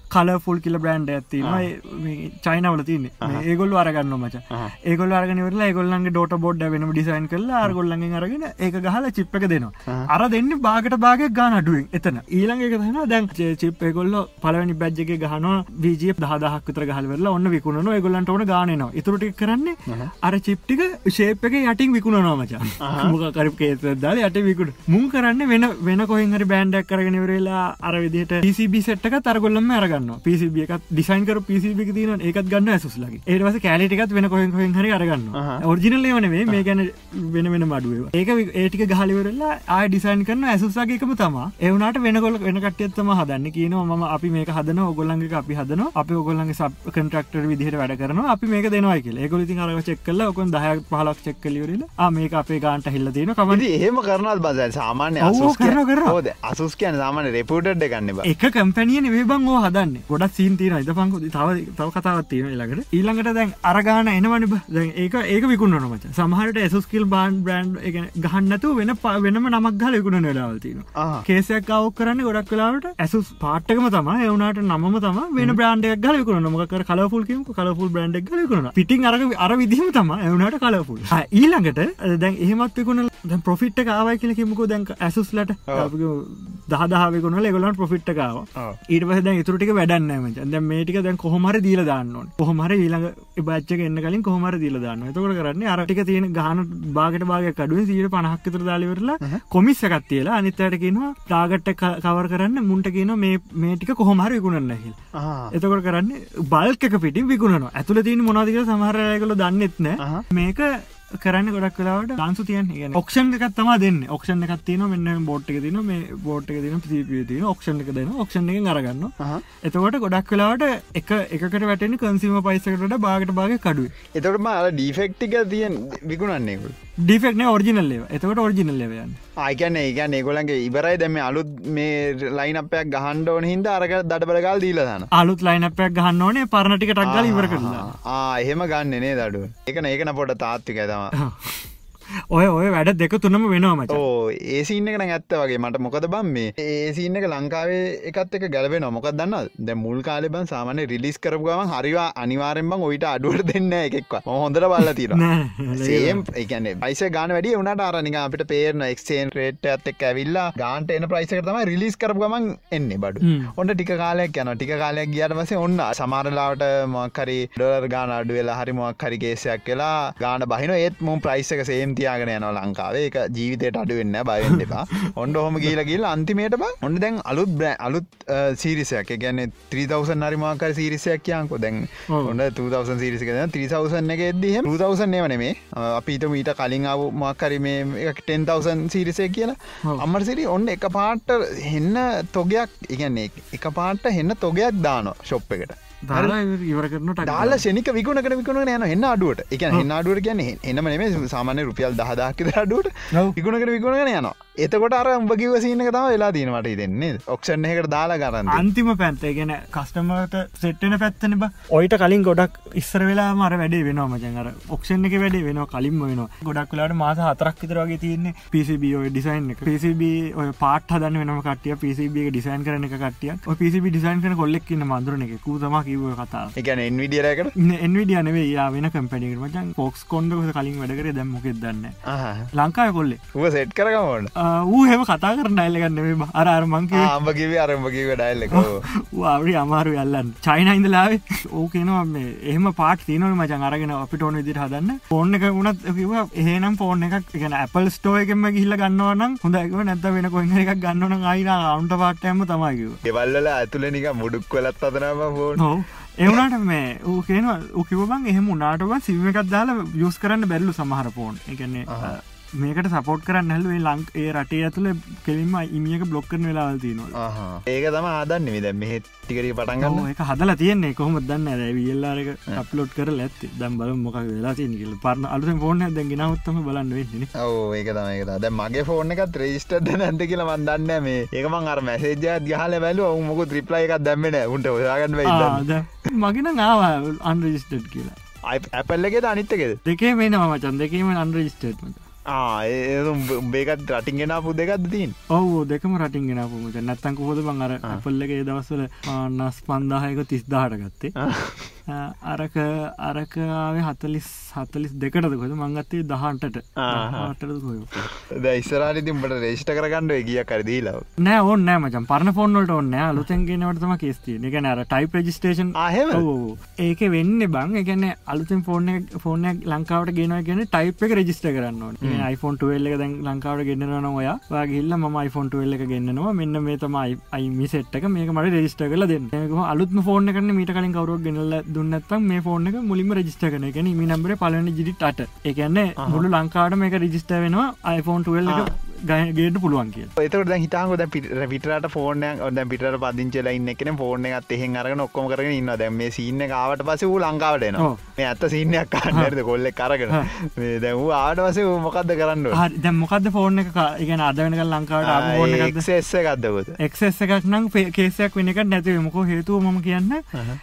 B: කලර්ෆුල් කියලා බ්‍රෑන්ඩ් එකක් තියෙනවා මේ චයිනාවල තියෙන්නේ ඒගොල්ලෝ අරගන්නවා මචං ඒගොල්ලෝ අරගෙන ඉවරලා ඒගොල්ලන්ගේ ඩෝටා බෝඩ් එක වෙනම ඩිසයින් කරලා අරගොල්ලන්ගෙන් අරගෙන ඒක ගහලා චිප් එක දෙනවා අර දෙන්නේ භාගයට භාගයක් ගන්න අඩුවෙන් එතන ඊළඟ එක තමයි දැන් චිප් ඒගොල්ලෝ පළවෙනි බැච් එකේ ගහනවා V G F දහදහක් විතර ගහලා ඉවරලා ඔන්න විකුණනවා ඒගොල්ලන්ට ඕන ගාන එනවා ඊටු ටික කරන්නේ අර චිප් ටික ෂේප් එකේ යටින් විකුණනවා මචං මොකක් හරි කේස් එකක් දාලා යටින් විකුණ මුන් කරන්නේ වෙන වෙන කොහෙන් හරි බෑන්ඩ් එකක් අරගෙන ඉවරලා අර විදිහට P C B සෙට් එකත් අරගොල්ලන්ම අරගන්නවා P C B එකක් ඩිසයින් කරපු P C B එක තියෙනවා ඒකත් ගන්නවා Asus ලගේ ඊට පස්සේ කැලිටි එකත් වෙන කොහෙන් කොහෙන් හරි අරගන්නවා ඔරිජිනල් ඒවා නෙවෙයි මේ කියන්නේ වෙන වෙන මඩු ඒවා ඒක ඒ ටික ගහලා ඉවරලා ආයෙ ඩිසයින් කරනවා Asus ලගේ එකම තමයි ඒ වුණාට වෙනකොල්ල වෙන කට්ටියක් තමයි හදන්නේ කියනවා මම අපි මේක හදනවා ඕගොල්ලන්ගේ එක අපි හදනවා අපි ඕගොල්ලන්ගේ සබ් කොන්ට්‍රැක්ටර් විදිහට වැඩ කරනවා අපි මේක දෙනවායි කියලා ඒගොල්ලෝ ඉතින් අරව චෙක් කරලා ඔකොන් දහයක් පහලක් චෙක් කරලා ඉවරලා ආ මේක අපේ ගානට හිල්ලා තියෙනවා කමෙන්
A: ඉතින් එහෙම කරනවද බං සාමාන්‍ය Asus කියන්නේ ඔව් Asus කියන්නේ සාමාන්‍ය රෙපියුටඩ් එකක් නේ බං
B: එක කම්පැනි නෙවෙයි බං ඕව හදන්නේ ගොඩක් සීන් තියෙනවා ඉතපන්කෝ තව තව කතාවක් තියෙනවා ඊළඟට ඊළඟට දැන් අර ගාන එනවනේ බං දැන් ඒක ඒක විකුණනවා මචං සමහරට Asus කිල් බ්‍රෑන්ඩ් ඒ කියන්නේ ගහන්න නැතුව වෙන වෙනම නමක් ගහලා විකුණන වෙලාවල් තියෙනවා කේස් එකක් ආවොක් කරන්නේ ගොඩක් වෙලාවට Asus පාර්ට් එකම තමයි ඒ වුණාට නමම තමයි වෙන බ්‍රෑන්ඩ් එකක් ගහලා විකුණනවා මොකක් කර කලර්ෆුල් කියමුකෝ කලර්ෆුල් බ්‍රෑන්ඩ් එකක් ගහලා විකුණනවා පිටින් අර අර විදිහම තමයි ඒ වුණාට කලර්ෆුල් ආ ඊළඟට දැන් එහෙමත් විකුණලා දැන් ප්‍රොෆිට් එක ආවයි කියලා කියමුකෝ දැන් Asus ලට අපි දහ දහ විකුණලා ඒගොල්ලන්ට ප්‍රොෆිට් එක ආවා ඊට පස්සේ දැන් ඊටු ටික වැඩක් නැහැ මචං දැන් මේ ටික දැන් කොහොම හරි දීලා දාන්න ඕනේ කොහොම හරි ඊළඟ බැච් එක එන්න කලින් කොහොම හරි දීලා දාන්න ඕනේ එතකොට කරන්නේ අර ටික තියෙන ගහන භාගයට භාගයක් අඩුවෙන් සියයට පනහක් විතර දාලා ඉවරලා කොමිස් එකක් තියලා අනිත් අයට කියනවා ටාගට් එක කවර් කරන්න මුන්ට කියනවා මේ මේ ටික කොහොම හරි විකුණන්න කියලා එතකොට කරන්නේ බල්ක් එක පිටින් විකුණනවා ඇතුලේ තියෙන මොනවද කියලා සමහර අය ඒගොල්ලෝ දන්නෙත් නැහැ මේක කරන්න ගොඩක් වෙලාවට ලාන්සු තියන්නේ ඔක්ෂන් එකක් තමයි දෙන්නේ ඔක්ෂන් එකක් තියෙනවා මෙන්න බෝඩ් එක තියෙනවා මේ බෝඩ් එක තියෙනවා C P U තියෙනවා ඔක්ෂන් එක දෙනවා ඔක්ෂන් එකෙන් අරගන්නවා එතකොට ගොඩක් වෙලාවට එක එකකට වැටෙන්නේ කන්සියුමර් ප්‍රයිස් එකට වඩා භාගයට භාගයක් අඩුයි
A: එතකොට මම අර ඩිෆෙක්ට් එක තියෙන විකුණන්නේ ඒගොල්ලෝ
B: ඩිෆෙක්ට් නේ ඔරිජිනල් ඒවා එතකොට ඔරිජිනල් ඒවා යන්නේ
A: ආ කියන්නේ ඒ කියන්නේ ඒගොල්ලන්ගේ ඉවරයි දැන් මේ අලුත් මේ ලයින් අප් එකක් ගහන්න ඕන හින්දා අරක දඩබල ගාලා දීලා දානවා
B: අලුත් ලයින් අප් එකක් ගහන්න ඕනේ පරණ ටික ටක් ගාලා ඉවර කරලා
A: ආ එහෙම ගන්නෙ නේද අඩුව ඒක නේ ඒක න පොඩ තාත්විකයි තමයි
B: ඔය ඔය වැඩ දෙක තුනම වෙනවා මචං.
A: ඕ ඒ සීන් එක නම් ඇත්ත වගේ මට මොකද බං මේ ඒ සීන් එක ලංකාවේ එකත් එක්ක ගැලපෙනවා මොකක්ද දන්නවද? දැන් මුල් කාලේ බං සාමාන්‍ය රිලීස් කරපු ගමන් හරිවා අනිවාර්යෙන් බං ඔයිට අඩුවට දෙන්නේ නැහැ එකෙක්වත්. මම හොඳට බලලා තියෙනවා. සේම් ඒ කියන්නේ ප්‍රයිස් එක ගන්න වැඩි වුණාට අර නිකන් අපිට පේන එක්ස්චේන්ජ් රේට් එකත් එක්ක ඇවිල්ලා ගානට එන ප්‍රයිස් එකට තමයි රිලීස් කරපු ගමන් එන්නේ බඩු. ඔන්න ටික කාලයක් යනවා. ටික කාලයක් ගියාට පස්සේ ඔන්න සමහර ලාවට මොකක් හරි ඩොලර් ගාන අඩු වෙලා හරි මොකක් හරි කේස් එකක් වෙලා ගාන බහිනවා ඒත් මොන් ප්‍රයිස් එක සේම් තියාගෙන යනවා ලංකාවේ. ඒක ජීවිතේට අඩු වෙන්නේ නැහැ බය වෙන්න එපා. ඔන්න ඔහොම ගිහිලා ගිහිලා අන්තිමේට බං ඔන්න දැන් අලුත් අලුත් සීරීස් එකක්. ඒ කියන්නේ three thousand හරි මොකක් හරි සීරීස් එකක් කියන්කෝ. දැන් ඔන්න two thousand සීරීස් එක දැන් three thousand එකේ එද්දි එහෙම two thousand නේව නෙමේ. අපි හිතමු ඊට කලින් ආව මොකක් හරි මේ එක ten thousand සීරීස් එක කියලා. අම්මර සිරි ඔන්න එකපාරට හෙන්න තොගයක් ඒ කියන්නේ එකපාරට හෙන්න තොගයක් දානවා ෂොප් එකට.
B: දාලා ඉවර කරනට
A: දාලා ශනික විකුණකට විකුණගෙන යනවා එන්න අඩුවට. ඒ කියන්නේ එන්න අඩුවට කියන්නේ එන්නම නෙමෙයි සාමාන්‍ය රුපියල් දහ දහයක් විතර අඩුවට විකුණකට විකුණගෙන යනවා. එතකොට අර උඹ කිව්ව සීන් එක තමයි වෙලා තියෙන මට හිතෙන්නේ නේද? ඔක්ෂන් එකකට දාලා ගන්න.
B: අන්තිම පැත්ත ඒ කියන්නේ කස්ටමර්ට සෙට් වෙන පැත්තනේ බා. ඔයිට කලින් ගොඩක් ඉස්සර වෙලාම අර වැඩේ වෙනවා මචං. අර ඔක්ෂන් එකේ වැඩේ වෙනවා කලින්ම වෙනවා. ගොඩක් වෙලාවට මාස හතරක් විතර වගේ තියෙන්නේ P C B ඔය ඩිසයින් එක. P C B ඔය පාර්ට් හදන්න වෙනම කට්ටිය P C B එක ඩිසයින් කරන එක කට්ටිය. ඔය P C B ඩිසයින් කරන කොල්ලෙක් ඉන්න මන්දරන එක. කූ තමයි කිව්ව කතාව.
A: ඒ කියන්නේ Nvidia එකකට?
B: Nvidia නෙවෙයි යා වෙන කම්පැනි එකකට මචං. Foxconn එක කලින් වැඩ කරේ දැන් මොකෙද දන්නේ නැහැ.
A: ආහ්.
B: ලංකාවේ කොල්ලෙක්.
A: ඌව සෙට් කරගම ඕන.
B: ඌ හැම කතා කරන ඩයල් එකක් නෙවෙයි බා. අර අර මං කිව්වේ.
A: ආ අම්බ කිව්වේ අර අම්බ කිව්වේ ඩයල් එක. ඔව්.
B: ඌ ආවරි අමාරු යල්ලන්න. චයිනා ඉඳලා ආවේ. ඌ කියනවා මේ එහෙම පාර්ට් තියෙනවනේ මචං අරගෙන අපිට ඕන විදිහට හදන්න. ෆෝන් එක වුණත් කිව්වා එහෙනම් ෆෝන් එකක් ඒ කියන්නේ Apple Store එකෙන්ම ගිහිල්ලා ගන්නවා නම් හොඳයි කිව්වා නැත්නම් වෙන කොහෙන් හරි එකක් ගන්නවා නම් ආයි නා කවුන්ටර් පාර්ට් එකක්ම තමයි කිව්වා.
A: ගෙවල් වල ඇතුලේ නිකන් මුඩුක් වෙලත් හදනවා බං ෆෝන්.
B: ඔව්. ඒ වුණාට මේ ඌ කියනවා ඌ කිව්වා බං එහෙම උනාට බං සිම් එකක් දාලා යූස් කරන්න බැරිලු සමහර ෆෝන්. ඒ කියන්නේ මේකට සපෝට් කරන්න හැලු ඒ ලංක ඒ රටේ ඇතුලේ කෙලින්ම ඉමියක බ්ලොක් කරන වෙලාවල් තියෙනවා.
A: ආහා. ඒක තමයි හදන්නේ මේ දැන් මෙහෙ ටික ටික පටන් ගන්න.
B: ඔව් ඒක හදලා තියෙන්නේ කොහොමද දන්නේ නැහැ. V L R එක අප්ලෝඩ් කරලා ඇත්තේ. දැන් බලමු මොකක්ද වෙලා තියෙන්නේ කියලා. පරණ අලුතෙන් ෆෝන් එකක් දැන් ගෙනාවොත් තමයි බලන්න වෙන්නේ නේ.
A: ඔව් ඒක තමයි ඒක තමයි. දැන් මගේ ෆෝන් එකත් රෙජිස්ටර්ද නැද්ද කියලා මන් දන්නේ නැහැ මේ. ඒක මං අර මැසේජ් එකක් ගහලා බැලුවා. උන් මොකද රිප්ලයි එකක් දැම්මේ නැහැ. උන්ට හොයාගන්න බැයි ඉඳන්.
B: ආ දැන් මගේ නම් ආවා අන්රෙජිස්ටර්ඩ් කියලා.
A: Apple එකේද අනිත් එකේද?
B: දෙකේම එනවා මචං. දෙකේම අන්රෙජිස්ටර්ඩ් මචං.
A: උඹේකත් රටින් ගෙන පු දෙකක්ද තින්
B: ඔව් දෙකම රටින් ගෙන පුමච නැත්තං කොහොද බං අර අපල්ල එක ඒ දවස්වල නස් පන්දාහයක තිස්දාහට ගත්තේ අරක අරකාවේ හතලිස් හතලිස් දෙකටද කොද මංගත්තේ දහන්ටට ආටද කොය
A: ද ඉස්සරහට උඹට රේෂ්ට කරගන්න ගිය කරදීලා
B: නෑ ඕන්න නෑ මචං පරණ ෆෝන් වලට ඕනේ නෑ අලුතෙන් ගෙනවට තමයි කේස් තියෙන්නේ. ඒ කියන්නේ අර ටයිප් රෙජිස්ට්‍රේෂන් ඔව් ඒකේ වෙන්නේ බං. ඒ කියන්නේ අලුතෙන් ෆෝන් එක ෆෝන් එක ලංකාවට ගේනවා කියන්නේ ටයිප් එක රෙජිස්ටර් කරන්න ඕනේ. ඒ කියන්නේ iPhone twelve එක දැන් ලංකාවට ගෙන්නනවා නම් ඔයා ඔයා ගිහිල්ලා මම iPhone twelve එක ගෙන්නනවා මෙන්න මේ තමයි i set එක මේක මට රෙජිස්ටර් කරලා දෙන්න. මේක කොහොම අලුත්ම ෆෝන් එකනේ මීට කලින් කවුරුවක් ගෙනල්ලා දුන්නේ නැත්නම් මේ ෆෝන් එක මුලින්ම රෙජිස්ටර් කරන. ඒ කියන්නේ ඊමි නම්බරේ පළවෙනි ඩිජිට් අට. ඒ කියන්නේ මුළු ලංකාවට මේක රෙජිස්ටර් වෙනවා iPhone twelve එක ගේන්න පුළුවන් කියලා.
A: ඒතකොට දැන් හිතාංගෝ දැන් පිටරට ෆෝන් එක දැන් පිටරට පදිංචිලා ඉන්න එක්කනේ ෆෝන් එකත් එහෙන් අරගෙන ඔක්කොම කරගෙන ඉන්නවා. දැන් මේ සීන් එක ආවට පස්සේ ඌ ලංකාවට එනවා. මේ ඇත්ත සීන් එකක් ගන්න හරිද කොල්ලෙක් අරගෙන. මේ දැන් ඌ ආවට පස්සේ ඌ මොකද්ද කරන්න ඕනේ?
B: හරි දැන් මොකද්ද ෆෝන් එක ඒ කියන්නේ අද වෙනකන් ලංකාවට ආපු ෆෝන් එකක්ද?
A: X S එකක්ද පොත?
B: X S එකක් නම් කේස් එකක් වෙන එකක් නැති වෙයි. මොකෝ හේතුව මම කියන්නේ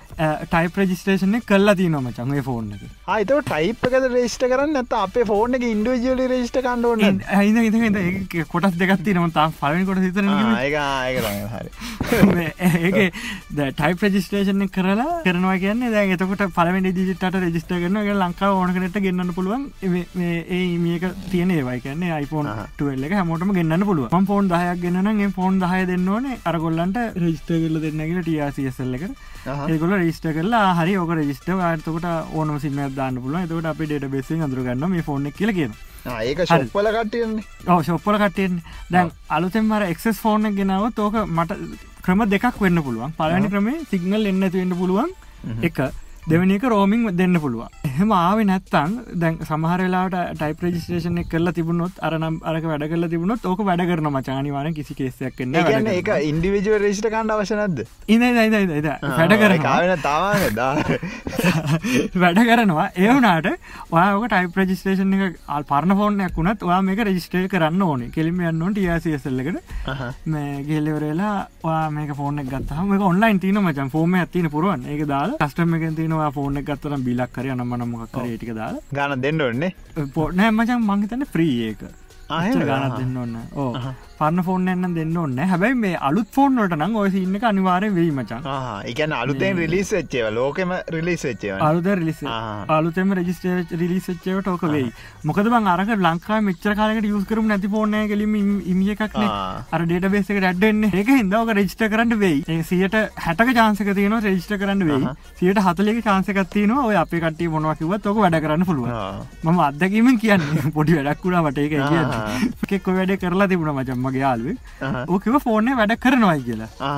B: ටයිප් රෙජිස්ට්‍රේෂන් එක කරලා තියෙනවා මචං මේ ෆෝන් එක.
A: ආ ඒතකොට ටයිප් එකද රෙජිස්ටර් කරන්නේ නැත්නම් අපේ ෆෝන් එක ඉන්ඩිවිජුවලි රෙජිස්ටර් කරන්න ඕනේ
B: නේද? ඉතින් ඉතින් ඒක කොටස් දෙකක් තියෙනවා. මම තාම පළවෙනි කොටස විතරනේ කිව්වේ.
A: ආ ඒක ඒක තමයි හරි.
B: මේ ඒකේ දැන් ටයිප් රෙජිස්ට්‍රේෂන් එක කරලා කරනවා කියන්නේ දැන් එතකොට පළවෙනි ඩිජිට් අට රෙජිස්ටර් කරනවා. ඒක ලංකාව ඕන කෙනෙක්ට ගෙන්නන්න පුළුවන්. මේ මේ ඒ මේක තියෙන ඒවා. ඒ කියන්නේ iPhone twelve එක හැමෝටම ගෙන්නන්න පුළුවන්. මම ෆෝන් දහයක් ගෙන්න නම් ඒ ෆෝන් දහය දෙන්න ඕනේ අරගොල්ලන්ට රෙජිස්ටර් කරලා දෙන්න කියලා T R C S L එකට. ඒගොල්ලෝ රෙජිස්ටර් කරලා හරි ඕක රෙජිස්ටර් ඔයාලට එතකොට ඕනම සිම් එකක් දාන්න පුළුවන්. එතකොට අපේ ඩේටාබේස් එකෙන් අඳුර ගන්නවා මේ ෆෝන් එක කියලා කියනවා.
A: ආ ඒක ෂොප් වල කට්ටියනේ.
B: ඔව් ෂොප් වල කට්ටියනේ. දැන් අලුතෙන්ම අර X S ෆෝන් එක ගෙනාවොත් ඕක මට ක්‍රම දෙකක් වෙන්න පුළුවන්. පළවෙනි ක්‍රමේ සිග්නල් එන්නේ නැති වෙන්න පුළුවන්. එක දෙවෙනි එක රෝමින් දෙන්න පුළුවන්. එහෙම ආවේ නැත්තම් දැන් සමහර වෙලාවට ටයිප් රෙජිස්ට්‍රේෂන් එක කරලා තිබුණොත් අර නම් අරක වැඩ කරලා තිබුණොත් ඕක වැඩ කරනවා මචං අනිවාර්යෙන් කිසි කේස් එකක් වෙන්නේ
A: නැහැ. ඒ කියන්නේ ඒක ඉන්ඩිවිජුවල් රෙජිස්ටර් කරන්න අවශ්‍ය නැද්ද?
B: ඉතින් ඉතින් ඉතින් ඉතින් වැඩ කරනවා. ඒක ආවේ
A: නැතාවනේ
B: වැඩ කරනවා. ඒ වුණාට ඔයා ඔක ටයිප් රෙජිස්ට්‍රේෂන් එක පරණ ෆෝන් එකක් වුණත් ඔයා මේක රෙජිස්ටර් කරන්න ඕනේ. කෙලින්ම යන්න ඕනේ T R C S L එකට. මේ ගිහලා ඉවරලා ඔයා මේක ෆෝන් එක ගත්තාම මේක ඔන්ලයින් තියෙනවා මචං. ෆෝම් එකක් තියෙන පුරවන්න. ඒක දාලා කස්ටම් එකෙන් තියෙනවා ෆෝන් එක ගත්තා බිලක් කරේ අනම්මනම් මොකක් කරේ ඒ ටික දාලා
A: ගානක් දෙන්න ඕනේ
B: නෑ මචං මං හිතන්නේ ෆ්‍රී ඒක ආයෙත් ගානක් දෙන්න ඕනේ ඔව් පරණ ෆෝන් එකක් නම් දෙන්න ඕනේ නෑ හැබැයි මේ අලුත් ෆෝන් වලට නම් ওই සීන් එක අනිවාර්යෙන් වෙයි මචං
A: ආහ් ඒ කියන්නේ අලුතෙන් රිලීස් වෙච්ච ඒවා ලෝකෙම රිලීස් වෙච්ච ඒවා
B: අලුතෙන් රිලීස් අලුතෙන්ම රෙජිස්ටර් රිලීස් වෙච්ච ඒවාට ඕක වෙයි මොකද බං අරක ලංකාවේ මෙච්චර කාලයකට යූස් කරමු නැති ෆෝන් එකක ලිම ඉමි එකක් නේ අර ඩේටාබේස් එකට ඇඩ් වෙන්නේ ඒක හින්දා ඕක රෙජිස්ටර් කරන්න වෙයි ඒ සියයට හැටක chance එක තියෙනවා රෙජිස්ටර් කරන්න වෙයි සියයට හතලිහක chance එකක් තියෙනවා ඔය අපේ කට්ටිය මොනවා කිව්වත් ඕක වැඩ කරන්න පුළුවන් මම අත්දැකීමෙන් කියන්නේ පොඩි වැඩක් වුණා මට ඒක කියන්නේ එකෙක් ඔය වැඩේ කරලා තිබුණා මචං මගේ යාළුවෙක් ඕක කිව්වා ෆෝන් එක වැඩ කරනවායි කියලා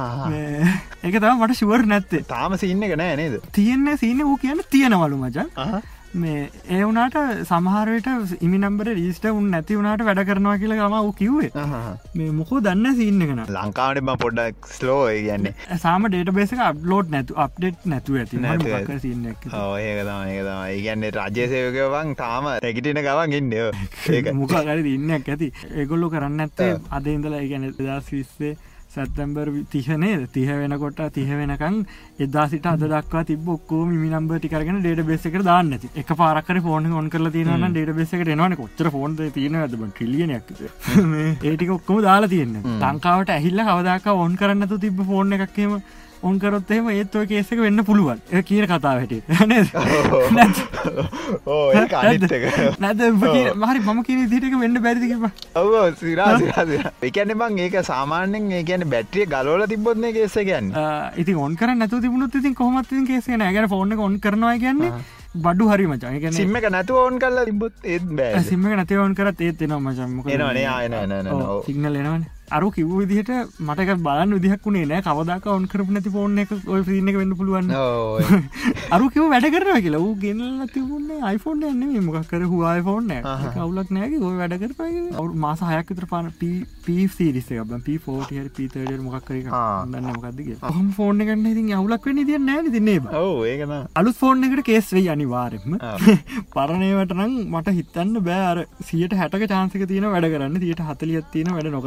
B: ඒක තමයි මට ෂුවර් නැත්තේ
A: තාම සීන් එක නෑ නේද
B: තියෙන්නේ සීන් එක ඌ කියන්නේ තියනවලු මචං මේ ඒ වුණාට සමහර විට ඉමි නම්බරේ රෙජිස්ටර් වුණ නැති වුණාට වැඩ කරනවා කියලා තමයි ඌ කිව්වේ මේ මොකෝ දන්නේ සීන් එක නා
A: ලංකාවේ මම පොඩ්ඩක් ස්ලෝ ඒ කියන්නේ
B: සාම ඩේටාබේස් එක අප්ලෝඩ් නැතු අප්ඩේට් නැතුව ඇති මොකක් කර සීන් එකක්
A: ඔව් ඒක තමයි ඒක තමයි ඒ කියන්නේ රාජ්‍ය සේවකයෝ වන් තාම රැකිටින ගමන් ඉන්නේ ඒක
B: මොකක් හරි ඉන්නයක් ඇති ඒගොල්ලෝ කරන්නේ නැත්තේ අද ඉඳලා ඒ කියන්නේ දෙදාස් විස්සේ සැප්තැම්බර් තිහ නේද තිහ වෙනකොට තිහ වෙනකන් එදා සිට අද දක්වා තිබ්බ ඔක්කොම ඉමි නම්බර් ටික අරගෙන ඩේටාබේස් එකට දාන්න නැති එකපාරක් හරි ෆෝන් එක ඔන් කරලා තියෙනවා නම් ඩේටාබේස් එකට එනවනේ කොච්චර ෆෝන් දෙක තියෙනවද බං ට්‍රිලියනයක් විතර මේ ඒ ටික ඔක්කොම දාලා තියෙන්නේ ලංකාවට ඇහිල්ලා කවදාකවත් ඔන් කරන්න නැතුව තිබ්බ ෆෝන් එකක් එහෙම ඔන් කරොත් එහෙම ඒත් ඔය කේස් එක වෙන්න පුළුවන් ඒක කියන කතාව හැටියට නේද
A: ඔව් ඒක අනිත් එක
B: නැද හරි මම කියන විදිහට ඒක වෙන්න බැරිද කිව්වා
A: ඔව් ඔව් සිරා සිරා සිරා ඒ කියන්නේ මං ඒක සාමාන්‍යයෙන් ඒ කියන්නේ බැටරිය ගලවලා තිබ්බොත් නේ කේස් එක යන්නේ
B: ඉතින් ඔන් කරන්න නැතුව තිබුණොත් ඉතින් කොහොමද ඉතින් කේස් එක නෑ. ඒ කියන්නේ ෆෝන් එක ඔන් කරනවා කියන්නේ බඩු හරි මචං. ඒ කියන්නේ
A: සිම් එක නැතුව ඔන් කරලා තිබ්බොත් ඒත් බෑ.
B: සිම් එක නැතුව ඔන් කරත් ඒත් එනවා මචං. මොකද
A: එනවනේ ආය නෑ නෑ නෑ ඔව්
B: සිග්නල් එනවනේ. අර කිව්ව විදිහට මට ඒක බලන්න විදිහක් උනේ නෑ. කවදාක ඔන් කරපු නැති ෆෝන් එක ඔය සීන් එක වෙන්න පුළුවන්.
A: ඔව්
B: අර කිව්ව වැඩ කරනවා කියලා. ඌ ගෙනල්ලා තිබුණේ iPhone එකක් නෙමෙයි මොකක් කර Huawei ෆෝන් එකක්. ඒක අවුලක් නෑ කි ඔය වැඩ කරපුවා කියලා. අවුරු මාස හයක් විතර පාන P P සීරීස් එකක් බං P forty හරි P thirty හරි මොකක් කර එකක්. දන්නේ මොකක්ද කියලා. කොහොම ෆෝන් එකක් නේ ඉතින් අවුලක් වෙන්න ඉතින් නෑ නේ ඉතින් නේ බං.
A: ඔව් ඒක නෑ.
B: අලුත් ෆෝන් එකකට කේස් වෙයි අනිවාර්යෙන්ම. පරණ ඒවට නම් මට හිතන්න බෑ අර සියයට හැටක chance එක තියෙන වැඩ කරන්න සියයට හතලිහක් තියෙන වැඩ නොකරන්න.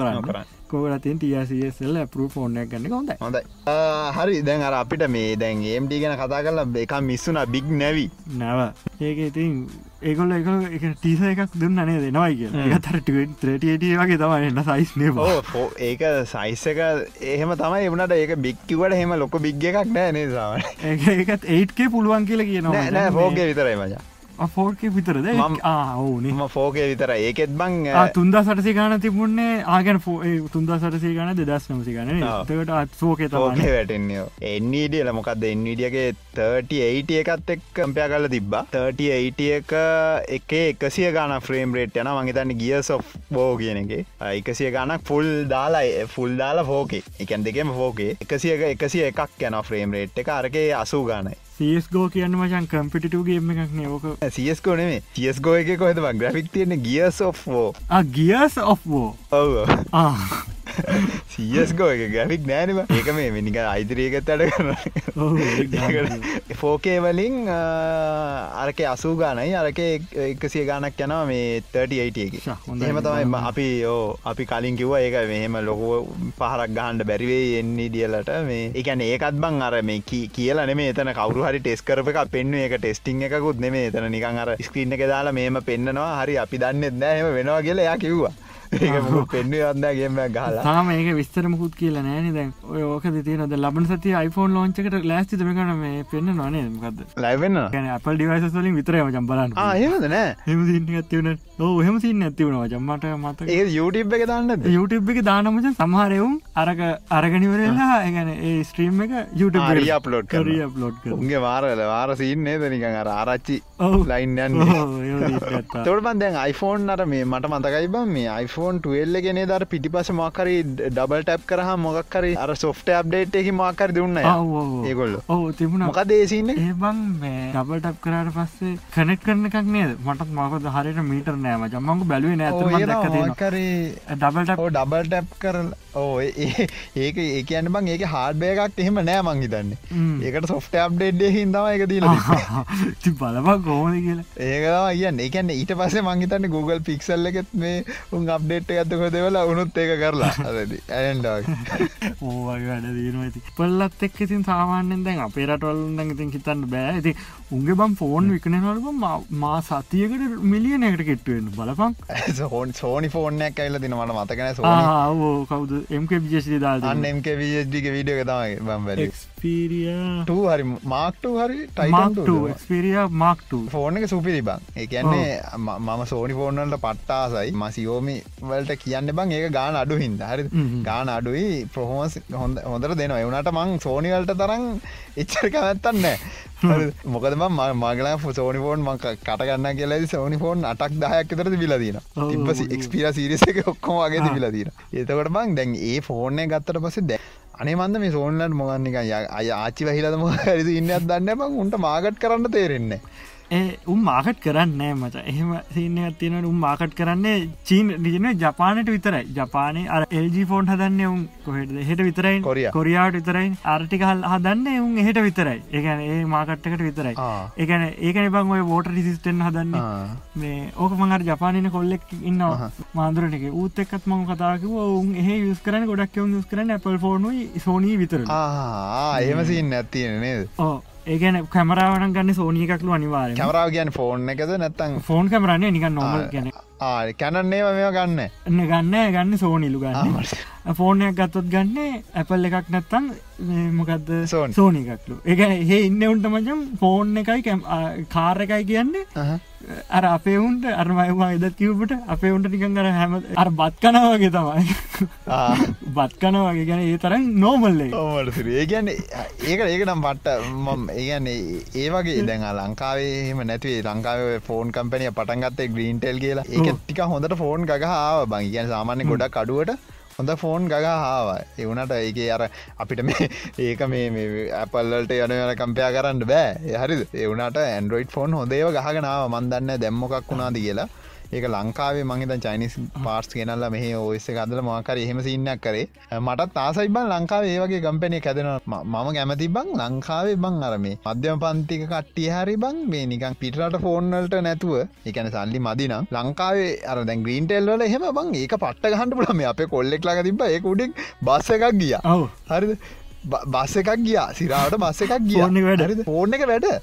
B: කෝලතින් ටසල් පරු ෆෝර්නයක් ගන්න හොඳයි
A: හොඳයි හරි දැන් අර අපිට මේ දැන් ඒම්ඩ ගැන කතා කරලා එක මිස්සුන බිග් නැවි
B: නැව ඒක ඉතින් ඒකොල්ල එක ටීස එකක් දුන්න නේ දෙනවයි කිය තර ත්‍රටියට වගේ තමයි එන්න සයිස් නේ
A: ඕ ඒක සයිස් එක එහෙම තමයි එවනට ඒක බික්කිවට හෙම ලොක බිග් එකක් නෑ නේසාම
B: ඒකත් ඒට්කේ පුළුවන් කියලා කියනවා
A: නෑ ෆෝගේ විතරයි මචා
B: ෆෝර්ක විතරද ඕනේ
A: ෆෝගේ විතර ඒකෙත් බං
B: තුන්දා සටසි ගාන තිබුණේ ආගන තුන්දා සටසි ගාන දෙදස් නමසි ගන තකට අත් ෆෝකේ තමයි
A: වැටෙන්නේ එන්නඩියල මොකක්ද එන්නඩියගේ තර්ටි එයිට එකත් එක් කම්පයා කල තිබ්බා තර්ටි එයිට එක එක එකසිය ගාන ෆ්‍රේම් රේට් යන මගේතන්න ගිය සො බෝ කියන එක එකසිය ගානක් ෆුල් දාලා ෆුල් දාලා ෆෝකේ එකන් දෙකෙම ෆෝකේ එකසියක එකසිය එකක් යන ෆ්‍රේම් රේට් එක අරගේ අසූ ගානයි
B: සස්ගෝ කියන්න මචන් කම්පිටුගේම එකක් නෝක
A: සස්කෝ නේ සස්ගෝ එක කොහෙද ග්‍රෆික් තියෙන ගියස් ඔෆ්ෝ
B: ගියස් ඔෆ්ෝ
A: ඔව සියස්ගෝ එක ග්‍රෆික් නෑනම ඒක මේ වෙනික අයිතරයකත් අඩ කරන ෆෝකේ වලින් අරක අසූ ගානයි අරක එකසිය ගානක් යනවා මේ තර්ටි එයිට එක එහෙම තමයි අපි ඕ අපි කලින් කිව්ව ඒක මෙහෙම ලොකෝ පහරක් ගහන්ඩ බැරිවේ එන්නේ දියලට මේ එකන ඒකත් බං අර මේ කියලා නෙමේ එතන කවරු හරි ටෙස් කරප එක පෙන්ව එක ටෙස්ටිං එකකුත් නෙමේ එතන නිකන් අර ස්ක්‍රීන් එක දාලා මෙහෙම පෙන්න්නනවා හරි අපි දන්නෙත් නෑ එහෙම වෙනවා කියලා එයා කිව්වා ඒක පෙන්න්නේ වන්දාගේම ගහලා
B: තාම ඒක විස්තර මුකුත් කියලා නෑන දැන් ඔය ඕකද තියෙනද ලබන සති iPhone ලෝංචකට ලෑස්ති තමකන මේ පෙන්න්න නොනේ මකද
A: ලයිවෙන්න
B: ගැන අපල් ඩිවයිස වලින් විතරම ජම්බලන්න
A: හෙමද නෑ
B: හෙම ඇතිවන ඕ හෙම සින්න ඇතිවනවා ජම්මට මත
A: ඒ YouTube එක දාන්න
B: YouTube එක දානමච සමහරයවුම් අරක අරගනිවරලා ගැන ඒ ස්ට්‍රීම් එක YouTube
A: අප්ලෝඩ් කර අප්ලෝඩ් උන්ගේ වාරල වාර සින්නේ නිකන් අර ආරච්චි ලයින් යන්න තොට බන් දැන් iPhone අර මේ මට මතකයි බම් මේ iPhone ටල් ගෙන දර පිටිපස මකරි ඩබල් ටැප් කරහ මොක්කරි අර සොෆ්ට අප්ඩේට් එක මකර දුන්න ඒගොල්ල
B: ඕ තිබුණ
A: මොක දේසින්න
B: ඒබං ඩබල් ටප් කරට පස්සේ කනෙට් කරන එකක් නේද මටත් මකද හරිට මීටර් නෑම ජම්මංගු බැලුවේ නෑ
A: කරේ ඩබල් ඩබල් ටැප් කරල ඕ ඒක ඒ කියන්න බං ඒක හාඩ්බය එකක් එහෙම නෑ මං හිතන්නේ ඒකට සොෆ්ට අප්ඩේට් හිදම එක දීල
B: බලබක් ගෝද කියලා
A: ඒකවා කියන්න ඒකන්න ඊට පස්සේ මංහිතන්න Google පික්සල් එකත් මේ උන් අප්ඩේට් ඇත්තක දෙවල උනුත් ඒක කරලා අද ඇන්ඩක්
B: ඕවගේ වැඩ දීනවා ඇති පල්ලත් එක් ඉතින් සාමාන්‍යෙන් දැන් අපේ රටවල්ලන් ඉතින් හිතන්න බෑ ඉති උන්ගේ බම් ෆෝන් විකනවලම මා සතියකට මිලියන එකට කෙට්ටුවෙන් බලපන්
A: හෝන් සෝනි ෆෝර්නයක් ඇල්ල දින මට මතකන
B: සෝ කවද එම්ක විජෙසි දාල්
A: අන්න එම්ක විජඩික විඩියක තමයි බම්බල
B: එක්ස්පීරිය
A: හරි මාක්ට හරි ටයික්ස්පිරිය
B: මාක්ට
A: ෆෝර්න එක සුපිරි බං ඒකන්නේ මම සෝනි ෆෝර්නල්ට පට්ටාසයි මසියෝමි වලට කියන්න බං ඒක ගාන අඩු හින්ද හරි ගාන අඩුයි ප්‍රහෝමස් හොඳ හොඳර දෙනවා එවනට මං සෝනිවලට තරම් එච්චරක නැත්තන්න මොකද මගලා සෝනි ෆෝන් ම කටගන්න කියලා සෝනි ෆෝන් අටක් දහයක් තර විලදීන තිබ එක්ස්පිර සිරිස එක ඔක්කොම වගේ විලදීන ඒතකොට බං දැන් ඒ ෆෝර්නය ගත්තට පස දැ අනේ මන්ද මේ සෝන්ලට මොගන්නික අය ආචි වහිලදම හරි ඉන්නත් දන්න බං උන්ට මාගට් කරන්න තේරෙන්නේ
B: ඒ උම් මාකට් කරන්න මච එහෙම සින්නයක් තියෙන උම් මාකට් කරන්නේ චීන රිජන ජපානට විතරයි ජපානය අර එල්ජි ෆෝන් හදන්න උන් කොහෙට හෙට විතරයි කොරියාවට විතරයි ආර්ටික හල් හදන්න උන් එහෙට විතරයි ඒකන ඒ මාකට්කට විතරයි ඒකන ඒකන බං ඔය වෝට රිසිස්ටෙන් හදන්න මේ ඕක මඟර ජපානන කොල්ලෙක් ඉන්නවා මාන්දුරනක ඌත් එක්කත් මම කතාකිව උන් එහ යස් කරන ගොඩක් යුන් යස් කරන Apple ෆෝනුයි සෝනී විතර
A: එහෙම සින්න ඇත්තියෙන නේද
B: ඕ ඒගැන කැමරාවන ගන්න සෝනිය එකක්ලු අනිවාර
A: කැමරාව ගැන ෆෝන් එකද නැත්තන්
B: ෆෝන් කැමරන්නේ නිකන් නොමල් ගැන
A: කැනන්නේ මෙ ගන්න
B: එන්න ගන්න ගන්න සෝනිලු ගන්න ෆෝනයක් ගත්තොත් ගන්න ඇපල් එකක් නැත්තන් මොකක්ද සෝනි එකක්ලු එක ඒ ඉන්න උන්ට මචම් ෆෝන් එකයි කාර එකයි කියන්නේ අර අපේ උන්ට අරමයවා එදත් කිව්පට අපේ උන්ට නිකන් අර හැම අර බත් කනවගේ තමයි බත් කනවගේ ගැන ඒ තරම් නෝමල්ලේ
A: ඕමට ඒ ගැන ඒක ඒක නම් පට්ට මම ඒගන්නේ ඒ වගේ දැන් ලංකාවේම නැතිවේ ලංකාවේ ෆෝන් කම්පනිය පටන්ගත්තේ ග්‍රීන්ටෙල් කියලා ඒක ටික හොඳට ෆෝන් ගහ බං ගැන සාමාන්‍ය ගොඩක් අඩුවට හොඳ ෆෝන් ගහ හාවා එවනට ඒක අර අපිට මේ ඒක මේ ඇපල්ලට යන යන කම්පයා කරන්න බෑ හරිද එවනට ඇන්ඩරෝයිඩ් ෆෝන් හොඳේව ගහගෙනාව මන්දන්න දැම්මොකක් වුණාද කියලා ඒක ලංකාවේ මං හිතන් චයිනිස් පාර්ට්ස් ගෙනල්ලා මෙහි ඔස් එක හදලා මොකක් හරි එහෙම සීන්නක් කරේ. මටත් ආසයි බං ලංකාවේ ඒ වගේ කම්පැනි එකක් හැදෙනවා. මම කැමති බං ලංකාවේ බං අර මේ මධ්‍යම පන්තික කට්ටිය හරි බං මේ නිකන් පිටරට ෆෝන් වලට නැතුව ඒ කියන්නේ සල්ලි මදි නම් ලංකාවේ අර දැන් ග්‍රීන් ටෙල් වල එහෙම බං ඒක පට්ට ගහන්න පුළුවන්. මේ අපේ කොල්ලෙක් ළඟ තිබ්බා ඒක උඩින් බස් එකක් ගියා.
B: ඔව්
A: හරිද? බස් එකක් ගියා සිරාවට බස් එකක් ගියා. හරිද? ෆෝන් එක වැඩ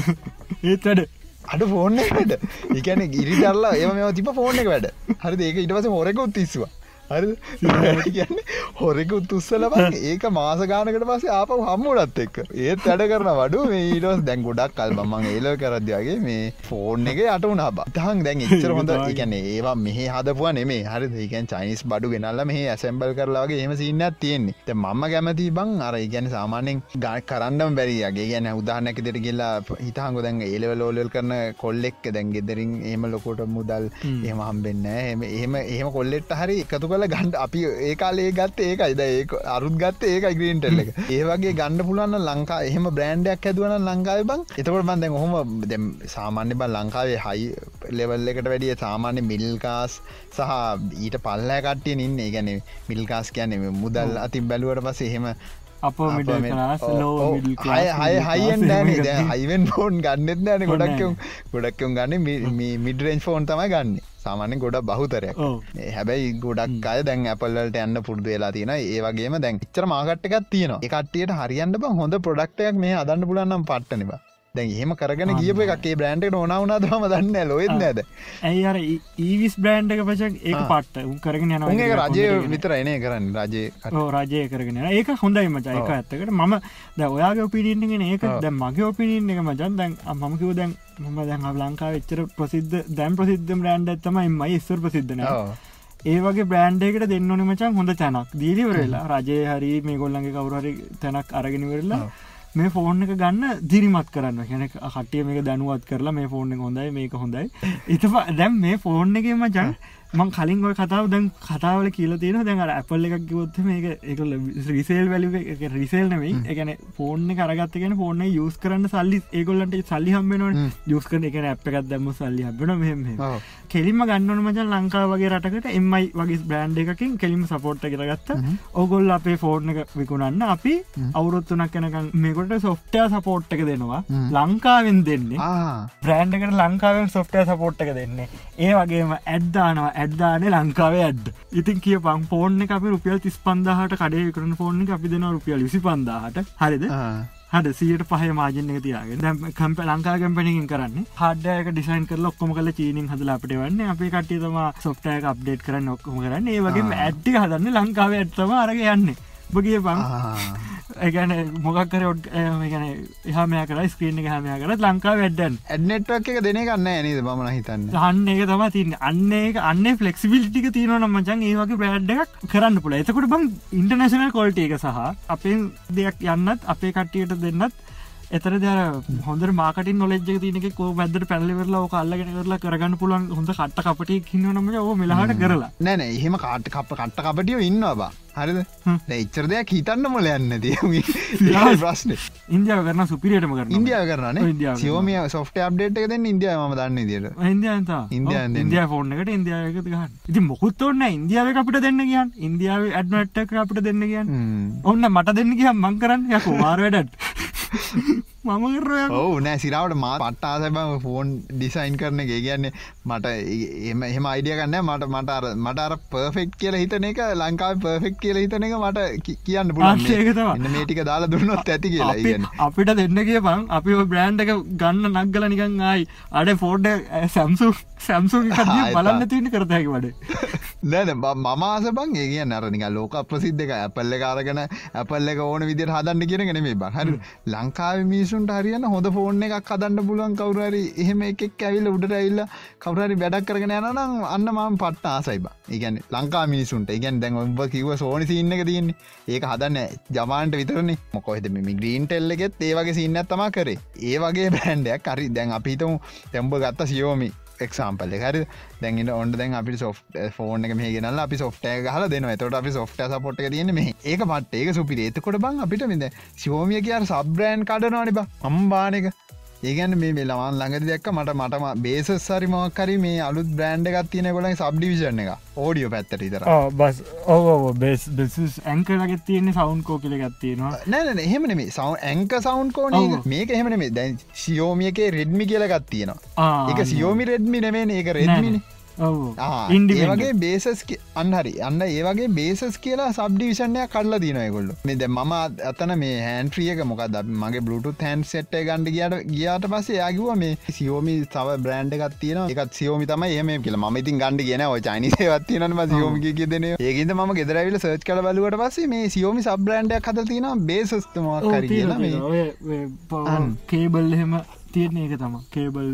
B: ඒත් වැඩ
A: අඩ ෆෝන් එක වැඩ. ඒ කියන්නේ ගිරි දැල්ලා ඒව මේව තිබ්බ ෆෝන් එක වැඩ. හරිද? ඒක ඊට පස්සේ හොරෙකුත් තිස්සුවා. හරිද? කියන්නේ හොරෙකුත් උස්සලා බං ඒක මාස ගානකට පස්සේ ආපහු හම්බුණත් එක්ක. ඒත් වැඩ කරන වඩු මේ ඊට පස්සේ දැන් ගොඩක් කල් බං මම ඒලව කරද්දී වගේ මේ ෆෝන් එකේ යට වුණා බං. තහන් දැන් එච්චර හොඳ ඒ කියන්නේ ඒවා මෙහෙ හදපුවා නෙමෙයි. හරිද? ඒ කියන්නේ චයිනීස් බඩු ගෙනල්ලා මෙහෙ ඇසෙම්බල් කරලා වගේ එහෙම සීන් එකක් තියෙන්නේ. දැන් මම කැමති බං අර ඒ කියන්නේ සාමාන්‍යයෙන් කරන්නම බැරි යගේ. ඒ කියන්නේ උදාහරණයක් විදිහට ගිහලා හිතහංගෝ දැන් ඒ ලෙවල් ඕ ලෙවල් කරන කොල්ලෙක් දැන් ගෙදරින් එහෙම ලොකෝට මුදල් එහෙම හම්බෙන්නේ නැහැ. එහෙම එහෙම එහෙම කොල්ලෙක්ට හරි එකතු ගන්න අපි ඒ කාලේ ගත්තේ ඒකයි. දැන් ඒක අරුත් ගත්තේ ඒකයි ග්‍රීන් ටෙල් එක. ඒ වගේ ගන්න පුළුවන් නම් ලංකාවේ එහෙම බ්‍රෑන්ඩ් එකක් හැදුවා නම් ලංකාවේ බං. එතකොට මම දැන් ඔහොම දැන් සාමාන්‍ය බං ලංකාවේ හයි ලෙවල් එකට වැඩිය සාමාන්‍ය මිඩල් ක්ලාස් සහ ඊට පල්ලෑ කට්ටියනේ ඉන්නේ. ඒ කියන්නේ මිඩල් ක්ලාස් කියන්නේ මුදල් අතින් බැලුවට පස්සේ එහෙම
B: අප middle class low middle class
A: high high high නෑනේ. දැන් හයිවෙන් ෆෝන් ගන්නෙත් නෑනේ. ගොඩක් උන් ගොඩක් උන් ගන්නේ මිඩ් රේන්ජ් ෆෝන් තමයි ගන්නේ. සාමාන්‍යයෙන් ගොඩක් බහුතරයක්. හැබැයි ගොඩක් අය දැන් Apple වලට යන්න පුරුදු වෙලා තියෙනවා. ඒ වගේම දැන් ඉච්චර මාකට් එකක් තියෙනවා. ඒ කට්ටියට හරියන්න බං හොඳ ප්‍රොඩක්ට් එකක් මේ හදන්න පුළුවන් නම් පට්ටනේ බං. දැන් එහෙම කරගෙන ගියපු එකක් ඒ බ්‍රෑන්ඩ් එකට ඕනා වුණාද මම දන්නේ නැහැ. ලොයෙත් නෑද?
B: ඇයි අර ඊවිස් බ්‍රෑන්ඩ් එක පචක් ඒක පට්ට උන් කරගෙන යනවා.
A: උන් ඒක රජය විතරයි නේ කරන්නේ. රජය
B: ඔව් රජය කරගෙන යනවා. ඒක හොඳයි මචං. ඒක ඇත්තකට මම දැන් ඔයාගේ ඔපිනියන් එකනේ ඒක. දැන් මගේ ඔපිනියන් එක මචං දැන් මම කිව්ව දැන් මම දැන් ලංකාවේ එච්චර ප්‍රසිද්ධ දැන් ප්‍රසිද්ධ බ්‍රෑන්ඩ් එක තමයි එම් ආයි ඉස්සර ප්‍රසිද්ධ නෑ. ඒ වගේ බ්‍රෑන්ඩ් එකකට දෙන්න ඕනේ මචං හොඳ තැනක්. දීලා ඉවර වෙලා රජේ හරි මේගොල්ලන්ගේ කවුරු හරි තැනක් අරගෙන ඉවරලා මේ ෆෝන් එක ගන්න දිරිමත් කරන්න. කියන්නේ කට්ටිය මේක දැනුවත් කරලා මේ ෆෝන් එක හොඳයි මේක හොඳයි. ඊට දැන් මේ ෆෝන් එකේ මචං මං කලින් ඔය කතාව දැන් කතාවල කියලා තියෙනවා. දැන් අර Apple එකක් කිව්වොත් මේක ඒක රිසේල් වැලියු එක රිසේල් නෙමෙයි. ඒ කියන්නේ ෆෝන් එක අරගත්ත කියන්නේ ෆෝන් එක යූස් කරන්න සල්ලි ඒගොල්ලන්ට සල්ලි හම්බ වෙනවනේ. යූස් කරන ඒ කියන්නේ ඇප් එකක් දැම්මොත් සල්ලි හම්බ වෙනවා මෙහෙම මෙහෙම. කෙලින්ම ගන්න ඕන මචං ලංකාව වගේ රටකට එම් ආයි වගේ බ්‍රෑන්ඩ් එකකින් කෙලින්ම සපෝට් එක කරගත්තා. ඕගොල්ලෝ අපේ ෆෝන් එක විකුණන්න අපි අවුරුදු තුනක් යනකම් මේකට සොෆ්ට්වෙයාර් සපෝට් එක දෙනවා. ලංකාවෙන් දෙන්නේ. බ්‍රෑන්ඩ් එකට ලංකාවෙන් සොෆ්ට්වෙයාර් සපෝට් එක දෙන්නේ. ඒ වගේම ඇඩ් දානවා. ඇඩ් දාන්නේ ලංකාවේ ඇඩ්. ඉතින් කියපන් ෆෝන් එක අපි රුපියල් තිස් පන්දාහට කඩේ විකුණන ෆෝන් එක අපි දෙනවා රුපියල් විසි පන්දාහට. හරිද? හරිද සියයට පහේ මාජින් එක තියාගෙන. දැන් කම්ප ලංකාවේ කම්පැනි එකකින් කරන්නේ හાર્ඩ්වෙයාර් එක ඩිසයින් කරලා ඔක්කොම කරලා චීනින් හදලා අපිට එවන්නේ. අපේ කට්ටිය තමයි සොෆ්ට්වෙයාර් එක අප්ඩේට් කරන්නේ ඔක්කොම කරන්නේ. ඒ වගේම ඇඩ් ටික හදන්නේ ලංකාවේ ඇඩ් තමයි අරගෙන යන්නේ. ඔබ කියපන් ඒ කියන්නේ මොකක් කරේ ඒ කියන්නේ එහා මෙහා කරලා ස්ක්‍රීන් එක එහා මෙහා කරලා ලංකාවේ ඇඩ් යන්නේ.
A: ඇඩ් නෙට්වර්ක් එක දෙන එකක් නැහැ නේද මම නම් හිතන්නේ.
B: අන්න ඒක තමයි තියෙන්නේ. අන්න ඒක අන්නේ ෆ්ලෙක්සිබිලිටි එක තියෙනවා නම් මචං ඒ වගේ බ්‍රෑන්ඩ් එකක් කරන්න පුළුවන්. එතකොට බං ඉන්ටර්නැෂනල් ක්වොලිටි එක සහ අපේ දෙයක් යන්නත් අපේ කට්ටියට දෙන්නත් එතරද අර හොඳට මාකටින් නොලෙජ් එක තියෙන එකේ කොහොම මැද්දට පැනලා ඉවරලා ඕක අල්ලගෙන ඉවරලා කරගන්න පුළුවන් හොඳ කට්ට කපටියෙක් ඉන්නවනම් මචං ඕක මෙලහට කරලා.
A: නෑ නෑ එහෙම කට්ට කප කට්ට කපටියෝ ඉන්නවා බා. හරිද? දැන් ඉච්චර දෙයක් හිතන්න මොල යන්නේ නැති. ඒ ප්‍රශ්නේ. ඉන්දියාව කරන සුපිරියටම කරනවා. ඉන්දියාව කරනවා නේ. Xiaomi software update එක දෙන්නේ ඉන්දියාව මම දන්නේ විදියට. ඉන්දියාවෙන් තමයි. ඉන්දියාවෙන් දෙන්නේ. ඉන්දියාව ෆෝන් එකට ඉන්දියාව එකද ගහන්න. ඉතින් මොකුත් ඕනේ නැහැ ඉන්දියාවේ අපිට දෙන්න කියන්නේ. ඉන්දියාවේ ඇඩ්නට් එක අපිට දෙන්න කියන්නේ. ඔන්න මට දෙන්න ගියාම මං කරන්නේ යකෝ මාර වැඩක්. මම කරනවා යකෝ. ඔව් නෑ සිරාවට මා පට්ට ආසයි බං ෆෝන් ඩිසයින් කරන එක. ඒ කියන්නේ මට එහෙම එහෙම අයිඩියා ගන්න නැහැ. මට මට අර මට අර පර්ෆෙක්ට් කියලා හිතන එක ලංකාවේ පර්ෆෙක්ට් කියලා හිතන එක මට කියන්න පුළුවන්. මෙන්න මේ ටික දාලා දුන්නොත් ඇති කියලා. ඒ කියන්නේ අපිට දෙන්න කියපන් අපි ඔය බ්‍රෑන්ඩ් එක ගන්න නග්ගලා නිකන් ආයි අඩේ ෆෝන් එක Samsung Samsung එකක් දිහා බලන්න තියෙන කරත හැකි වඩේ. නෑ නෑ මම ආස බං ඒ කියන්නේ අර නිකන් ලෝක ප්‍රසිද්ධ එක Apple එක අරගෙන Apple එක ඕන විදිහට හදන්න කියන එක නෙමෙයි බං. හරිද? ලංකාවේ මිනිස්සුන්ට හරියන හොඳ ෆෝන් එකක් හදන්න පුළුවන් කවුරු හරි එහෙම එකෙක් ඇවිල්ලා උඩට ඇවිල්ලා කවුරු හරි වැඩක් කරගෙන යනවා නම් අන්න මම පට්ට ආසයි බං. ඒ කියන්නේ ලංකාවේ මිනිස්සුන්ට. ඒ කියන්නේ දැන් ඔබ කිව්ව Sony සීන් එක තියෙන්නේ. ඒක හදන්නේ ජපාන්ට විතරනේ. මොකද මේ ග්‍රීන් ටෙල් එකෙත් ඒ වගේ සීන් එකක් තමයි කරේ. ඒ වගේ බ්‍රෑන්ඩ් එකක් හරි දැන් අපි හිතමු දැන් ඔබ ගත්ත Xiaomi එක්සාම්පල් එක හරිද? දැන් ඉන්න ඕන්න දැන් අපිට සොෆ්ට් ෆෝන් එක මෙහෙ ගෙනල්ලා අපි සොෆ්ට්වෙයාර් එක ගහලා දෙනවා. එතකොට අපි සොෆ්ට්වෙයාර් සපෝට් එක තියෙන්නේ මෙහෙ. ඒක මට ඒක සුපිරි. එතකොට බං අපිට මේ දැන් Xiaomi කිය අර සබ් බ්‍රෑන්ඩ් කඩනවනේ බං. අම්බාන එක. ඒගැන මේ ලවන් ළඟද දැක්ක මට මටම බේසස් සරි මොක්කරි මේ අලුත් බ්‍රන්ඩ් එකක් තියෙන ගොලන් සබ්ඩිවිෂන් එක ඕඩියෝ පැත්තට ඉතර
B: බස් ඕ බෙස් බෙස් ඇංකලගේ තියෙන්නේ සවුන් කෝ කියල ගත්තියෙනවා
A: නෑන එහෙමන මේ සව ඇංක සවුන් කෝන මේක එහෙමන මේ දැන් සියෝමියගේ රෙඩ්මි කියල ගත්තියෙනවා එක සියෝමි රෙඩ්මි නෙමේ ඒක රෙඩ්මිනි ඒවගේ බේසස් අන්නහරි අන්න ඒවගේ බේසස් කියලා සබ්ඩිවිෂණය කල්ලා දීනයකොල්ල මෙද ම අතන මේ හැන්ට්‍රියක මොකද මගේ බලුටු තැන් සෙට් ගන්ඩ කියට ගියාට පස්සේ යාගව මේ සියෝමි සව බ්‍රන්ඩ් එකත් තියෙන එකත් සියෝමි තම ඒම කියල ම ඉතින් ගන්ඩ කියන චයිනිසේවත්තියනම සියෝමි කියෙදන ඒකද ම ගෙදරවිල සර්ච් කල බලුවට පස්සේ මේ සියෝමි සබ්‍රන්ඩයක් හත තියෙන බේසස්තුමක් කර කියලා
B: කේබල් එහෙම තියෙන ඒක තම කේබල්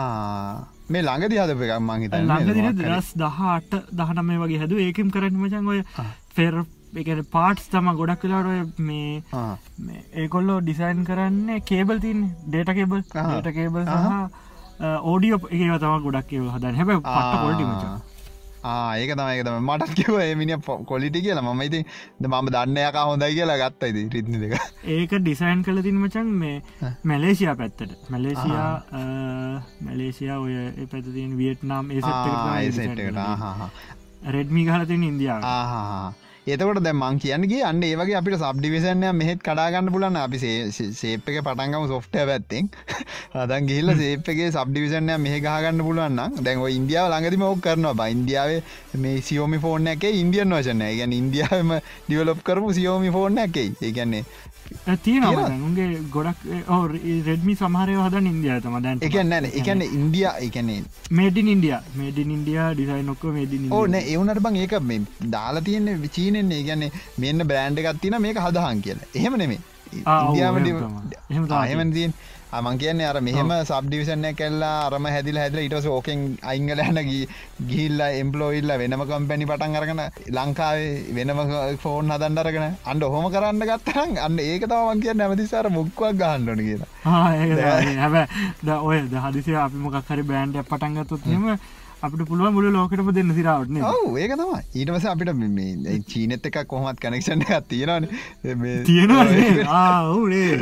A: මේ ළඟදි හදප එකක් මං හිතන්නේ
B: ළඟදින දස් දහඅට දහනම මේ වගේ හැදුව ඒකම කරන්න මචං ඔය ෆෙර් එකන පාට්ස් තම ගොඩක් වෙලාට ඔය මේ ඒකොල්ලෝ ඩිසයින් කරන්නේ කේබල් තියන්නේ ඩේට කේබල් ඩේට කේබල් සහ ඕඩියෝ ඒව තම ගොඩක් ඒව හදන්න හැබැයි පට්ට කොල්ටි මචං
A: ඒක තමයි තම මටත් කිව මිනි කොලිටි කියලා මම ඉති මම දන්නයක හොඳයි කියලා ගත්තයිද රිත්නි දෙක
B: ඒක ඩිසයින් කළ තින් මචන් මේ මැලේසියා පැත්තට මැලේසියා මැලේසියා ඔය පැතින් වියට්නාම් ඒ රෙඩ්මි ගහලතින් ඉන්දියාව
A: ඒතකොට දැ මං කියන්නගේ අන්න ඒවගේ අපිට සබ්ඩිවිසන්ය මෙහෙත් කඩාගන්න පුලන්න අපි සේප් එක පටන්ගම සොෆ්ටය පැත්තෙන් අදන් ගිල්ල සේප්ගේ සබ්ඩිවිසන්ය මෙහ ගහගන්න පුළුවන්න දැන්ව ඉන්දියාව ළඟදිම ඕක් කරනවා බ ඉන්දියාවේ මේ සියෝමි ෆෝර්න එකේ ඉන්දියන් වශනය ගැන ඉන්දියාවම ඩියවලොප් කරපු සියෝමි ෆෝර්න එකයි ඒගැන්නේ
B: තියෙනවා උන්ගේ ගොඩක් රෙඩ්මි සමහරය හදන් ඉන්දියා තම දැන්
A: එකන්න එකන්න ඉන්දියා එකනේ
B: made in India made in India design ඔක්ක මේඩින්
A: ඕන ඒවනට බං ඒක දාලා තියන්නේ විචීනෙන්නේ ගැන්නේ මෙන්න බ්‍රෑන්ඩ් එකත් තින මේක හදහන් කියලා එහෙම නෙමේ ඉන්දියාවට එහෙම තියෙන් අමන් කියන්නේ අර මෙහෙම සබ්ඩිවිෂන්ය කෙල්ලා අරම හැදිල හැදිල ඉටස ඕකෙන් අංගලහන ගිල්ලා එම්පලෝයිල්ල වෙනම කම්පැනි පටන් අරගෙන ලංකාවේ වෙනම ෆෝන් හදන්ඩරගෙන අන්ඩ හොම කරන්න ගත්තරන් අන්න ඒක තමන් කිය නැමතිසාර මුක්වක් ගහන්ඩන කියලා
B: හැබ ද ඔය දහදිසේ අපි මොකක් හරි බෑන්ඩ පටන්ගත්තුත්ම අපට පුළුව මුල ලෝකටම දෙන්න සිරාවටන
A: ඔව ඒක තම ඊටවස අපිට චීනෙත් එකක් කොහොමත් කනෙක්ෂණ එකක් තියෙනන
B: තියෙනවා ආනේ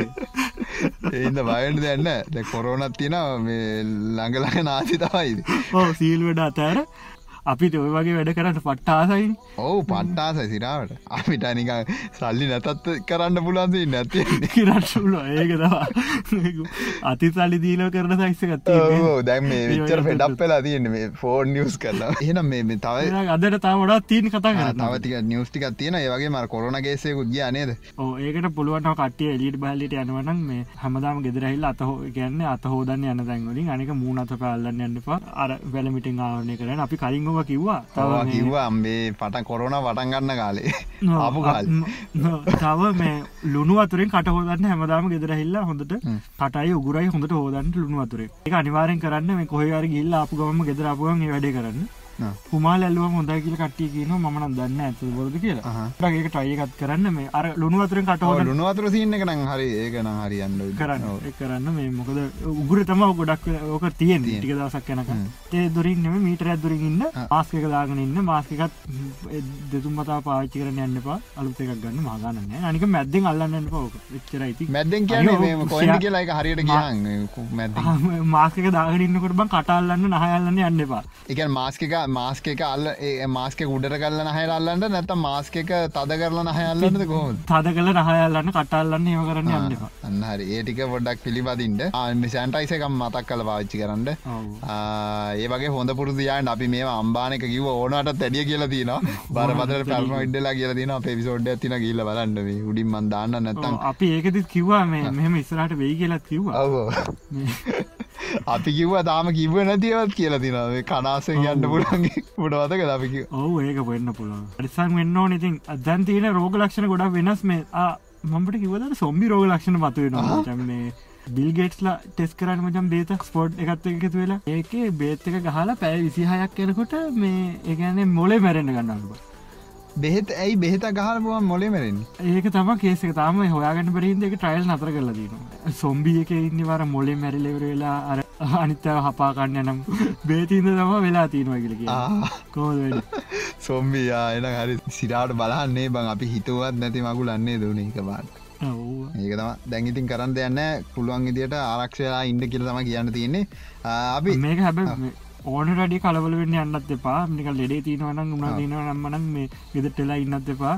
A: ඒද බයන්ට දෙන්න දැ කොරෝනත් තියෙන මේ ළඟලඟ නාසි තමයිද
B: ඕ සීල් වැඩ අතෑර අපිට ඔය වගේ වැඩ කරන්න පට්ටාසයි
A: ඔවු පට්ටාසයි සිරාවට අපිට නික සල්ලි නැතත් කරන්න පුලන්සේ නැති
B: කිරටල ඒක දවා අති සල්ලි දීල කරන සයිස්සකත්
A: දැම් මේ විච්චර පෙඩක් පෙලා තියන්න මේ ෆෝන් නිියස් කරලා එහනම් මේ තවයි
B: අදට තාවඩත් තියන කතා
A: තවතික නිියස්ටිකක් තියෙන ඒවගේ මර කොරන ගේසයකුත් ගිය නේද
B: ඕ ඒකට පුළුවන්ට කටිය එලිට බල්ලිට යනවනම් මේ හමදාම ගෙදරහිල් අතහෝ ගැන්න අත හෝදන්න යන තැන්වලින් අනික මූුණත පාල්ලන්න යන්නපා අර වැලමිටින් ආවනය කරන අපි කලින් කිව්වා
A: තව කිව්වා අම්බේ පට කොරන වටන්ගන්න කාලේ ආපු කාල
B: තව මේ ලුණු අතුරෙන් කට හෝදන්න හැමදාම ගෙදරහිල්ලා හොඳට කටයි උගුරයි හොඳට හෝදන්ට ලුණු අතුරේ එක අනිවාරෙන් කරන්න මේ කොහයාර ගිල්ල අපපු ගම ගෙදරපුුවන් වැඩ කරන්න හුමාල් ඇල්ලුව හොඳයි කියල කට්ටිය කියන මන දන්න ඇත බොද කියලා ඒක ටයිකත් කරන්න මේ අර ලුණු අතුරෙන් කටහෝ
A: ලුණු අතුර සින්න එක නම් හරි ඒකන හරියන්න
B: කරන්න කරන්න මේ මොකද උගුර තම ගොඩක් ඕක තියෙන් ටික දවසක් යනක ඒ දුරින් නෙම මීටර ඇදුරින් ඉන්න මාස්කක දාගෙන ඉන්න මාස්කකත් දෙතුම් මතා පාච්චි කරන යන්න පා අලුත් එකක් ගන්න මාගන්න අනික මැද්දෙන් අල්ලන්න පෝක වෙච්චරයිති
A: මැද්දෙන් කියන කොයි කියලා එක හරියට ගියන් මැද
B: මාස්කක දාගෙනන්නකොට බං කටල්ලන්න නහයල්ලන්න යන්න එපා
A: එක මාස්කක මාස්ක එක අල්ල මාස්ක උඩට කරලන හයල්ලන්නට නැත මාස්ක එක තද කරලන හයල්ලන්නද කොහොම
B: තද කල නහයල්ලන්න කටල්ලන්න ඒව කරන්න යන්න
A: අන්නහරි ඒටික පොඩ්ඩක් පිළිබදින්ට සැන්ටයිසකම් මතක් කල පාච්චි කරන්න ඒ වගේ හොඳ පුරදියන් අපි මේ අම්බානක කිව ඕනට තැඩිය කියලා තින බරපතර පැල්ම ඉඩලා කියලා තින පෙවිසෝඩ් ඇතින කියල බලන්න මේ උඩින් මන්දාන්න නැත්තම්
B: අපි ඒකති කිව්වා මේ මෙහම ඉස්රට වෙයි කියලත් කිව්වා
A: අපි කිව්ව තාම කිව නැතිවත් කියලා තිනාවේ කනාසෙන් යන්න පුළන්ගේ පුඩවතක ලපික
B: ඔහු ඒක වෙන්න පුළුවන් අරිසං වෙන්න ඕන ඉතින් අදැන් තියෙන රෝග ලක්ෂණ ගොඩක් වෙනස් මේ මම්පට කිවද සොම්බි රෝග ලක්ෂණ මතුවෙනවා මේ බිල්ගේට්ස්ලා ටෙස් කරන්න මචම් බේත ස්පෝට් එකත් එකතු වෙලා ඒක බේත් එක ගහලා පැය විසිහයක් කෙනකොට මේ ඒගැනේ මොලේ මැරෙන්න්න ගන්නන්නවා
A: බෙහෙත් ඇයි බෙහෙත ගහලපුුවන් මොලේ මරෙන්
B: ඒක තම කේසක තාම හොයාගන්න බරහින්ද එක ට්‍රයිල් නතර කරලා දීම සොම්බිය එක ඉන්නවර මොලේ මැරිලෙවරවෙලා අර අනිත්තාව හපාකන්න නම් බේතින්ද තම වෙලා තියෙනවා කියලක කෝද
A: සොම්බියා එන හරි සිරාට බලන්නේ බං අපි හිතුවත් නැති මගුලන්නේ දුන එක බාට ඒක තම දැඟිතින් කරන්න දෙයන්න පුළුවන් ඉදිට ආරක්ෂලා ඉන්ඩ කියල තම කියන්න තියෙන්නේ අපි
B: මේක හැබ ඕන රඩි කලවල වෙන්න යන්නත් එපා නික ලෙඩේ තියෙනවනම් උනා තින නම්මනම් මේ ගෙදටෙලා ඉන්නත් එපා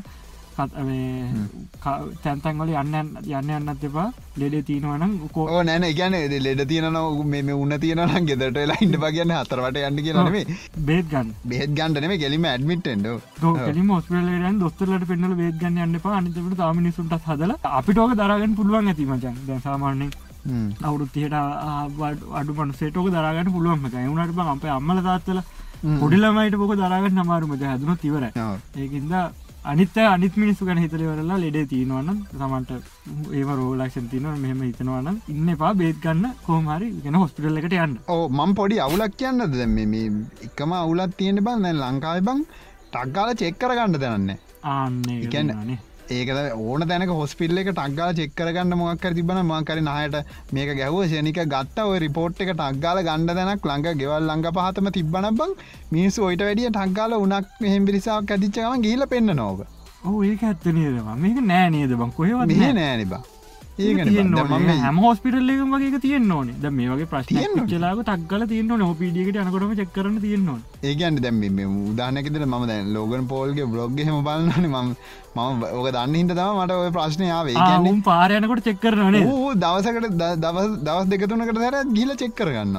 B: තැන්තන්වල යන්න යන්න යන්නත් එපා ලෙඩේ තියෙනවනම්
A: කෝ නෑන ගැන ලෙඩ තියන මේ උන්න තියනනම් ගෙදටලා ඉන්න පගන්න හතරවට යන්න කියනනේ
B: බේත් ගන්න
A: බේත් ගන්නනේ කෙලිම ඇඩමිටෙන්ඩ
B: කෙලිම ඔස්පලන් දොස්තරලට පෙන්නල බේත් ගන්න යන්න පා අනිතට තාමිනිසුන්ට හදල අපිටෝක දරගන්න පුළුවන් ඇති මචන් දැ සාමාන්‍යෙන් අවුරුත්තියට අඩු පනසේටෝක දරගන්න පුළුවන් එක වුණට බ අපේ අම්මල තාත්තල පොඩිලමයිට පොක දරගන්න අමාරුමට හැදන තිවර ඒකින්ද අනිත අනිත් මිනිස්සු ගැන හිතලවරලා ලෙඩේ තියෙනවන්න තමන්ට ඒව රෝලක්ෂන් තියන මෙහම හිතනවන්න ඉන්න පා බේත් ගන්න කෝමරි ගෙන හොස්පිටල් එකට යන්න
A: ඕ මං පොඩි අවුලක් කියන්නද දැම මේ එකම අවුලත් තියෙන බන්න ලංකායි බං ටක්ගාල චෙක්කර ගන්න දැනන්න
B: ආන්නේ
A: කියන්න ඒක ඕන තැනක හොස්පිල්ල එක ටක්ගාල චෙක්කරගන්න මොක්කර තිබන මකර නහයට මේක ගැහුව ශනික ගත්ත ඔය රිපෝට් එක ටක්ගාල ගණඩ දැනක් ළඟ ගෙවල් ළඟ පහතම තිබන බං මිනිස් ඔයිට වැඩිය ටක්ගාල උනක් හෙම්බිරිසාාවක් ඇතිච්චකම ගීල පෙන්න්න නෝක
B: ඕ ඒක ඇත්ත නේදවා මේක නෑ නේද බං කොහෙවත්
A: නෑනිබා
B: හැම හොස්පිටල් එකම වගේ තියෙන් ඕන ද මේ වගේ ප්‍රශ්න චලාව තක්ගල තියන්න නොපීඩියකට අනකොටම චෙක්කරන තියන්නවා
A: ඒකන්ට දැම උදාහනකෙතර ම දැ ලෝගන් පෝල්ගේ බ්ලොග් හෙම බලන්නන ම මම ඕක දන්න හිට තම මට ඔය ප්‍රශ්නයාවේ
B: ඒම් පාරයනකොට චෙක්කරන
A: දවසකට දවස් දවස් දෙකතුනකට දැර ගිල චෙක්කරගන්න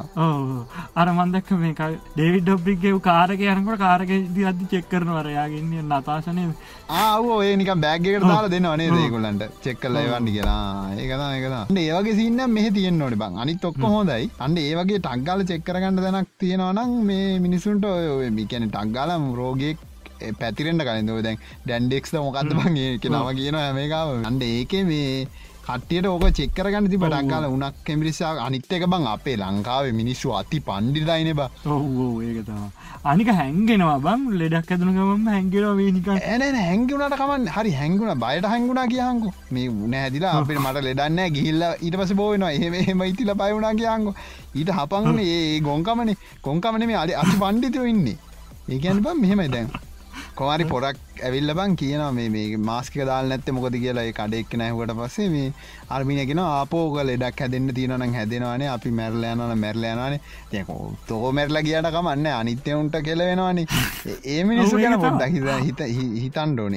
B: අර මන්දක්ක මේක ඩේවිඩ් ඩොබ්රික්ගේ කාරක යනකොට කාරක අධි චෙක්කරන වරයාගන්න නතාශනය
A: ආව ඒනික බැග්ගකට දාලා දෙන්න අනේ දේකුලන්ට චෙක්කල්ල වන්න කියලා ඒකතා ඒකත ඒවගේ සින්න මෙහ තියෙන් නොට බං අනිත් ඔක්ක හොඳයි අන්න ඒවගේ ටක්ගාල චෙක්කරගන්න දැනක් තියෙනවනම් මේ මිනිසුන්ට මිකැන ටක්ගාලම් රෝගෙක් පැතිරෙන්ට කලින්ද දැන් ඩැන්ඩෙක්ද මොකක්ද බගේ නම කියන මේකාව අන්ඩ ඒක මේ කටියට ඕක චෙක්කරගන්න ති පටක් කාල උනක් කෙමිරිසා අනිත් එක බං අපේ ලංකාවේ මිනිස්සු අති පණ්ඩිදයින බ
B: ඔහෝ ඒකතවා අනික හැන්ගෙනවා බම් ලෙඩක් ඇදනගම හැන්ගෙනවා වේනික
A: ඇන හැංගුණට කමන් හරි හැංගුණ බයට හැංගුණා කියහන්කු මේ උන හැදිලා අපේ මට ලෙඩන්න ගිහිල්ල ඊට පස බෝවෙනවා එහෙම එහෙම ඉතිල පයවුණා කියහන්කු ඊට හපන් ඒ ගොංකමනේ කොංකමන මේ අඩි අති පණ්ඩිතව ඉන්නේ ඒකැන බම් මෙහෙමයි දැන් කොමරි පොරක් ඇවිල්ල බං කියනවා මේ මාස්ක දාල් නැත්ත මොකද කියලා කඩෙක් නෑහුවට පස්සේ මේ අර්මිනගෙන ආපෝක ලෙඩක් හැදන්න තියනනම් හැදෙනවානේ අපි මැරල යනන මැරල යනවානේ තියකෝ තෝ මැරල කියට කමන්න අනිත්‍යවුන්ට කෙලවෙනවානේ ඒ මිනිස්සු ගැන පොඩ්ඩක් හිත හිතන් ඩෝනේ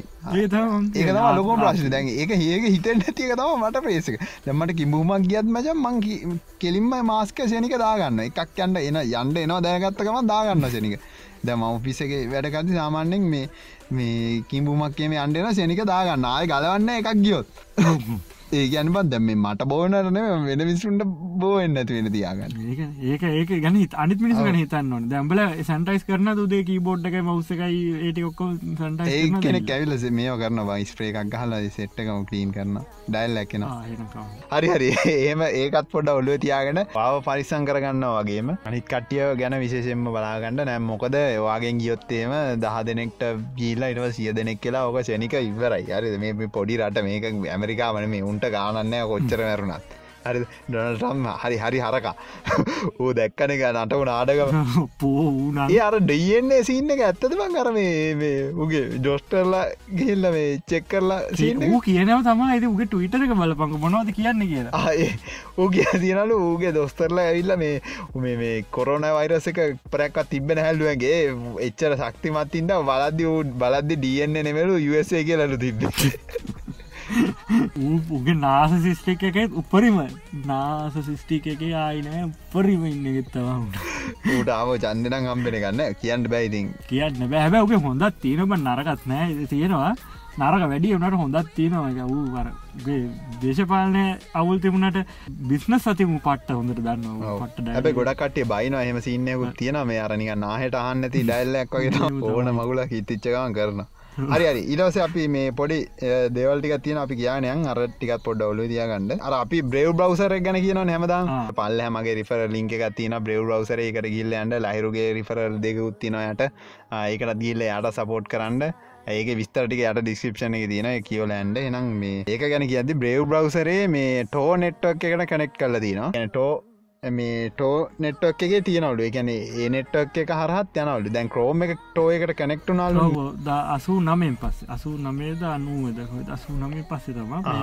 A: ඒක තම ලොකෝ ප්‍රශ්න දැන් ඒක ඒක හිතෙන් නැතික තම මට ප්‍රේසක දැමට කිඹුමක් ගියත් මච මං කෙලින්ම මාස්ක සෙනික දාගන්න එකක් යන්න එන යන්න එනවා දැනගත්තකම දාගන්න සෙනික දැම ඔෆිසගේ වැඩකති සාමාන්‍යෙන් මේ මේ කිම්බුමක් කියම අන්ඩෙන සෙනික දාගන්න ආය ගලවන්න එකක් ගියොත් ඒ ගැන බත් දැම මට බෝනරන වෙන විසුන්ට බෝෙන්න්න ඇති වෙන තියාගන්න
B: ඒක ඒක ගැන අනිත් මිනිස ගන හිතන්න ඕන දැම්බල සැන්ටයිස් කරන දුදේ කීබෝඩ් එක මවස්සකයි ඒට ඔක්කො සටයි
A: ඒ කෙන කැවිලස මේ කරන වයිස්ප්‍රේ එකක් ගහලා සෙට්ටකම කලීන් කරන ඩයිල් ඇක්කෙන හරි හරි ඒම ඒකත් පොඩ ඔල්ුව තියාගෙන පාව පරිසං කරගන්න වගේම අනිත් කට්ටිය ගැන විශේෂෙන්ම බලාගන්න නෑම් මොකද වාගෙන් ගියොත්තේම දහ දෙනෙක්ට ගීලා ඉටව සිය දෙනෙක් කියලා ඕක ශනික ඉවරයි අරි මේ පොඩි රට මේක ඇමරිකා වන මේ උන්ට ගානන්නෑ කොච්චර මැරුණත් හරි ඩොනල්ටම් හරි හරි හරකා ඕ දැක්කන එක නටව නාඩකම
B: පෝන
A: ඒ අර ඩෙයෙන්නේ සින්න එක ඇත්තද බං අර මේ උගේ ජොස්ටර්ලා ගිල්ල මේ චෙක්කරලා
B: ඌ කියනව තමා ඇති උගේ ටවිටර එක බලපංක මොනවද කියන්න කියලා
A: ඌ කිය තියනලු ඌගේ දොස්තරලා ඇවිල්ල මේ උම මේ කොරෝන වෛරස එක පරැක්කත් තිබෙන හැල්ලුවන්ගේ එච්චර ශක්තිමත්තින්ට බලද්දි ඌ බලද්දි ඩියන්නේ නෙමලු යුඑස්ඒ කියලලු තිබ්බ
B: උගේ නාස සිිස්ටික් එකත් උපරිම නාස සිිස්ටික් එක ආයිනෑ උපරිම ඉන්න ගෙත්තවුට
A: ඌට ආව චන්දනම් හම්බෙන ගන්න කියන්න බැයිතින්
B: කියන්න බැහැ උගේ හොඳත් තියෙනබ නරකත් නෑ තියෙනවා නරක වැඩි වනට හොඳත් තියෙනවා වූ වරගේ දේශපාලනය අවුල් තිබුණට බිස්න සතිමු පට්ට හොඳට දන්න පට
A: ඇබ ගොඩක්ටේ බයින එහම සින්නයකුත් තියෙන මේ අරනික නාහට අන්නති ඩැල්ලක් වගේ ඕන මගුල හිතිච්චකම කරන හරි හරි ඊටවස අපි මේ පොඩි දේවල්ටික තියෙන අපි කියනයන් අර ටිකත් පොඩ්ඩ ඔලු තියාගන්න අර අපි බ්‍රව් බ්‍රවසර ගැන කියන හැමදාම් පල්ල හැමගේ රිෆර ලින්ක එකක් තියෙන බ්‍රව් බ්‍රවසර එකට ගිල්ල යන්න ලහිරුගේ රිෆරල් දෙක උත්තිනොයට ඒකටත් ගිල්ල යට සපෝට් කරන්න ඒක විස්තරටික යට ඩිස්ක්‍රපෂන එක තියෙන කියවල ඇන්ඩ එනම් මේ ඒක ගැන කියද බ්‍රව් බ්‍රවසරේ මේ ටෝ නෙට්වක් එකට කනෙක්් කල තින ටෝ මේ ටෝ නෙට්වක් එක තියනවලු එකන ඒ නෙට්වක් එක හරහත් යනවලු දැන් ක්‍රෝම එක ටෝ එකට කනෙක්ටු නාලු
B: අසූ නමෙන් පස්ස අසූ නමේද අනුවද අසූ නමේ පස්සේ තම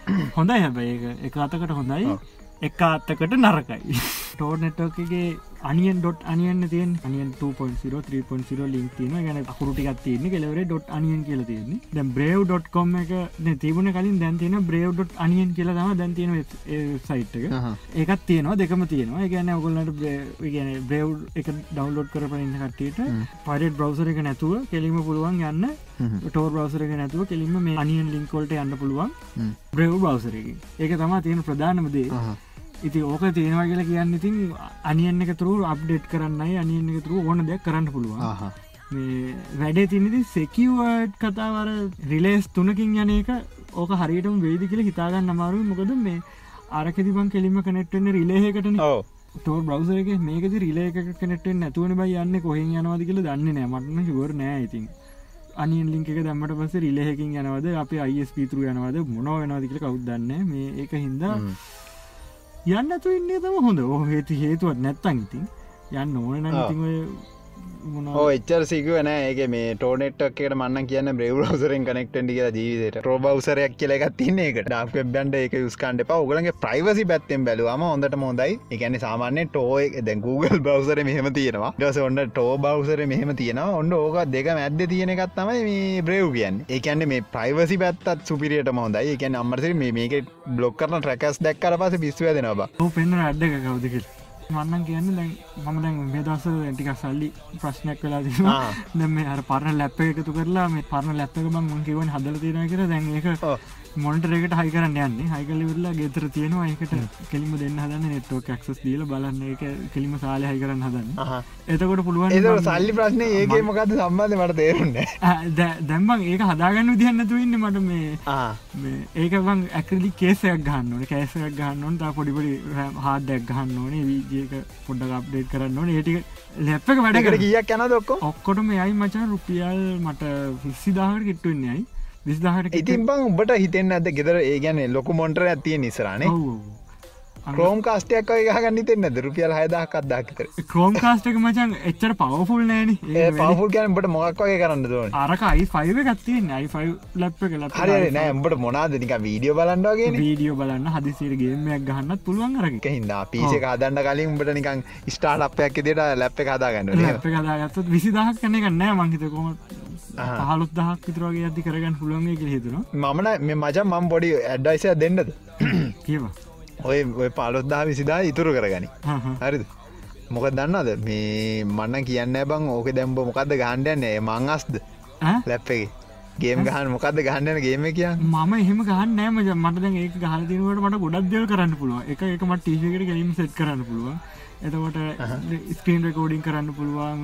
B: හොඳයි හැබැයි එක අතකට හොඳයි එක අත්තකට නරකයි ටෝර් නෙට්වර්ක්ගේ අනියන් ඩොට් අනියන්න තියෙන් onion two point zero three point zero link තියෙන ගැන අකුරු ටිකක් තියෙන්නේ කෙලවරේ ඩොට් අනියන් කියලා තියෙන්නේ දැන් brave dot com එක දැන් තිබුණේ කලින් දැන් තියෙන brave dot onion කියලා තමයි දැන් තියෙන වෙබ්සයිට් එක ඒකත් තියෙනවා දෙකම තියෙනවා ඒ කියන්නේ ඔයගොල්ලන්ට ඒ කියන්නේ brave එක ඩවුන්ලෝඩ් කරපන් ඉන්න කට්ටියට pirate browser එක නැතුව කෙලින්ම පුළුවන් යන්න tor browser එක නැතුව කෙලින්ම මේ onion link වලට යන්න පුළුවන් brave browser එකකින් ඒක තමයි තියෙන ප්‍රධානම දේ ඉති ඕක තියෙනවා කියලා කියන්න ඉතින් අනියන් එක තුරු අප්ඩේට් කරන්නයි අනියන් එක තුරු ඕන දෙයක් කරන්න පුළුවන් මේ වැඩේ තියනති සෙකිවර්ඩ් කතාවර රිලේස් තුනකින් යන එක ඕක හරියටම වේදි කියලා හිතාගන්න අමාරුයි මොකද මේ අරකෙදි බං කෙලින්ම කනෙක්ට් වෙන්නේ රිලේ එකටනේ ඔව් tor browser එකේ මේකෙදි රිලේ එකකට කනෙක්ට් වෙන්නේ නැතුවනේ බයි යන්නේ කොහෙන් යනවද කියලා දන්නේ නැහැ මට නම් ෂුවර් නෑ ඉතින් අනියන් ලින්ක් එක දැම්මට පස්සේ රිලේ එකකින් යනවද අපේ I S P through යනවද මොනව වෙනවද කියලා කවුද දන්නේ මේ ඒක හින්දා යන්න තු ඉන්නේ තම හොඳ ඕ හේතු හේතුවත් නැත්තන් ඉතින් යන්න ඕන නම් ඉතින් ඔය
A: ඕ එච්චර සිකුව නෑ ඒක මේ ටෝනෙට් එකකට මන්න කියන්න බ්‍රේව් බ්‍රවුසරෙන් කනෙක්ට් වෙන්න කියලා ජීවිතේට ටෝ බ්‍රවුසරයක් කියලා එකක් තියෙන එකට ඩාර්ක් වෙබ් යන්න ඒක යූස් කරන්න එපා ඔයගලගේ ප්‍රයිවසි පැත්තෙන් බැලුවාම හොඳටම හොඳයි ඒ කියන්නේ සාමාන්‍යයෙන් ටෝ එක දැන් Google බ්‍රවුසරේ මෙහෙම තියෙනවා ඊට පස්සේ ඔන්න ටෝ බ්‍රවුසරේ මෙහෙම තියෙනවා ඔන්න ඕක දෙක මැද්දේ තියෙන එකක් තමයි මේ බ්‍රේව් කියන්නේ ඒ කියන්නේ මේ ප්‍රයිවසි පැත්තත් සුපිරියටම හොඳයි ඒ කියන්නේ අම්මරසේ මේ මේකේ බ්ලොක් කරන ට්‍රැකර්ස් දැක්කට පස්සේ පිස්සු වැදෙනවා බා
B: ඔව් පෙන්න ඇඩ් එක කවුද කියලා මන්නන් කියන්න දැන් මම දැන් මේ දවස්වල ටිකක් සල්ලි ප්‍රශ්නයක් වෙලා තියෙනවා දැන් මේ අර පරණ ලැප් එක එකතු කරලා මේ පරණ ලැප් එක මම මම කියවනේ හදලා තියෙනවා කියලා දැන් ඒක මොනිටර් එකට හයි කරන්න යන්නේ හයි කරලා ඉවරලා ගෙදර තියෙනවා ඒකට කෙලින්ම දෙන්න හදන්නේ නෙට්වර්ක් ඇක්සස් දීලා බලන්න ඒක කෙලින්ම සාලේ හයි කරන්න හදන්නේ එතකොට පුළුවන්
A: ඒක සල්ලි ප්‍රශ්නේ ඒකේ මොකද්ද සම්බන්ධය මට තේරුන්නේ
B: නැහැ දැන් මම ඒක හදාගන්න විදිහක් නැතුව ඉන්නේ මට මේ මේ ඒක මම ඇක්‍රිලික් කේස් එකක් ගහන්න ඕනේ කේස් එකක් ගහන්න ඕනේ තා පොඩි පොඩි හાર્ඩ් එකක් ගහන්න ඕනේ වීඩියෝ එක පොඩ්ඩක් අප්ඩේට් කරන්න ඕනේ ඒ ටික ලැප් එක වැඩ කරලා කීයක් යනවද ඔක්කොම ඔක්කොටම එයි මචං රුපියල් මට විසි දාහකට කිට්ටු වෙන්නේ අයි විස්දාහට
A: ඉතින් බං උඹට හිතෙන්නේ නැද්ද ගෙදර ඒ කියන්නේ ලොකු මොනිටරයක් තියෙන ඉස්සරහනේ
B: ඔව්
A: Chrome cast එකක් වගේ ගහගන්න හිතෙන්නේ නැද්ද රුපියල් හය දහසක් අත් දහසක් විතර
B: Chrome cast එක මචං එච්චර පවර්ෆුල් නෑනේ
A: ඒ පවර්ෆුල් කියන්නේ උඹට මොකක් වගේ කරන්නද ඕනේ
B: අරක i five එකක් තියෙන්නේ i five ලැප් එක ලැප්
A: හරි හරි නෑ උඹට මොනවාද නිකන් වීඩියෝ බලන්න වගේනේ
B: වීඩියෝ බලන්න හදිසියට ගේම් එකක් ගහන්නත් පුළුවන් අරක
A: ඒක හින්දා P C එක හදන්න කලින් උඹට නිකන් ස්ටාර්ට් අප් එකක් විදියට ලැප් එක හදාගන්න ඕනේ
B: ලැප් එක හදාගත්තොත් විසි දහසක් කරන එක නෑ මං හිතුවේ කොහොමද පහළොස් දහසක් විතර වගේ යද්දි කරගන්න පුළුවන් වෙයි කියලා හිතුණා
A: මම නෑ මේ මචං මම පොඩි ඇඩ්වයිස් එකක් දෙන්නද
B: කියවා
A: ඔය ඔය පහළොස් දහස් විසි දහස් ඉතුරු කරගනි හරිද මොකද දන්නවද මේ මන්න කියන්න බං ඕක දැම්බ මොකක්ද ගහන්න යන්නේ මං අස්ද ලැප් එකේ ගේම් ගහන්න මොකක්ද ගහන්න යන ගේම් එක කියන්නේ
B: මම එහෙම ගහන්නේ නෑ මචං මට දැන් ඒක ගහලා තියෙනකොට මට ගොඩක් දේවල් කරන්න පුළුවන් එක එක මට ටීවී එකට ගෙලින්ම සෙට් කරන්න පුළුවන් එතකොට ස්ක්‍රීන් රෙකෝඩින් කරන්න පුළුවන්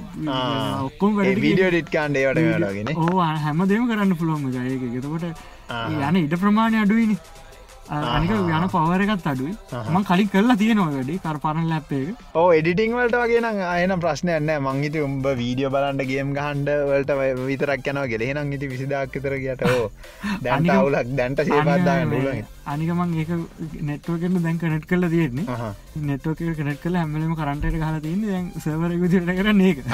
B: ඔක්කොම වැඩ
A: වීඩියෝ එඩිට් කරන්න ඒවට මේවට වගේනේ
B: ඕ හැමදේම කරන්න පුළුවන් මචං ඒක එතකොට යන ඉඩ ප්‍රමාණය අඩුයිනේ අනික යන පවර එකත් අඩුයි මං කලින් කරලා තියෙනවා වැඩි කර පරණ ලැප් එක
A: ඔව් එඩිටිං වලට වගේ නම් එහෙනම් ප්‍රශ්නයක් නැහැ මං හිතුවේ උඹ වීඩියෝ බලන්න ගේම් ගහන්න වලට විතරක් යනවා කියලා එහෙනම් ඉතින් විසි දහසක් විතර ගියට ඕ දැන්ට අවුලක් දැන්ට සේපත් දාන්න පුළුවන්
B: අනික මං ඒක නෙට්වර්ක් එකට දැන් කනෙක්ට් කරලා තියෙන්නේ නෙට්වර්ක් එක කනෙක්ට් කරලා හැම වෙලේම කරන්ට් එකට ගහලා තියෙන්නේ දැන් සර්වර් එක විදිහට කරන්නේ ඒක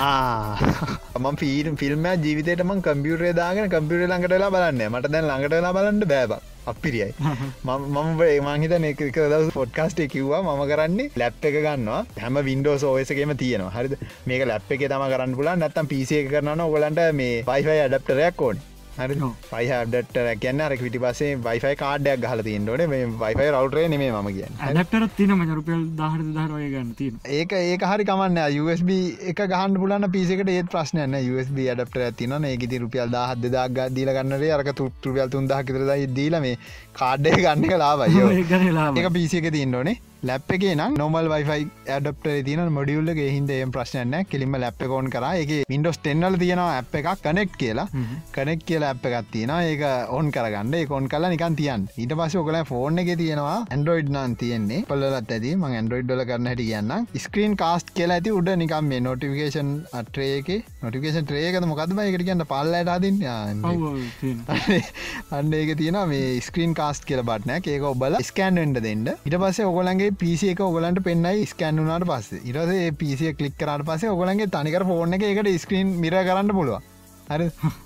A: ආ මම ෆිල්ම් ෆිල්ම් එක ජීවිතේට මං කම්පියුටරේ දාගෙන කම්පියුටරේ ළඟට වෙලා බලන්නේ මට දැන් ළඟට වෙලා බලන්න බෑ බං අපිරියයි මම මම මං හිතන්නේ එක එක දවස් පොඩ්කාස්ට් එකේ කිව්වා මම කරන්නේ ලැප් එක ගන්නවා හැම Windows O S එකේම තියෙනවා හරිද මේක ලැප් එකේ තමයි කරන්න පුළුවන් නැත්නම් P C එක කරනවා නම් ඔයගලන්ට මේ Wi-Fi ඇඩැප්ටර් එකක් ඕනේ හරිද Wi-Fi ඇඩැප්ටර් එක කියන්නේ අර පිටිපස්සේ Wi-Fi කාඩ් එකක් ගහලා තියෙන්න ඕනේ මේ Wi-Fi router එක නෙමෙයි මම කියන්නේ
B: ඇඩැප්ටර් එකක් තියෙනවා මචං රුපියල් දහසට දෙදහසට වගේ ගන්න තියෙනවා
A: ඒක ඒක හරි කමන්නේ U S B එක ගහන්න පුළුවන් නම් P C එකට ඒත් ප්‍රශ්නයක් නැහැ U S B ඇඩැප්ටර් එකක් තියෙනවා නේ ඒක ඉතින් රුපියල් දහස් දෙදහසක් දීලා ගන්න රේ අරක රුපියල් තුන් දහසක් විතර දීලා මේ කාඩ් එක ගන්න එක ලාභයි
B: ඒක ගන්න ලාභයි
A: ඒක P C එකේ තියෙන්න ඕනේ ලැප් එකේ නම් normal Wi-Fi adapter එකේ තියෙන මොඩියුල් එකේ හින්දා එහෙම ප්‍රශ්නයක් නැහැ. කෙලින්ම ලැප් එක ඕන් කරා. ඒකේ Windows ten වල තියෙනවා app එකක් connect කියලා. connect කියලා app එකක් තියෙනවා. ඒක ඕන් කරගන්න. ඒක ඕන් කරලා නිකන් තියන්න. ඊට පස්සේ ඔයගොල්ලෝ ෆෝන් එකේ තියෙනවා Android නම් තියෙන්නේ. Apple වලත් ඇති. මම Android වල කරන හැටි කියන්නම්. screen cast කියලා ඇති උඩ නිකන් මේ notification tray එකේ notification tray එකද මොකද්ද බයි ඒකට කියන්න පාල්ලයට හදින්නේ.
B: ඔව් ඔව් තියෙනවා.
A: අන්න ඒකේ තියෙනවා මේ screen cast කියලා බටන් එකක්. ඒක ඔබලා scan වෙන්න දෙන්න. ඊට පස්සේ ඔයගොල්ලන්ගේ P C එක ඔයගලන්ට පෙන්නයි ස්කෑන් වුණාට පස්සේ ඊට පස්සේ ඒ P C එක ක්ලික් කරාට පස්සේ ඔයගලන්ගේ තනිකර ෆෝන් එකේ ඒකට ස්ක්‍රීන් මිරර් කරන්න පුළුවන් හරිද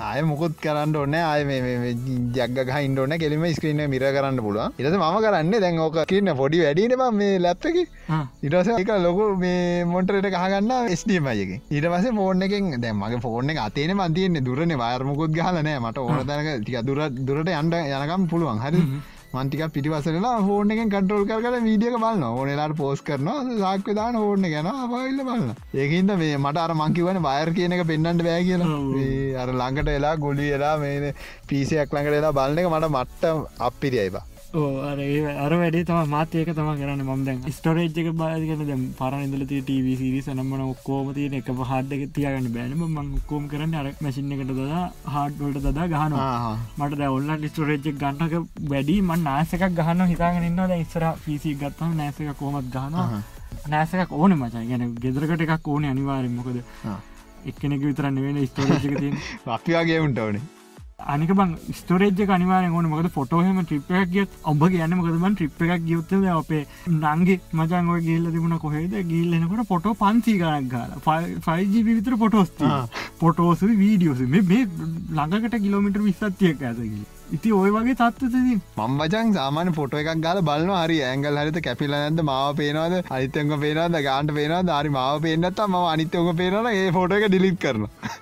A: ආය මුකුත් කරන්න ඕනේ ආය මේ ජග්ග ගහින්න ඕනේ කෙලින්ම ස්ක්‍රීන් එක මිරර් කරන්න පුළුවන් ඊට පස්සේ මම කරන්නේ දැන් ඕක ස්ක්‍රීන් එක පොඩි වැඩිනේ මම මේ ලැප් එකේ ඊට පස්සේ ඒක ලොකු මේ මොනිටර් එකට ගහගන්න H D M I එකෙන් ඊට පස්සේ ෆෝන් එකෙන් දැන් මගේ ෆෝන් එක අතේනේ මන් තියෙන්නේ දුරනේ වයර් මුකුත් ගහලා නැහැ මට ඕන තැනක ටික දුර දුරට යන්න යනකම් පුළුවන් හරිද මන් ටිකක් පිටිපස්සෙලා ෆෝන් එකෙන් කන්ට්‍රෝල් කර කර වීඩියෝ එක බලනවා ඕන වෙලාවට පෝස්ට් කරනවා සාක්කුවේ දාන ෆෝන් එක යනවා ආපහු බලනවා ඒකින්ද මේ මට අර මං කියවනේ වයර් කියන එක පෙන්වන්න බෑ කියලා මේ අර ළඟට එලා ගොලි එලා මේ P C එකක් ළඟට එලා බලන එක මට මට්ටම් අප්පිරියයි බා
B: අර අර වැඩේ තම මාත් ඒක තම කරන්න ම දැන් ස්ටෝරේජ් එක බාගෙන දැම් පරණ ඉඳල ටව සිරිස නම්මන ඔක්කෝම තියෙන එක හාඩ් එක තියාගන්න බෑනම මං ඔක්කෝම් කරන්න අර මැසින් එකට දදා හාඩ්වලට දදා ගහනවා මට ද ඔල්ල ස්ටෝරේජ් ගන්නක වැඩි මන් නාසකක් ගහන්න හිතාගෙන ඉන්නවද ඉස්සර පිසි ගත්තම නෑසක කෝමත් ගහනවා නෑසකක් ඕන මචා ගැන ගෙදරකට එකක් ඕන අනිවාරෙන් මොකද එක්කෙනෙක විතරන්න වෙන ස්ටෝරේජ් එක තිය
A: අපිවාගේ උන්ට ඕනේ
B: අනික බං ස්ටෝරේජ් එක අනිවාර්යෙන් ඕනේ මොකද ෆොටෝ එහෙම ට්‍රිප් එකක් ගියත් ඔබ කියන්නේ මොකද මං ට්‍රිප් එකක් ගියොත් අපේ නංගි මචං ඔය ගිහිල්ලා තිබුණා කොහෙද ගිහිල්ලා එනකොට ෆොටෝ පන්සීය ගණක් ගහලා ෆයිව් ජී බී විතර ෆොටෝස් තියෙනවා ෆොටෝස් වීඩියෝස් මේ මේ ළඟකට කිලෝමීටර් විස්සක් තියක ඈත ගිහින් ඉතින් ඔය වගේ තත්ත්වෙදී
A: මම මචං සාමාන්‍ය ෆොටෝ එකක් ගාලා බලනවා හරි ඇන්ගල් හරියට කැපිලා නැද්ද මාව පේනවද අනිත් එක පේනවද ගානට පේනවද හරි මාව පේන්නේ නැත්තම් මම අනිත් එක පේනවනම් ඒ ෆොටෝ එක ඩිලීට් කරනවා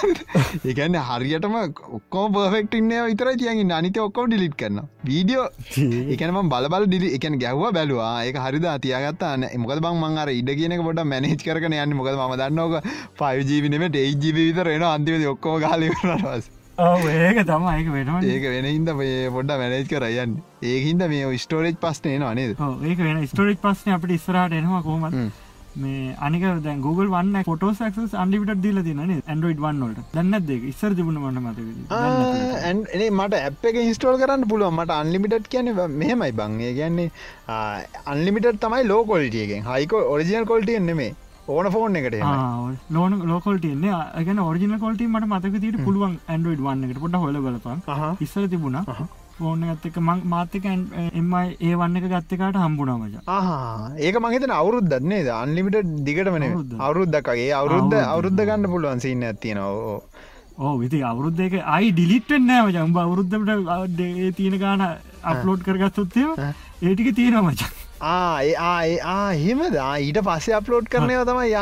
A: ඒ කියන්නේ හරියටම ඔක්කොම පර්ෆෙක්ට් ඉන්නේ විතරයි තියන් ඉන්නේ අනිත් ඔක්කොම ඩිලීට් කරනවා වීඩියෝ ඒ කියන්නේ මම බල බල ඩිලීට් ඒ කියන්නේ ගැහුවා බැලුවා ඒක හරිද තියාගත්තා මොකද බං මං අර ඉඩ කියන එක පොඩ්ඩක් මැනේජ් කරගෙන යන්නේ මොකද මම දන්නවා ඔක ෆයිව් ජී බී නෙමෙයි eight ජී බී විතර එනවා අන්තිමේදී ඔක්කොම ගහලා ඉවරනවා පස්සේ
B: ඔව් ඒක තමයි ඒක වෙනවා
A: ඒක වෙන හින්දා මේ පොඩ්ඩක් මැනේජ් කරා යන්නේ ඒක හින්දා මේ ස්ටෝරේජ් ප්‍රශ්නේ එනවා නේද
B: ඔව් ඒක වෙන ස්ටෝරේජ් ප්‍රශ්නේ අපිට ඉස්සරහට එනවා කොහොමද මේ අනික දැන් Google One එක photos access unlimited දීලා තියෙනවා නේද Android One වලට දැන් නැද්ද ඒක ඉස්සර තිබුණා මට මතකයි
A: දැන් නැහැ මට app එක install කරන්න පුළුවන් මට unlimited කියන්නේ මෙහෙමයි බං ඒ කියන්නේ unlimited තමයි low quality එකෙන් high original quality එක නෙමෙයි ඕන ෆෝන් එකට
B: ලෝන ලෝකල්ට එන්නේ ගැන ඔරිජිනල් කොල්ටි මට මතක තීට පුළුවන් Android වන්න එකට පොඩ හොල බලපන් ඉස්සර තිබුණා ෆෝන් එකත් එක්ක මං මාත් එක්ක එම් ආයි ඒ වන් එක ගත්ත එකට හම්බුණා මචං
A: ආහා ඒක මං හිතන්නේ අවුරුද්දක් නේද අන්ලිමිටඩ් දිගටම නෙවෙයි අවුරුද්දක් වගේ අවුරුද්ද අවුරුද්ද ගන්න පුළුවන් සීන් එකක් තියෙනවා
B: ඕ ඉතින් අවුරුද්ද එක ආයි ඩිලීට් වෙන්නේ නැහැ මචං උඹ අවුරුද්දකට ඒ තියෙන ගාන අප්ලෝඩ් කරගත්තොත් එහෙම ඒ ටික තියෙනවා මචං
A: ආ ආ ආ එහෙමද ඊට පස්සේ අප්ලෝඩ් කරනවා තමයි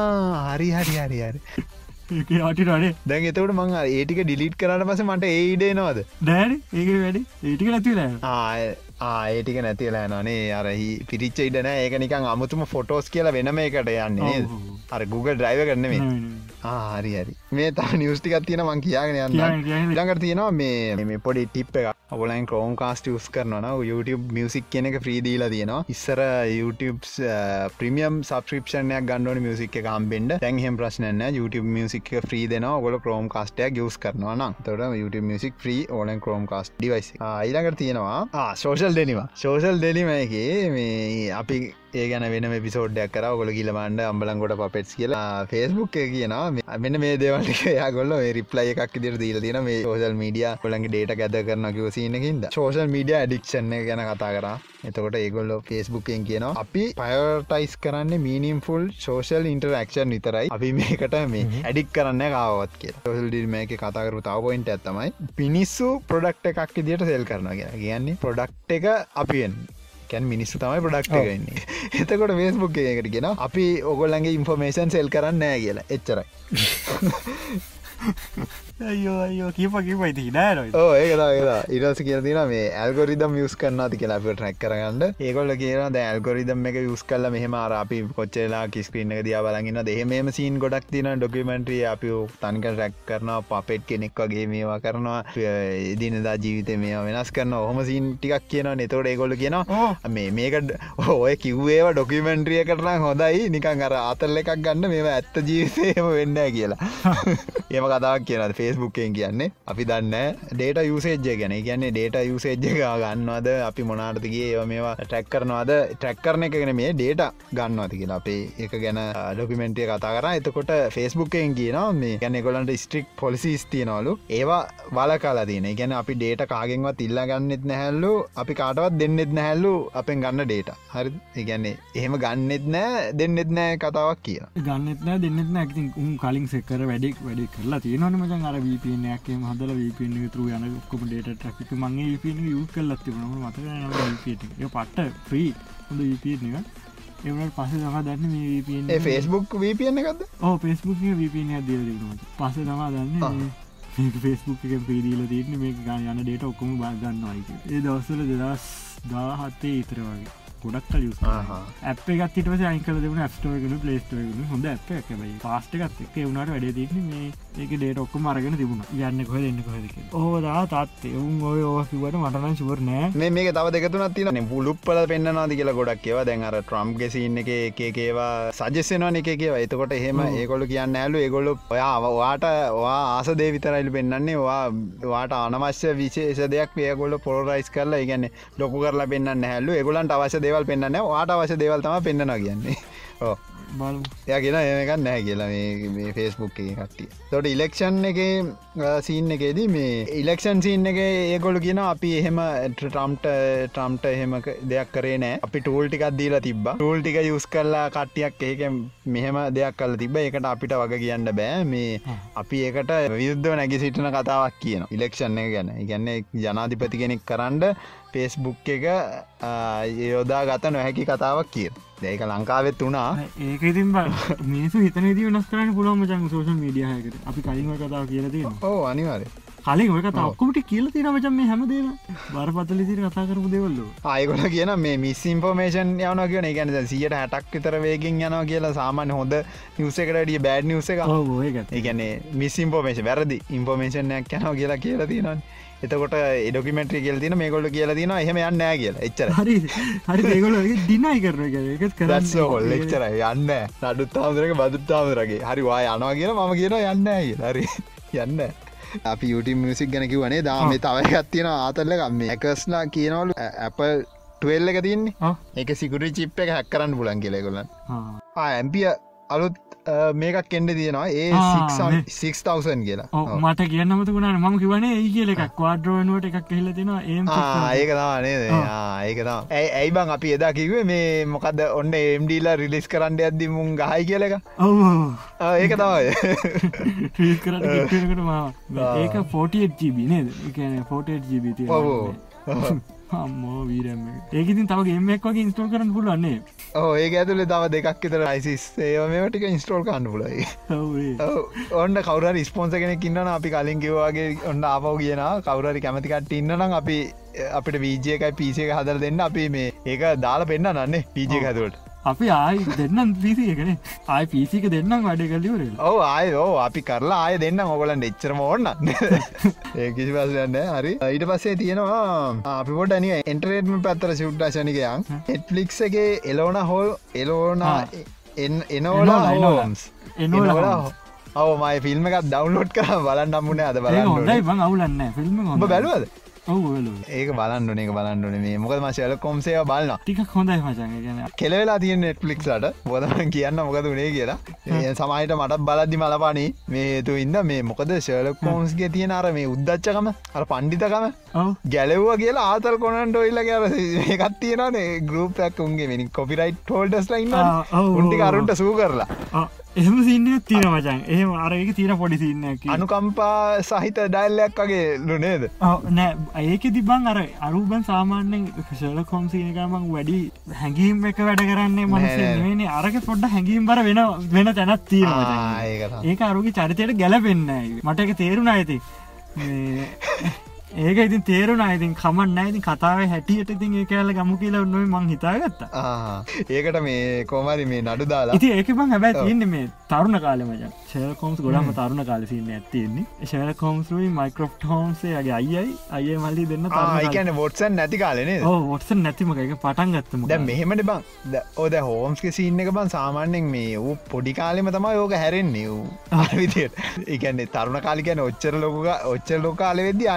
A: ආ හරි හරි හරි හරි
B: ඒක යටි රඩේ
A: දැන් එතකොට මං අර ඒ ටික ඩිලීට් කරාට පස්සේ මට ඒ ඉඩ එනවද
B: නෑනේ ඒකේ වැඩි ඒ ටික නැති වෙලා යනවා
A: ආ ආ ඒ ටික නැති වෙලා යනවා නේ අර පිරිච්ච ඉඩ නෑ ඒක නිකන් අමුතුම ෆොටෝස් කියලා වෙනම එකට යන්නේ නේද අර Google Drive එකට නෙමෙයි ආ හරි හරි මේ තව නිවුස් ටිකක් තියෙනවා මං කියාගෙන යන්න ඊළඟට තියෙනවා මේ මේ පොඩි ටිප් එකක් ඔයගොල්ලන් Chromecast use කරනවා නම් YouTube Music කියන එක ෆ්‍රී දීලා තියෙනවා ඉස්සර YouTube ප්‍රීමියම් සබ්ස්ක්‍රිප්ෂන් එකක් ගන්න ඕනේ music එක හම්බෙන්න දැන් එහෙම ප්‍රශ්නයක් නෑ YouTube Music එක ෆ්‍රී දෙනවා ඔයගොල්ලෝ Chromecast එකක් use කරනවා නම් එතකොට YouTube Music free ඕනෙන් Chromecast device එක ආ ඊළඟට තියෙනවා ආ social dilemma social dilemma එකේ මේ අපි ඒ ගැන වෙනම එපිසෝඩ්යක් කරා ඔයගොල්ලෝ ගිහලා බලන්න අම්බලන්ගොඩ පපෙට්ස් කියලා Facebook එක කියනවා මෙන්න මේ දේවල් ටික එයාගොල්ලෝ මේ රිප්ලයි එකක් විදිහට දීලා තියෙනවා මේ social media ඔයගොල්ලන්ගේ data gather කරනවා කියව සීන් එකකින්ද social media addiction එක ගැන කතා කරා එතකොට ඒගොල්ලෝ Facebook එකෙන් කියනවා අපි prioritize කරන්නේ meaningful social interaction විතරයි අපි මේකට මේ addict කරන්නේ කාවවත් කියලා social dilemma එකේ කතා කරපු තව point එකක් තමයි මිනිස්සු product එකක් විදිහට sell කරනවා කියලා කියන්නේ product එක අපි වෙන්නේ කැන් මිනිස්සු තමයි ප්‍රොඩක්ට් එක වෙන්නේ. එතකොට Facebook එකකට කියනවා අපි ඔයගොල්ලන්ගේ ඉන්ෆර්මේෂන් සෙල් කරන්නේ නැහැ කියලා. එච්චරයි.
B: අයියෝ අයියෝ කීප කීප ඉතින් නෑ නෝ.
A: ඔව් ඒක තමයි ඒක තමයි. ඊට පස්සේ කියලා තියෙනවා මේ ඇල්ගොරිතම් යූස් කරනවාද කියලා අපිව ට්‍රැක් කරගන්න. ඒගොල්ලෝ කියනවා දැන් ඇල්ගොරිතම් එක යූස් කරලා මෙහෙම අර අපි කොච්චර වෙලා කි ස්ක්‍රීන් එක දිහා බලන් ඉන්නවද එහෙම එහෙම සීන් ගොඩක් තියෙනවා ඩොකියුමන්ටරි අපි තනිකර ට්‍රැක් කරනවා පපෙට් කෙනෙක් වගේ මේවා කරනවා එදිනෙදා ජීවිතේ මේවා වෙනස් කරනවා. ඔහොම සීන් ටිකක් කියනවනේ. ඒතකොට ඒගොල්ලෝ කියනවා මේ මේක ඔය කිව්වේව ඩොකියුමන්ටරි එකට නම් හොඳයි නිකන් අර ආතල් එකක් ගන්න මේවා ඇත්ත ජීවිතේ එහෙම වෙන්නේ නැහැ කියලා. එහෙම කතාවක් කියනවා Facebook එකෙන් කියන්නේ අපි දන්නේ data usage එක ගැන. ඒ කියන්නේ data usage එක ගන්නවද අපි මොනවාටද ගියේ ඒවා මේවා track කරනවද track කරන එක ගැන මේ data ගන්නවද කියලා අපි ඒක ගැන document එක කතා කරා. එතකොට Facebook එකෙන් කියනවා මේ කියන්නේ ඒගොල්ලන්ට strict policies තියනවලු. ඒවා වලකලා තියෙන. ඒ කියන්නේ අපි data කාගෙන්වත් ඉල්ලා ගන්නෙත් නැහැලු. අපි කාටවත් දෙන්නෙත් නැහැලු අපෙන් ගන්න data. හරිද? ඒ කියන්නේ එහෙම ගන්නෙත් නැහැ දෙන්නෙත් නැහැ කතාවක් කියනවා.
B: ගන්නෙත් නැහැ දෙන්නෙත් නැහැ. ඉතින් උන් කලින් සෙක් කර වැඩි වැඩි කරලා තියෙනවනේ මචං අර V P N එකක් එහෙම හදලා V P N එක through යන ඔක්කොම data traffic මම ඒ V P N එක use කරලා තිබුණා මම මතක නැහැ නේද V P N එක. ඒක පට්ට free හොඳ V P N එක. ඒ වුණාට පස්සේ තමයි දන්නේ මේ V P N
A: ඒ Facebook V P N එකක්ද?
B: ඔව් Facebook එකේ V P N එකක් දීලා තිබුණා මචං. පස්සේ තමයි දන්නේ මේක Facebook එකෙන් free දීලා තියෙන්නේ මේක යන data ඔක්කොම ගන්නවා කියලා. ඒ දවස්වල දෙදාස් දාහතේ විතර වගේ. ගොඩක් කල් යූස් කරා. ඇප් එකත් ඊට පස්සේ අයින් කරලා දෙමුනේ App Store එකේ Play Store එකේ හොඳ ඇප් එකක් හැබැයි. ෆාස්ට් එකත් එක්ක ඒ වුණාට වැඩේ තියෙන්නේ මේ ඒකේ data ඔක්කොම අරගෙන තිබුණා. යන්නේ කොහෙද එන්නේ කොහෙද කියලා. ඕව දා තාත්තේ උන් ඔය ඔය කිව්වට මට නම් ෂුවර් නෑ.
A: මේ මේක තව දෙක තුනක් තියෙනවා. පුලුප්පල පෙන්නනවාද කියලා ගොඩක් ඒවා. දැන් අර ට්‍රම්ප්ගේ සීන් එකේ එක එක ඒවා සජෙස්ට් වෙනවනේ එක එක ඒවා. එතකොට එහෙම ඒගොල්ලෝ කියන්නේ නැහැලු. ඒගොල්ලෝ ඔයා ඔයාට ඔයා ආස දේ විතරයිලු පෙන්නන්නේ. ඔයා ඔයාට අනවශ්‍ය විශේෂ දෙයක් ඒගොල්ලෝ පොලරයිස් කරලා ඒ කියන්නේ ලොකු කරලා පෙන්නන්නේ නැහැලු. ඒගොල්ලන්ට අවශ්‍ය දේවල් පෙන්නන්නේ නැහැ. ඔයාට අවශ්‍ය දේවල් තමයි පෙන්වනවා කියන්නේ. ඔව්.
B: බලමු.
A: එයා කියනවා එහෙම එකක් නැහැ කියලා මේ මේ Facebook එකේ කට්ටිය. ඒකට ඉලෙක්ෂන් එකේ සීන් එකේදී මේ ඉලෙක්ෂන් සීන් එකේ ඒගොල්ලෝ කියනවා අපි එහෙම ට්‍රම්ප්ට ට්‍රම්ප්ට එහෙම දෙයක් කරේ නැහැ. අපි ටූල් ටිකක් දීලා තිබ්බා. ටූල් ටික යූස් කරලා කට්ටියක් ඒකෙන් මෙහෙම දෙයක් කරලා තිබ්බා. ඒකට අපිට වග කියන්න බෑ. මේ අපි ඒකට විරුද්ධව නැගී සිටින කතාවක් කියනවා. ඉලෙක්ෂන් එක ගැන. ඒ කියන්නේ ජනාධිපති කෙනෙක් කරන්න Facebook එක යොදා ගත නොහැකි කතාවක් කියනවා. ඒක ලංකාවෙත් වුණා.
B: ඒක ඉතින් මිනිස්සු හිතන විදිහ වෙනස් කරන්න පුළුවන් මචං සෝෂල් මීඩියා එකකට. අපි කලින් ඔය කතාව කියලා තියෙනවා.
A: ඔව් අනිවාර්යයෙන්.
B: කලින් ඔය කතාව ඔක්කොම ටික කියලා තියෙනවා මචං මේ හැමදේම. බරපතල විදිහට කතා කරපු දේවල් වල.
A: ආ ඒගොල්ලෝ කියන මේ මිස් ඉන්ෆර්මේෂන් යනවා කියන. ඒ කියන්නේ දැන් සියයට හැටක් විතර වේගෙන් යනවා කියලා සාමාන්‍ය හොඳ නිවුස් එකට වැඩිය බෑඩ් නිවුස් එකක්.
B: ඔව් ඒකත්.
A: ඒ කියන්නේ මිස් ඉන්ෆර්මේෂන් වැරදි ඉන්ෆර්මේෂන් එකක් යනවා කියලා කියලා තියෙනවානේ. එතකොට ඒ ඩොකියුමන්ටරි කියලා තියෙනවා මේගොල්ලෝ කියලා තියෙනවා එහෙම යන්නේ නැහැ කියලා. එච්චරයි.
B: හරි. හරි ඒගොල්ලෝ ඒක ඩිනයි කරනවා කියන්නේ. ඒකත් කරන්නේ.
A: that's all. එච්චරයි. යන්නේ නැහැ. නඩුත් ආමරගේ බදුත් ආමරගේ. හරි වා යනවා කියලා මම කියනවා යන්නේ නැහැ කියලා. හරි. යන්නේ නැහැ. අපි YouTube music ගැන කිව්වනේ. දා මේ තව එකක් තියෙනවා ආතල් එකක්. මේ hackers-ලා කියනවලු Apple twelve එක තියෙන්නේ. ඒක security chip එක hack කරන්න පුළුවන් කියලා ඒගොල්ලන්. ආ Ampere අලුත් මේකක් එන්න තියෙනවා ඒ six thousand කියලා.
B: ඔව් මට කියන්න මතකුණා මම කිව්වනේ ඒ කියලා එකක් quadro වෙනුවට එකක් ගිහිල්ලා තිනවා ඒම්
A: ආ ඒක තමයි නේද? ආ ඒක තමයි. ඇයි ඇයි බං අපි එදා කිව්වේ මේ මොකද්ද ඔන්න A M D ලා රිලීස් කරන්න යද්දි මුන් ගහයි කියලා එක?
B: ඔව් ඔව්.
A: ආ ඒක තමයි.
B: රිලීස් කරන්න කිව්වෙනකොට මම ඒක forty-eight G B නේද? ඒ කියන්නේ forty-eight G B තියෙනවා.
A: ඔව්.
B: අම්මෝ වීරම් එක. ඒක ඉතින් තව ගේම් එකක් වගේ ඉන්ස්ටෝල් කරන්න පුළුවන් නේ.
A: ඔව් ඒක ඇතුලේ තව දෙකක් විතර ISIS ඒවා මේවා ටික ඉන්ස්ටෝල් කරන්න පුළුවන්.
B: ඔව් ඒ.
A: ඔව් ඔන්න කවුරු හරි ස්පොන්සර් කෙනෙක් ඉන්නවනම් අපි කලින් කිව්වා වගේ ඔන්න ආපහු කියනවා කවුරු හරි කැමති කට්ටිය ඉන්නවනම් අපි අපිට V G එකයි P C එක හදලා දෙන්න අපි මේ ඒක දාලා පෙන්නන්නන්නේ P G එක හදුවට.
B: අපි ආයි දෙන්නම් P C එකනේ. ආයි P C එක දෙන්නම් වැඩේ කරලා ඉවරලා.
A: ඔව් ආයි ඔව් අපි කරලා ආයෙ දෙන්නම් ඕගොල්ලන්ට එච්චරම ඕන නැහැ. ඒක කිසි ප්‍රශ්නයක් නැහැ. හරි. ඊට පස්සේ තියෙනවා අපි පොඩ්ඩක් නිකන් එන්ටර්ටේන්මන්ට් පැත්තට ෂූට් දාශනිකයන්. Netflix එකේ එලෝනා හෝල් එලෝනා එනෝලා හෝම්ස් එනෝලා ඔව් මම ෆිල්ම් එකක් ඩවුන්ලෝඩ් කරලා බලන්න හම්බුනේ අද බලන්න.
B: ඒක හොඳයි මං අවුලන්නේ නැහැ. ෆිල්ම් එක හොඳයි.
A: ඔබ බැලුවද?
B: ඔව් බැලුවා.
A: ඒක බලන්න ඕනේ ඒක බලන්න ඕනේ මේ මොකද මම Sherlock Holmes ඒවා බලනවා.
B: ටිකක් හොඳයි මචං. ඒ කියන්නේ
A: කෙලවෙලා තියෙන Netflix වලට මොකද මම කියන්න මොකද උනේ කියලා. ඒ සමහරවිට මටත් බලද්දි මලපණි මේ හේතු ඉඳ මේ මොකද Sherlock Holmes ගේ තියෙන අර මේ උද්දච්චකම අර පඬිතකම
B: ඔව්
A: ගැලෙව්වා කියලා ආතල් කොනන් ඩොයිල්ලා කියලා මේකක් තියෙනවානේ ගෲප් එකක් උන්ගේ මේ කොපිරයිට් හෝල්ඩර්ස්ලා ඉන්නවානේ. උන් ටික අරුන්ට සූ කරලා.
B: ආ එහෙම සීන් එකක් තියෙනවා මචං. එහෙම අර ඒකේ තියෙන පොඩි සීන් එකක්.
A: අනුකම්පා සහිත ඩයල් එකක් වගේ ලු නේද?
B: ඔව් නෑ ඒකෙදි බං අර අරුබන් සාමාන්‍යයෙන් Sherlock Holmes සීන් එක මම වැඩි හැංගීම් එක වැඩ කරන්නේ මනසේ නෙවෙයිනේ. අරක පොඩ්ඩක් හැංගීම් බර වෙන වෙන තැනක් තියෙනවා මචං.
A: ආ ඒක තමයි.
B: ඒක අරුගේ චරිතයට ගැලපෙන්නේ නෑ. මට ඒක තේරුණා ඉතින්. මේ ඒක ඉතින් තේරුණා ඉතින් කමක් නැහැ ඉතින් කතාවේ හැටියට ඉතින් ඒක ඇල්ල ගමු කියලා උන්නේ මං හිතාගත්තා.
A: ආ ඒකට මේ කොහමද මේ නඩු දාලා.
B: ඉතින් ඒකේ මං හැබැයි තියෙන්නේ මේ තරුණ කාලේ මචං. Sherlock Holmes ගොඩක්ම තරුණ කාලේ සීන් එකක් තියෙන්නේ. Sherlock Holmes රුයි Mycroft Holmes යාගේ අයියයි අයියේ මල්ලි දෙන්න තරුණ කාලේ.
A: ආ ඒ කියන්නේ Watson නැති කාලේ නේද?
B: ඔව් Watson නැතිම එක පටන් ගත්තම.
A: දැන් මෙහෙමනේ බං. ඔය දැන් Holmes ගේ සීන් එක බං සාමාන්‍යයෙන් මේ ඌ පොඩි කාලෙම තමයි ඕක හැරෙන්නේ ඌ. අර විදියට. ඒ කියන්නේ තරුණ කාලේ කියන්නේ ඔච්චර ලොකු ඔච්චර ලොකු කාලේ වෙද්දි අනිවාර්යෙන්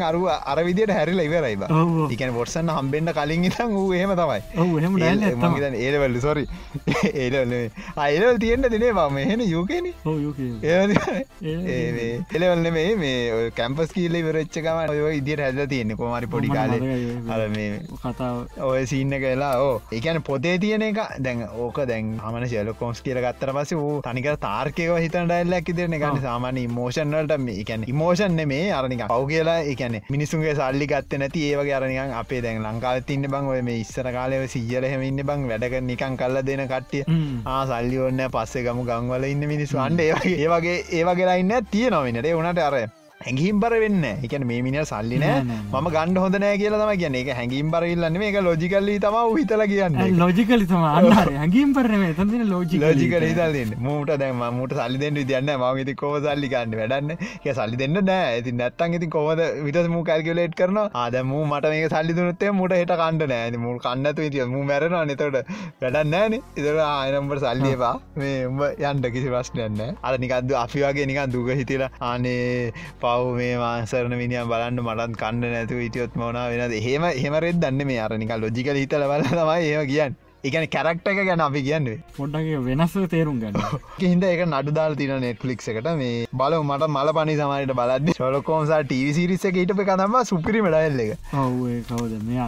A: අරුව අර විදියට හැරිලා ඉවරයි බා. ඒ කියන්නේ වොට්සන් හම්බෙන්න කලින් ඉතින් ඌ එහෙම තමයි.
B: ඔව් එහෙම ඩයලොග් තමයි.
A: මම කියන්නේ ඒ ලෙවල් sorry. ඒ ලෙවල් නෙමෙයි. ආ ඒ ලෙවල් තියෙන්න දෙන්නේ බා මේ එහෙනේ යූ කේ නේ.
B: ඔව් යූ කේ.
A: ඒ මේ ඒ ලෙවල් නෙමෙයි මේ ඔය කැම්පස් කීලා ඉවර වෙච්ච ගමන් ඔය විදියට හැදලා තියෙන්නේ කොහොම හරි පොඩි කාලේ. අර මේ
B: කතාව
A: ඔය සීන් එක එලා ඕ ඒ කියන්නේ පොතේ තියෙන එක දැන් ඕක දැන් ආමන ෂෙර්ලොක් හෝම්ස් කියලා ගත්තට පස්සේ ඌ තනිකර තාර්කිකව හිතන ඩයලොග් එකක් දෙන්නේ ගන්නේ සාමාන්‍ය ඉමෝෂන් වලට මේ කියන්නේ ඉමෝෂන් නෙමෙයි අර නිකන් පව් කියලා ඒ කියන්නේ මිනිසුන්ගේ සල්ලි ගත්තේ නැති ඒ වගේ අර නිකන් අපේ දැන් ලංකාවෙත් ඉන්නේ බං ඔය මේ ඉස්සර කාලේ ඔය සීයල එහෙම ඉන්නේ බං වැඩ කරන නිකන් කල්ලා දෙන කට්ටිය ආ සල්ලි ඕනේ නැහැ පස්සේ ගමු ගම් වල ඉන්න මිනිස්සු අන්න ඒ වගේ ඒ වගේ ඒ වගේ ලයින් එකක් තියෙනවා වෙනට ඒ උනාට අර හැඟීම් බර වෙන්නේ නැහැ. ඒ කියන්නේ මේ මිනිහා සල්ලි නැහැ. මම ගන්න හොඳ නැහැ කියලා තමයි කියන්නේ. ඒක හැඟීම් බර ඉල්ලන්නේ නෙමෙයි. ඒක ලොජිකලි තමයි ඌ හිතලා කියන්නේ.
B: ලොජිකලි තමයි. අන්න හරි. හැඟීම් බර නෙමෙයි. එතන තියෙන ලොජිකලි.
A: ලොජිකලි හිතලා දෙන්නේ. මූට දැන් මම මූට සල්ලි දෙන්න විදියක් නැහැ. මම ඉතින් කොහොමද සල්ලි ගන්න වැඩක් නැහැ. ඒක සල්ලි දෙන්න නැහැ. ඉතින් නැත්තම් ඉතින් කොහොමද විතර මූ කැල්කියුලේට් කරනවා. ආ දැන් මූ මට මේක සල්ලි දුන්නොත් එහෙනම් මූට හෙට කන්න නැහැ. ඉතින් මූ කන්න නැතුව ඉතින් මූ මැරෙනවානේ. එතකොට වැඩක් නැහැනේ. ඒතකොට ආ එනම් උඹට සල්ලි එපා. මේ උඹ යන්න කිසි ප්‍රශ්නයක් නැහැ. අර නිකන් අපි වගේ නිකන් දුක හිතලා ආනේ පව් මේ මාස සරණ මිනිහා බලන්න මටත් කන්න නැතුව හිටියොත් මොනවා වෙනවද? එහෙම එහෙම රෙද්දන්නේ මේ අර නිකන් ලොජිකලි හිතලා බලලා තමයි එහෙම කියන්නේ. ඒ කියන්නේ කැරක්ටර් එක ගැන අපි කියන්නේ.
B: පොඩ්ඩක් වෙනස්ව තේරුම් ගන්න.
A: ඒක හින්දා ඒක නඩු දාලා තියෙනවා Netflix එකට. මේ බලමු මට මලපණි සමානට බලද්දි Sherlock Holmes ආ ටීවී සීරීස් එකේ හිටපු එක තමයි සුපිරිම ඩයල් එක.
B: ඔව් ඒ කවුද? මෙයා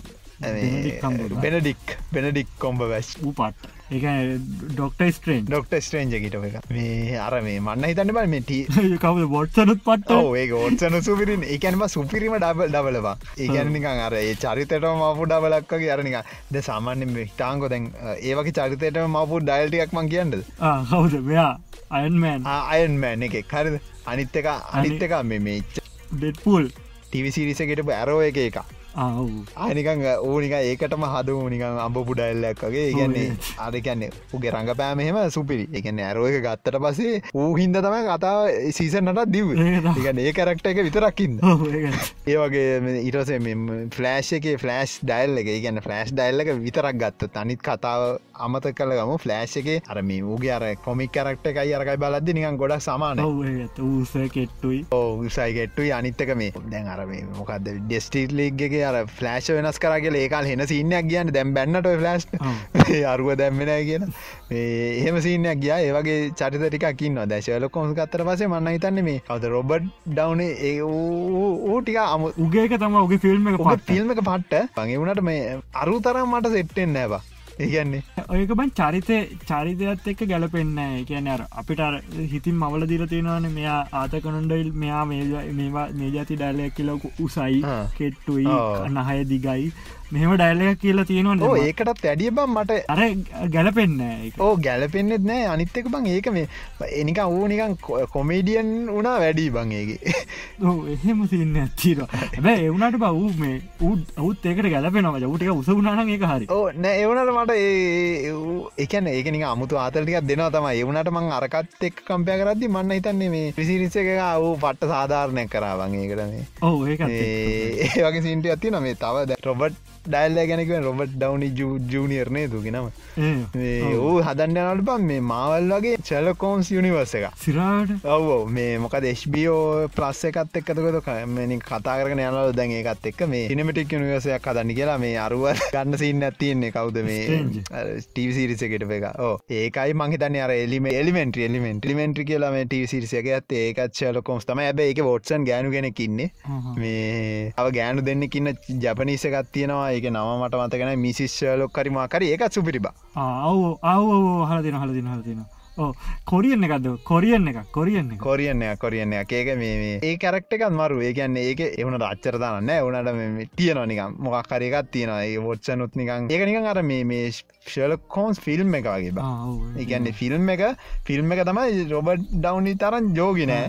A: බෙනඩික් බෙනඩික් කොම්බර්බැච් ඌ
B: පාට. ඒ කියන්නේ ඩොක්ටර් ස්ට්‍රේන්ජ්.
A: ඩොක්ටර් ස්ට්‍රේන්ජ් එකේ හිටපු එක. මේ අර මේ මන්න හිතන්නේ බෑ මේ ටී
B: කවුද වොට්සන්ුත් පට්ට.
A: ඔව් ඒක වොට්සන් සුපිරිනේ. ඒ කියන්නේ මම සුපිරිම ඩබල් ඩබල් බා. ඒ කියන්නේ නිකන් අර ඒ චරිතයටම මාපු ඩබලක් වගේ අර නිකන් දැන් සාමාන්‍යයෙන් මේ හිටාංගෝ දැන් ඒ වගේ චරිතයටම මාපු ඩයල් ටිකක් මං කියන්නද?
B: ආ කවුද? මෙයා අයන් මෑන්.
A: ආ අයන් මෑන් එකේ. හරිද? අනිත් එක අනිත් එක මේ මේ
B: ඩෙඩ්පූල්
A: ටීවී සීරීස් එකේ හිටපු ඇරෝ එකේ එක. ආනිකං ඕනික ඒකටම හදමු නිකන් අඹපු ඩයල්ලක් වගේ. ඒ කියන්නේ අර කියන්නේ උගේ රංගපෑම එහෙම සුපිරි. ඒ කියන්නේ ඇරෝ එක ගත්තට පස්සේ ඌ හින්දා තමයි කතාව සීසන් නටක් දිව්වේ. ඒ කියන්නේ ඒ කැරක්ටර් එක විතරක් ඉඳලා. ඒ වගේ ඊට පස්සේ මේ ෆ්ලෑෂ් එකේ ෆ්ලෑෂ් ඩයල් එක. ඒ කියන්නේ ෆ්ලෑෂ් ඩයල් එක විතරක් ගත්තොත් අනිත් කතාව අමතක කරලා ගමු. ෆ්ලෑෂ් එකේ අර මේ ඌගේ අර කොමික් කැරක්ටර් එකයි අරකයි බලද්දි නිකන් ගොඩක් සමානයි.
B: ඔව් ඒක ඌසයි කෙට්ටුයි.
A: ඔව් ඌසයි කෙට්ටුයි අනිත් එක මේ දැන් අර මේ මොකද්ද ඩෙස්ටිස් ලීග් එකේ අර ෆ්ලෑෂ් වෙනස් කරා කියලා ඒ කාලේ හෙන සීන් එකක් ගියානේ. දැන් බැන්නට ඔය ෆ්ලෑෂ් ඒ අරුව දැම්මේ නැහැ කියන මේ එහෙම සීන් එකක් ගියා. ඒ වගේ චරිත ටිකක් ඉන්නවා. දැන් ෂර්ලොක් හෝම්ස් ගත්තට පස්සේ මම නම් හිතන්නේ මේ කවුද රොබර්ට් ඩවුනි ඒ ඌ ඌ ටික
B: උගේ එක තමයි උගේ ෆිල්ම් එක
A: පට්ට. ෆිල්ම් එක පට්ට. මං ඒ වුණාට මේ අරු තරම් මට සෙට් වෙන්නේ නැහැ බා. ඒ කියන්නේ
B: ඔයක බං චරිතය චරිතයත් එක්ක ගැලපෙන්නේ නැහැ. ඒ කියන්නේ අර අපිට අර හිතින් මවල දීලා තියෙනවානේ මෙයා ආතක නොන්ඩයිල් මෙයා මේ මේවා මේ જાති ඩයලොග් කියලා උසයි කෙට්ටුයි නහය දිගයි මෙහෙම ඩයලොග් කියලා තියෙනවනේ.
A: ඔව් ඒකටත් වැඩිය බං මට
B: අර ගැලපෙන්නේ නැහැ ඒක.
A: ඔව් ගැලපෙන්නේත් නැහැ. අනිත් එක බං ඒක මේ නිකන් ඌ නිකන් කොමේඩියන් වුණා වැඩි බං ඒකේ.
B: ඔව් එහෙම සීන් එකක් තියෙනවා. හැබැයි ඒ වුණාට බං ඌ මේ ඌ ඌත් ඒකට ගැලපෙනවා. ඌ ටික උස වුණා නම් ඒක හරි.
A: ඔව් නෑ ඒ වුණාට මට ඒ ඒ කියන්නේ ඒක නිකන් අමුතු ආතල් ටිකක් දෙනවා තමයි. ඒ වුණාට මං අරකට එක්ක කම්පෙයා කරද්දි මම හිතන්නේ මේ සිරීස් එක ඌ පට්ට සාධාරණයක් කරා බං ඒකට මේ.
B: ඔව් ඒකත්
A: ඒ වගේ සීන් ටිකක් තියෙනවා. මේ තව දැන් රොබර්ට් ඩයල් එක ගැන කිව්වනේ රොබර්ට් ඩවුනි ජූනියර් නේද ඌගේ නම. මේ ඌ හදන්න යනවලු බං මේ මාවල් වගේ ෂර්ලොක් හෝම්ස් යුනිවර්ස් එක.
B: සිරාට.
A: ඔව් ඔව් මේ මොකද එච් බී ඕ ප්ලස් එකත් එක්ක එතකොට මේ කතා කරගෙන යනවලු දැන් ඒකත් එක්ක මේ සිනමැටික් යුනිවර්ස් එකක් හදන්න කියලා මේ අරුව ගන්න සීන් එකක් තියෙන්නේ කවුද මේ ටීවී සීරීස් එකකට එක. ඔව් ඒකයි මං හිතන්නේ අර එලිමෙන්ටරි එලිමෙන්ටරි එලිමෙන්ටරි කියලා මේ ටීවී සීරීස් එකේ ඇත්තේ ඒකත් ෂර්ලොක් හෝම්ස් තමයි. හැබැයි ඒකේ වොට්සන් ගෑනු කෙනෙක් ඉන්නේ. මේ අව ගෑනු දෙන්නෙක් ඉන්න ජපනීස් එකක් තියෙනවා. ඒක නම මට මතක නැහැ. මිසිස් ෂර්ලොක් හරි මොකක් හරි ඒකත් සුපිරි බා.
B: ආ ඔව් ඔව් ඔව් අහලා තියෙනවා අහලා තියෙනවා අහලා තියෙනවා. ඔව් කොරියන් එකක්ද? කොරියන් එකක් කොරියන් එක.
A: කොරියන් එක කොරියන් එකක්. ඒක මේ මේ ඒ කැරක්ටර් එකත් මරු. ඒ කියන්නේ ඒකේ ඒ වුණාට අච්චර දාන්න නැහැ. උනාට මේ තියෙනවා නිකන් මොකක් හරි එකක් තියෙනවා. ඒ වොට්සන් උත් නිකන් ඒක නිකන් අර මේ මේ ෂර්ලොක් හෝම්ස් ෆිල්ම් එක වගේ බා.
B: ආ ඔව්.
A: ඒ කියන්නේ ෆිල්ම් එක ෆිල්ම් එක තමයි රොබර්ට් ඩවුනි තරම් ජෝගි නෑ.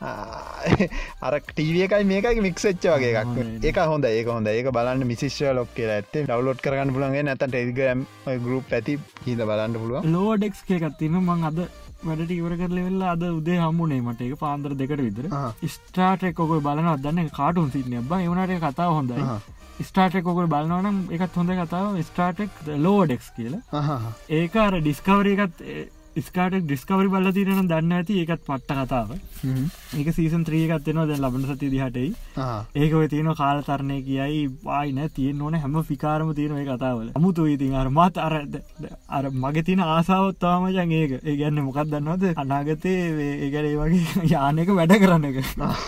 A: අර ටීවී එකයි මේකයි මික්ස් වෙච්ච වගේ එකක්. ඒක හොඳයි ඒක හොඳයි. ඒක බලන්න මිසිස් ෂර්ලොක් කියලා ඇත්තේ ඩවුන්ලෝඩ් කරගන්න පුළුවන්. ඒ නැත්නම් ටෙලිග්‍රෑම් ගෲප් ඇති කීලා බලන්න පුළුවන්.
B: ලෝඩ් එක්ස් එකක් තියෙනවා. මම අද වැඩට ඉවර කරලා ඉවරලා අද උදේ හම්බුනේ මට. ඒක පාන්දර දෙකට විතර. ස්ටාර් ට්‍රෙක් ඔයගොල්ලෝ බලනවද දන්නේ? කාටුන් සීන් එකක් බං. ඒ වුණාට ඒ කතාව හොඳයි. ස්ටාර් ට්‍රෙක් ඔයගොල්ලෝ බලනවා නම් ඒකත් හොඳ කතාව. ස්ටාර් ට්‍රෙක් ලෝඩ් එක්ස් කියලා. ඒක අර ඩිස්කවරි එකත් ස්කාටක් ඩිස්කවරි බල්ල තිරන දන්න ඇති ඒකත් පට්ට කතාව ඒක සීසන් ත්‍රී එකත් වෙනවා දැන් ලබන සතිය දිහටයි ඒක ඔය තියෙන කාල තරණය කියයි ආයි නෑ තියෙන්න ඕනේ හැම ෆිකාරම තියෙන ඒ කතාවල අමුතුයි ඉතින් අර මාත් අර අර මගේ තියෙන ආසාවත් තමයි මචං ඒක ඒ කියන්නේ මොකක්ද දන්නවද අනාගතේ ඒ කියන්නේ ඒ වගේ යානෙක වැඩ කරන්න එක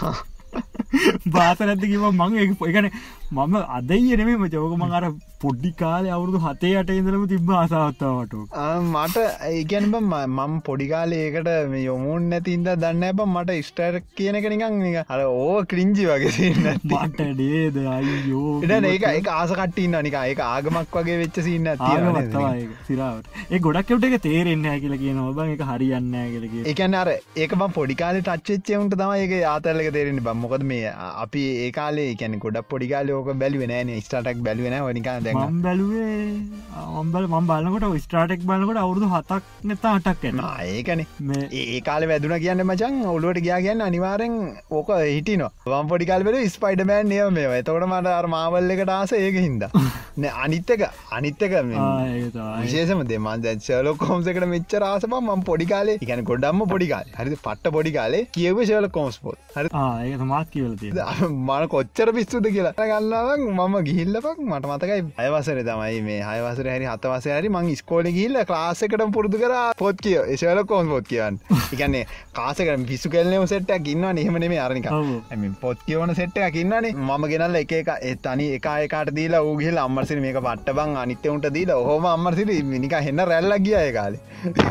B: බාත නැද්ද කිව්වා මම ඒක ඒ කියන්නේ මම අදයි නෙමෙයි මචං ඕක මම අර පොඩි කාලේ අවුරුදු හතේ අටේ ඉඳලම තිබ්බ ආසාවක් තමයි
A: මට. ඒ කියන්නේ බං මම පොඩි කාලේ ඒකට මේ යොමුන් නැති ඉඳලා දන්නේ නැහැ බං මට ස්ටාර් කියන එක නිකන් නිකන් අර ඕ ක්‍රින්ජි වගේ සීන් නැති.
B: මට නේද අයියෝ.
A: ඉතින් ඒක ඒක ආස කට්ටි ඉන්නවා නිකන් ඒක ආගමක් වගේ වෙච්ච සීන් එකක් තියෙනවා නේද?
B: තමයි ඒක සිරාවට. ඒ ගොඩක් ඒකට ඒක තේරෙන්නේ නැහැ කියලා කියනවා බං ඒක හරියන්නේ නැහැ කියලා කියනවා.
A: ඒ කියන්නේ අර ඒක මම පොඩි කාලේ ටච් වෙච්ච උන්ට තමයි ඒක ආතල් එක තේරෙන්නේ බං. මොකද මේ අපි ඒ කාලේ කියන්නේ ගොඩක් පොඩි කාලේ ඕක බැලුවේ නැහැ නේ ස්ටාර් ට්‍රැක් බැලුවේ නැහැ. ඔය නිකන් දැන්
B: මම බැලුවේ මම්බල මම් බලනකොට ස්ටාර්ටෙක් බලනකොට අවුරුදු හතක් නැත්නම් අටක් යනවා.
A: ආ ඒකනේ. මේ ඒ කාලේ වැදුනා කියන්නේ මචං ඔළුවට ගියා කියන්නේ අනිවාර්යෙන් ඕක හිටිනවා. මම පොඩි කාලේ බැලුවේ ස්පයිඩර්මෑන් නියම මේවා. එතකොට මට අර මාවල් එකට ආස ඒකින් හින්දා. නේ අනිත් එක අනිත් එක මේ
B: ආ ඒක තමයි.
A: විශේෂම දේ මම දැන් ෂර්ලොක් හෝම්ස් එකට මෙච්චර ආස බම් මම පොඩි කාලේ ඒ කියන්නේ ගොඩක්ම පොඩි කාලේ. හරිද? පට්ට පොඩි කාලේ කියෙව්වේ ෂර්ලොක් හෝම්ස් පොත්. හරිද?
B: ආ ඒක තමයි කියලා තියෙනවා.
A: මම කොච්චර පිස්සුද කියලා. ගන්නවා මම ගිහිල්ලා බං මට මතකයි හය වසරේ තමයි මේ හය වසරේ හරි හත වසරේ හරි මං ඉස්කෝලේ ගිහිල්ලා ක්ලාස් එකටම පුරුදු කරා පොත් කියව. ඒ ෂර්ලොක් හෝම්ස් පොත් කියවන්නේ. ඒ කියන්නේ ක්ලාස් එකට පිස්සු කෙල්ලේම සෙට් එකක් ඉන්නවනේ. එහෙම නෙමෙයි අර නිකන්. I mean පොත් කියවන සෙට් එකක් ඉන්නවනේ. මම ගෙනල්ලා එක එක ඒ තනි එක එකාට දීලා ඌ ගිහිල්ලා අම්මර්සිරි මේක පට්ට බං අනිත් උන්ට දීලා ඔහොම අම්මර්සිරි නිකන් හෙන්න රැල්ලක් ගියා ඒ කාලේ.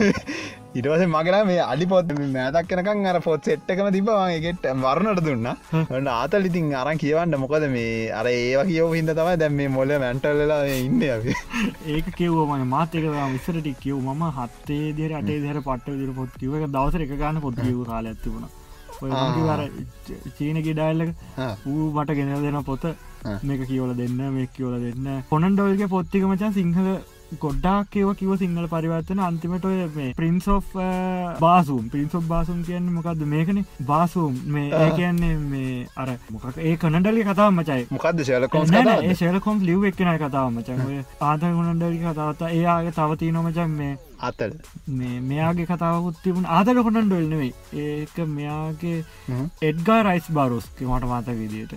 A: ඊට පස්සේ මගේ නම් මේ අලි පොත් මෑතක් වෙනකන් අර පොත් සෙට් එකම තිබ්බා මම ඒකෙත් වරුණට දුන්නා. ඔන්න ආතල් ඉතින් අරන් කියවන්න මොකද මේ අර ඒවා කියවපු හින්දා තමයි දැන් මේ මොළ මැන්ටල් වෙලා ඉන්නේ අපි.
B: ඒක කිව්වා මම මාත් ඒක ඉස්සර ටික කිව්වා මම හතේ දිහර අටේ දිහර පට්ට විදිහට පොත් කිව්වා. ඒක දවසට එක ගන්න පොත් කියවු කාලයක් තිබුණා. ඔය මොකද අර චීන ගිඩායල් එක ඌ මට ගෙනල්ලා දෙන පොත මේක කියවලා දෙන්න මේක කියවලා දෙන්න. කොනන් ඩොයිල්ගේ පොත් ටික මචං සිංහල ගොඩ්ඩක් ඒව කිව සිංහල පරිවර්තන අන්තිමට ඔය මේ ප්‍රින්ස් ඔෆ් බාසුම් ප්‍රින්ස් ඔෆ් බාසුම් කියන්නේ මොකද්ද මේකනේ බාසුම් මේ ඒ කියන්නේ මේ අර මොකක් ඒ කනඩල්ගේ කතාව මචං
A: මොකද්ද ෂර්ලොක් හෝම්ස් කතාවද?
B: ඒ ෂර්ලොක් හෝම්ස් ලිව් එක්කෙනාගේ කතාව මචං ඔය ආතර් කනඩල්ගේ කතාවත් එයාගේ තව තියෙනවා මචං මේ
A: ආතල්
B: මේ මෙයාගේ කතාවකුත් තිබුණා ආතල් කොනන් ඩොයිල් නෙවෙයි ඒක මෙයාගේ එඩ්ගාර් රයිස් බාරෝස් මට මතක විදියට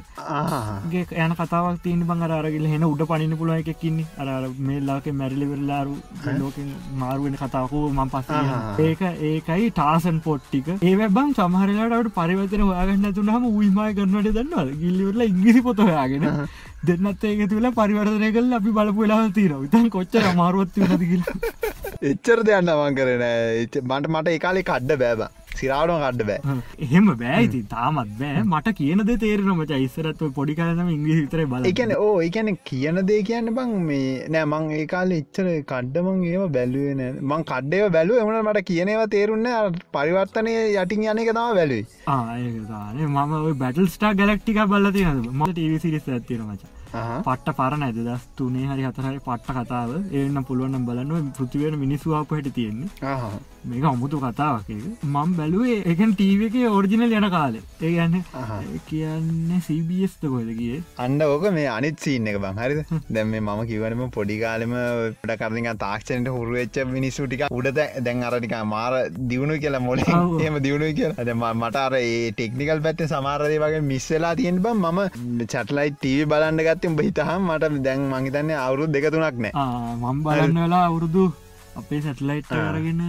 B: ආගේ යන කතාවක් තියෙන බං අර අරගිල්ල හෙන උඩ පනින්න පුළුවන් එකෙක් ඉන්නේ අර අර මේ ලාකේ මැරිලි වෙලා ලෝකෙන් මාරු වෙන කතාවක මම පස්සේ ඒක ඒකයි ටාසන් පොට් ටික ඒ වෙබ්බන් සමහර වෙලාවට අපිට පරිවර්තන හොයාගන්න නැතුනහම ඌයිමාය කරනවට දන්නවද ගිල්ලි වල ඉංග්‍රීසි පොත හොයාගෙන දෙන්නත් ඒක තුල පරිවර්තනය කරලා අපි බලපු වෙලාවල් තියෙනවා ඉතින් කොච්චර අමාරුවක් තියනද කියලා
A: එච්චර දෙයක් නමං කරේ නෑ මට මට ඒ කාලේ කඩ බෑ බං සිරාවටම කඩ බෑ
B: එහෙම බෑ ඉතින් තාමත් බෑ මට කියන දේ තේරෙනවා මචං ඉස්සරත් ඔය පොඩි කාලේ තමයි ඉංග්‍රීසි විතරයි බලන්නේ
A: ඒ කියන්නේ ඕ ඒ කියන්නේ කියන දේ කියන්නේ බං මේ නෑ මං ඒ කාලේ එච්චර කඩ මං ඒව බැලුවේ නෑ මං කඩ ඒව බැලුවේ වුණා මට කියන ඒවා තේරුන්නේ නෑ පරිවර්තනයේ යටින් යන එක තමයි බැලුවේ
B: ආ ඒක තමයි මම ඔය බැටල් ස්ටාර් ගැලැක්ටිකා බලලා තියෙනවද මම ටීවී සිරීස් එකක් තියෙනවා මචං පට්ට පරණ ඇද දස් තුනේ හරි හතරයි පට්ට කතාව ඒනම් පුළුවන් නම් බලන්න පෘථිවියට මිනිස්සු ආපු හැටි තියෙන්නේ මේක අමුතු කතාවක් ඒක මම බැලුවේ ඒ කියන්නේ ටීවී එකේ ඔරිජිනල් යන කාලේ ඒ කියන්නේ ඒ කියන්නේ සී බී එස් ද කොහෙද ගියේ
A: අන්න ඕක මේ අනිත් සීන් එක බං හරිද දැන් මේ මම කිව්වනේ මම පොඩි කාලෙම පොඩ කර නිකන් තාක්ෂණයට හුරු වෙච්ච මිනිස්සු ටික උඩ දැන් අර නිකන් මාර දියුණුයි කියලා මොලේ එහෙම දියුණුයි කියලා දැන් මට අර ඒ ටෙක්නිකල් පැත්තේ සමහර දේ වගේ මිස් වෙලා තියෙන බං මම සැටලයිට් ටීවී බලන්න ගත්තේ උඹ හිතහම මට දැන් මං හිතන්නේ අවුරුදු දෙක තුනක් නෑ
B: ආ මම බලන්න වෙලා අවුරුදු අපේ සැටලයිට් එක අරගෙන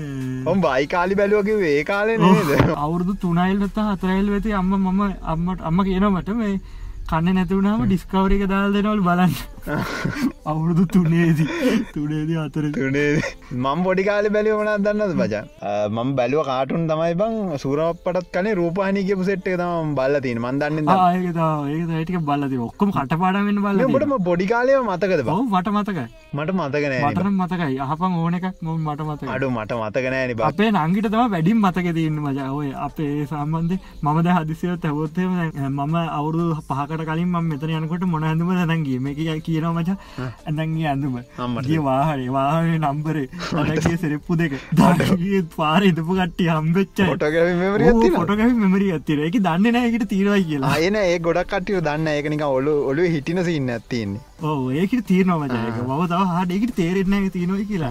A: උඹ අයි කාලි බැලුවා කිව්වේ ඒ කාලේ නේද
B: අවුරුදු තුනයිල් නැත්නම් හතරයිල් වෙතේ අම්මා මම අම්මට අම්මා කියනවා මට මේ කන්නේ නැති වුණාම ඩිස්කවරි එක දාලා දෙනවලු බලන්න අවුරුදු තුනේදී තුනේදී හතරේ
A: තුනේදී මම පොඩි කාලේ බැලුවා මොනවද දන්නවද බජා මම බැලුවා කාටුන් තමයි බං සූරප්පටත් කනේ රූපවාහිනිය කියපු සෙට් එක තමයි මම බලලා තියෙන්නේ මම දන්නේ නැහැ
B: ආ ඒක තමයි ඒක තමයි ටික බලලා තියෙන්නේ ඔක්කොම කටපාඩම් වෙන්න බලලා
A: තියෙන්නේ උඹට පොඩි කාලේම මතකද බං
B: ඔව් මට මතකයි
A: මට මතක නෑ
B: මට නම් මතකයි අහපන් ඕන එකක් මම මට මතකයි
A: අඩෝ මට මතක නෑනේ බං
B: අපේ නංගිට තමයි වැඩිම මතකේ තියෙන්නේ මචං ඔය අපේ සම්බන්ධේ මම දැන් හදිසියෙත් ඇහුවොත් එහෙම මම අවුරුදු පහකට කලින් මම මෙතන යනකොට මොන ඇඳුමද දැන් ගියේ මේක කියනවා මචං ඇඳන් ගිය ඇඳුම ගිය වාහනේ වාහනේ නම්බරේ අරගේ සෙරෙප්පු දෙක දාගියේ පාරේ ඉඳපු කට්ටිය හම්බෙච්චයි
A: ෆොටෝග්‍රැෆි මෙමරියක් තියෙනවා
B: ෆොටෝග්‍රැෆි මෙමරියක් තියෙනවා ඒක දන්නේ නැහැ ඒකට තියෙනවා කියලා
A: ආ එනේ ඒ ගොඩක් කට්ටිය දන්නේ නැහැ ඒක නිකන් ඔලු ඔලුවේ හිටින සීන් එකක් තියෙන්නේ
B: ඔව් ඒකට තියෙනවා මචං ඒක මම තව හරියට ඒකට තේරෙන්නේ නැහැ ඒක තියෙනවා කියලා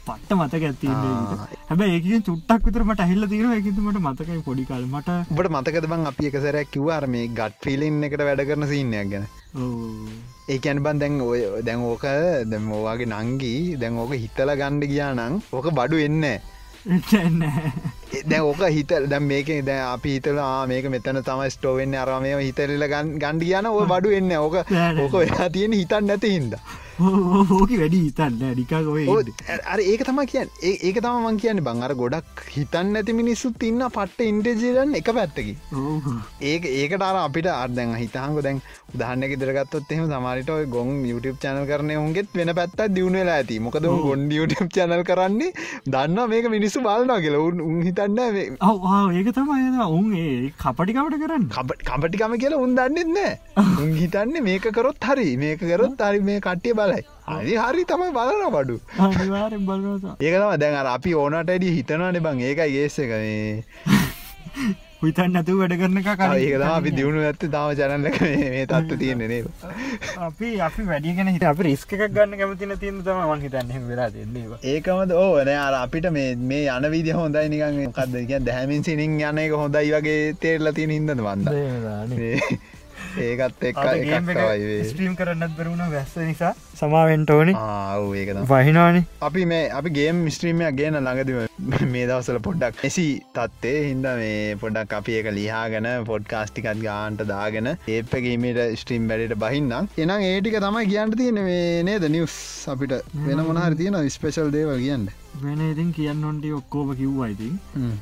B: පට්ට මතකයක් තියෙනවා. හැබැයි ඒකෙන් චුට්ටක් විතර මට ඇහිලා තියෙනවා. ඒකෙන් මට මතකයි පොඩි කාලේ. මට
A: ඔබට මතකද බං අපි එක සැරයක් කිව්වා අර මේ ගට් ෆීලින් එකට වැඩ කරන සීන් එකක් ගැන.
B: ඔව්.
A: ඒ කියන්නේ බං දැන් ඔය දැන් ඕක දැන් ඔයාගේ නංගි දැන් ඕක හිතලා ගන්න ගියා නම් ඕක බඩු එන්නේ
B: නැහැ.
A: දැන් ඕක හිතලා දැන් මේකේ දැන් අපි හිතලා ආ මේක මෙතන තමයි ස්ටෝර් වෙන්නේ අරවා මේව හිතලා ගන්න ගියා නම් ඔය බඩු එන්නේ නැහැ. ඕක ඕක වෙලා තියෙන හිතන්නේ නැති හින්දා.
B: ඕක වැඩි හිතන්නේ නිකන් ඔය
A: අර ඒක තමයි කියන්නේ. ඒක තමයි මං කියන්නේ බං. අර ගොඩක් හිතන්නේ නැති මිනිස්සුත් ඉන්න පට්ට ඉන්ටෙලිජන්ට් එක පැත්තකින්. ඒක ඒකට අර අපිට අර දැන් හිතහන්කො දැන් උදාහරණයක් විදිහට ගත්තොත් එහෙම සමහරවිට ඔය ගොන් YouTube channel කරන උන්ගෙත් වෙන පැත්තක් දියුණු වෙලා ඇති. මොකද උන් ගොන් YouTube channel කරන්නේ දන්නවා මේක මිනිස්සු බලනවා කියලා. උන් උන් හිතන්නේ මේ
B: ඔව් ආ ඒක තමයි උන් ඒ කපටිකමට කරන්නේ.
A: කපටිකම කියලා උන් දන්නේ නැහැ. උන් හිතන්නේ මේක කරොත් හරි. මේක කරොත් හරි මේ කට්ටිය බලයි. හරි හරි තමයි බලනවා බඩු.
B: අනිවාර්යෙන් බලනවා.
A: ඒක තමයි දැන් අර අපි ඕනට වැඩි හිතනවානේ බං. ඒකයි කේස් එක මේ.
B: හිතන්නේ නැතුව වැඩ කරන එක කරා.
A: ඒක තමයි අපි දිනුනේ නැත්තේ තාම channel එක මේ මේ තත්ත්වය තියෙන්නේ නේද?
B: අපි අපි වැඩි ගැන හිත අපි රිස්ක් එකක් ගන්න කැමති නැති ඉන්න තමයි මං හිතන්නේ එහෙම වෙලා තියෙන්නේ ඒක.
A: ඒකමද ඕ නෑ අර අපිට මේ මේ යන විදිය හොඳයි නිකන් මොකද්ද කියන්නේ දැහැමින් සිනින් යන එක හොඳයි වගේ තේරලා තියෙන හින්දාද මන්ද? ඒකත් එක්ක එකක් තමයි
B: ස්ට්‍රීම් කරන්නත් බැරුණා වැස්ස නිසා සමාවෙන්න ඕනේ.
A: ආ ඔව් ඒක තමයි.
B: වහිනවනේ.
A: අපි මේ අපි ගේම් ස්ට්‍රීම් එකක් ගේන ළඟදී මේ දවස්වල පොඩ්ඩක් එසි තත්ත්වේ හින්දා මේ පොඩ්ඩක් අපි ඒක ලියාගෙන පොඩ්කාස්ට් ටිකක් ගානට දාගෙන ඒප් එකේ ඉමේට ස්ට්‍රීම් වැඩේට බහින්නම්. එහෙනම් ඒ ටික තමයි කියන්න තියෙන්නේ මේ නේද නිවුස් අපිට වෙන මොන හරි තියෙනවා ස්පෙෂල් දේවල් කියන්න.
B: වෙන ඉතින් කියන්න ඕන ටික ඔක්කොම කිව්වා ඉතින්.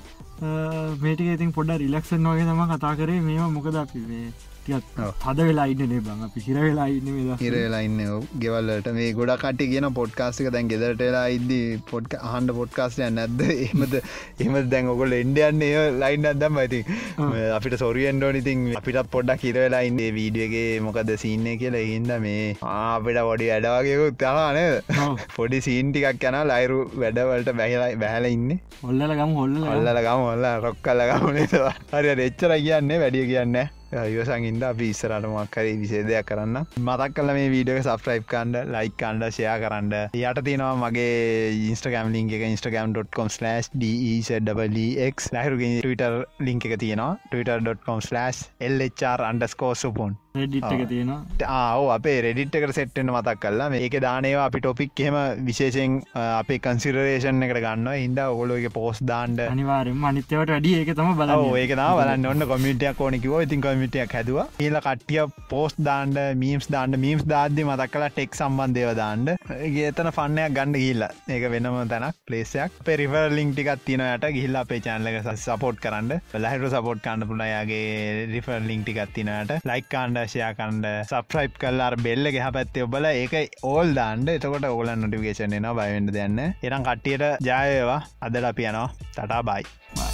B: මේ ටික ඉතින් පොඩ්ඩක් රිලැක්ස් වෙනවා වගේ තමයි කතා කරේ මේවා මොකද අපි මේ හද වෙලා ඉන්න නේ බං අපි හිර වෙලා ඉන්නේ මේ දවස්
A: හිර වෙලා ඉන්නේ ඔව් ගෙවල් වලට මේ ගොඩක් කට්ටිය කියන පොඩ්කාස්ට් එක දැන් ගෙදරට වෙලා ඉද්දි පොඩ්කාස්ට් අහන්න පොඩ්කාස්ට් එකක් නැද්ද එහෙමද එහෙමද දැන් ඔයගොල්ලෝ එන්න යන්නේ ඒ ලයින් එකක් දැම්මා ඉතින් අපිට සෝරි වෙන්න ඕනේ ඉතින් අපිටත් පොඩ්ඩක් හිර වෙලා ඉන්නේ මේ වීඩියෝ එකේ මොකද සීන් එක කියලා ඒ හින්දා මේ ආ අපිට පොඩි වැඩ වගේ උත් යනවා නේද පොඩි සීන් ටිකක් යනවා ලයිරු වැඩ වලට බැහැලා බැහැලා ඉන්නේ
B: හොල්ලලා ගමු හොල්ලලා
A: හොල්ලලා ගමු හොල්ලලා රොක් කරලා ගමු නේද හරි හරි එච්චරයි කියන්නේ වැඩි කියන්නේ ඉවසංගින්ද අපි ඉස්සරහට මොකක් හරි විශේෂ දෙයක් කරන්න මතක් කරලා මේ වීඩියෝ එක subscribe කරන්න like කරන්න share කරන්න යට තියෙනවා මගේ Instagram link එක instagram dot com slash dezex ලහිරුගේ Twitter link එක තියෙනවා twitter dot com slash l h r underscore supon
B: Reddit එක තියෙනවා
A: ආ ඔව් අපේ Reddit එකට set වෙන්න මතක් කරලා මේකේ දාන ඒවා අපි topic එහෙම විශේෂයෙන් අපේ consideration එකට ගන්නවා හින්දා ඔයගොල්ලෝ ඒකේ post දාන්න
B: අනිවාර්යෙන්ම අනිත් ඒවාට වැඩි ඒක තමයි බලන්නේ
A: ඔව් ඒක තමයි බලන්න ඕන community එකක් ඕනේ කිව්වා ඉතින් community එකක් හැදුවා ඊළඟ කට්ටිය post දාන්න memes දාන්න memes දාද්දි මතක් කරලා tech සම්බන්ධ ඒවා දාන්න ඒක එතන fun එකක් ගන්න ගිහිල්ලා ඒක වෙනම තැනක් place එකක් අපේ referral link ටිකක් තියෙනවා යට ගිහිල්ලා අපේ channel එක support කරන්න ලහිරු support කරන්න පුළුවන් යාගේ referral link ටිකක් තියෙනවා යට like කරන්න ෂෙයා කරන්න සබ්ස්ක්‍රයිබ් කරලා අර බෙල් එක එහා පැත්තේ ඔබලා ඒක ඕල් දාන්න එතකොට ඕගොල්ලන් නොටිෆිකේෂන් එනවා බය වෙන්න දෙයක් නැහැ එහෙනම් කට්ටියට ජය වේවා අදලා අපි යනවා ටටා බයි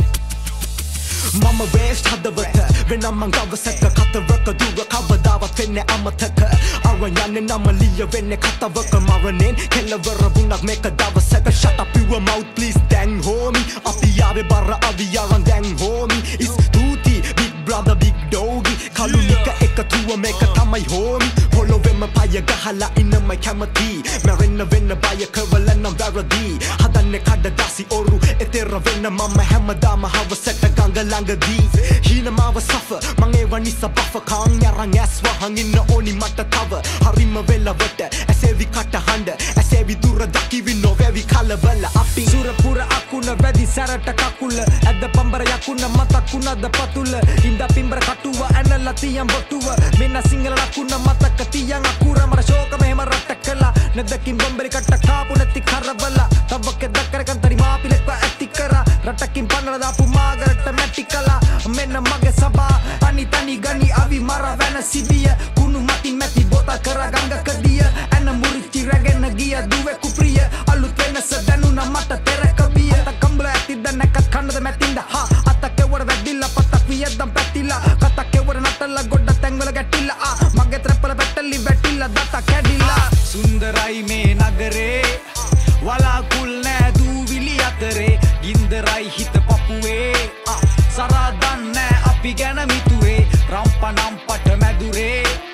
C: Mama raised හදවත වෙනම ගවසක කතරක දුර කවදාවත් වෙන්නේ අමතක අරන් යන්නේ නම ලිය වෙන්නේ කතාවක මරණයෙන් කෙලවර වුණක් මේක දවසක shut up your mouth please dang homie අපි ආවේ බර අපි ආරන් dang homie it's duty big brother big doggy කලුනික එකතුව මේක තමයි homie පොළොවෙම පය ගහලා ඉන්න මයි කැමති මරන්න වෙන්න බය කරවල නම් වැරදි හදන්නේ කඩ දසි ඔරු එතෙර වෙන්න මම හැමදාම හවසට ගඟ ළඟදී හීනමාව සෆ මං ඒ වනිස බෆ කාන් යරන් ඇස් වහන් ඉන්න ඕනි මට තව හරිම වෙලවට ඇසෙවි කට හඬ ඇසෙවි දුර දකිවි නොවැවි කලබල අපි සුරපුර අකුණ වැඩි සැරට කකුල ඇද්ද පම්බර යකුණ මතකුණද පතුල ඉඳ පිම්බර කටුව ඇනලා තියම් බොටුව මෙන්න සිංහල ලකුණ මතක තියන් අකුර මර ශෝක මෙහෙම රට කළා නැදකින් බම්බරි කට කාපු නැති කරබල තවක දකර කන්තරි මාපිලෙක්ව ඇති කරා රටකින් පන්නලා දාපු මාගරට මැටි කලා මෙන්න මගේ සබා අනි තනි ගනි අවි මර වෙන සිබිය කුණු මතින් මැති බොත කර ගංගකදිය ඇන මුරිච්චි රැගෙන ගිය දුවේ කුප්‍රිය අලුත් වෙනස දැනුණ මට තෙරක බිය තකම්බල ඇතිද නැකත් කන්නද මැතින්ද හා අතකෙවර වැදිලා පතක් වියදම් පැතිලා කතකෙවර නටලා ගොඩ තැන්වල ගැටිලා ආ මගේ ත්‍රප්පල පැටලි වැටිලා දත කැඩිලා සුන්දරයි මේ නගරේ වලාකුල් නෑ දූවිලි අතරේ ගින්දරයි හිත පපුවේ ආ සරා දන්නේ අපි ගැන මිතුවේ රම්පනම් පට මැදුරේ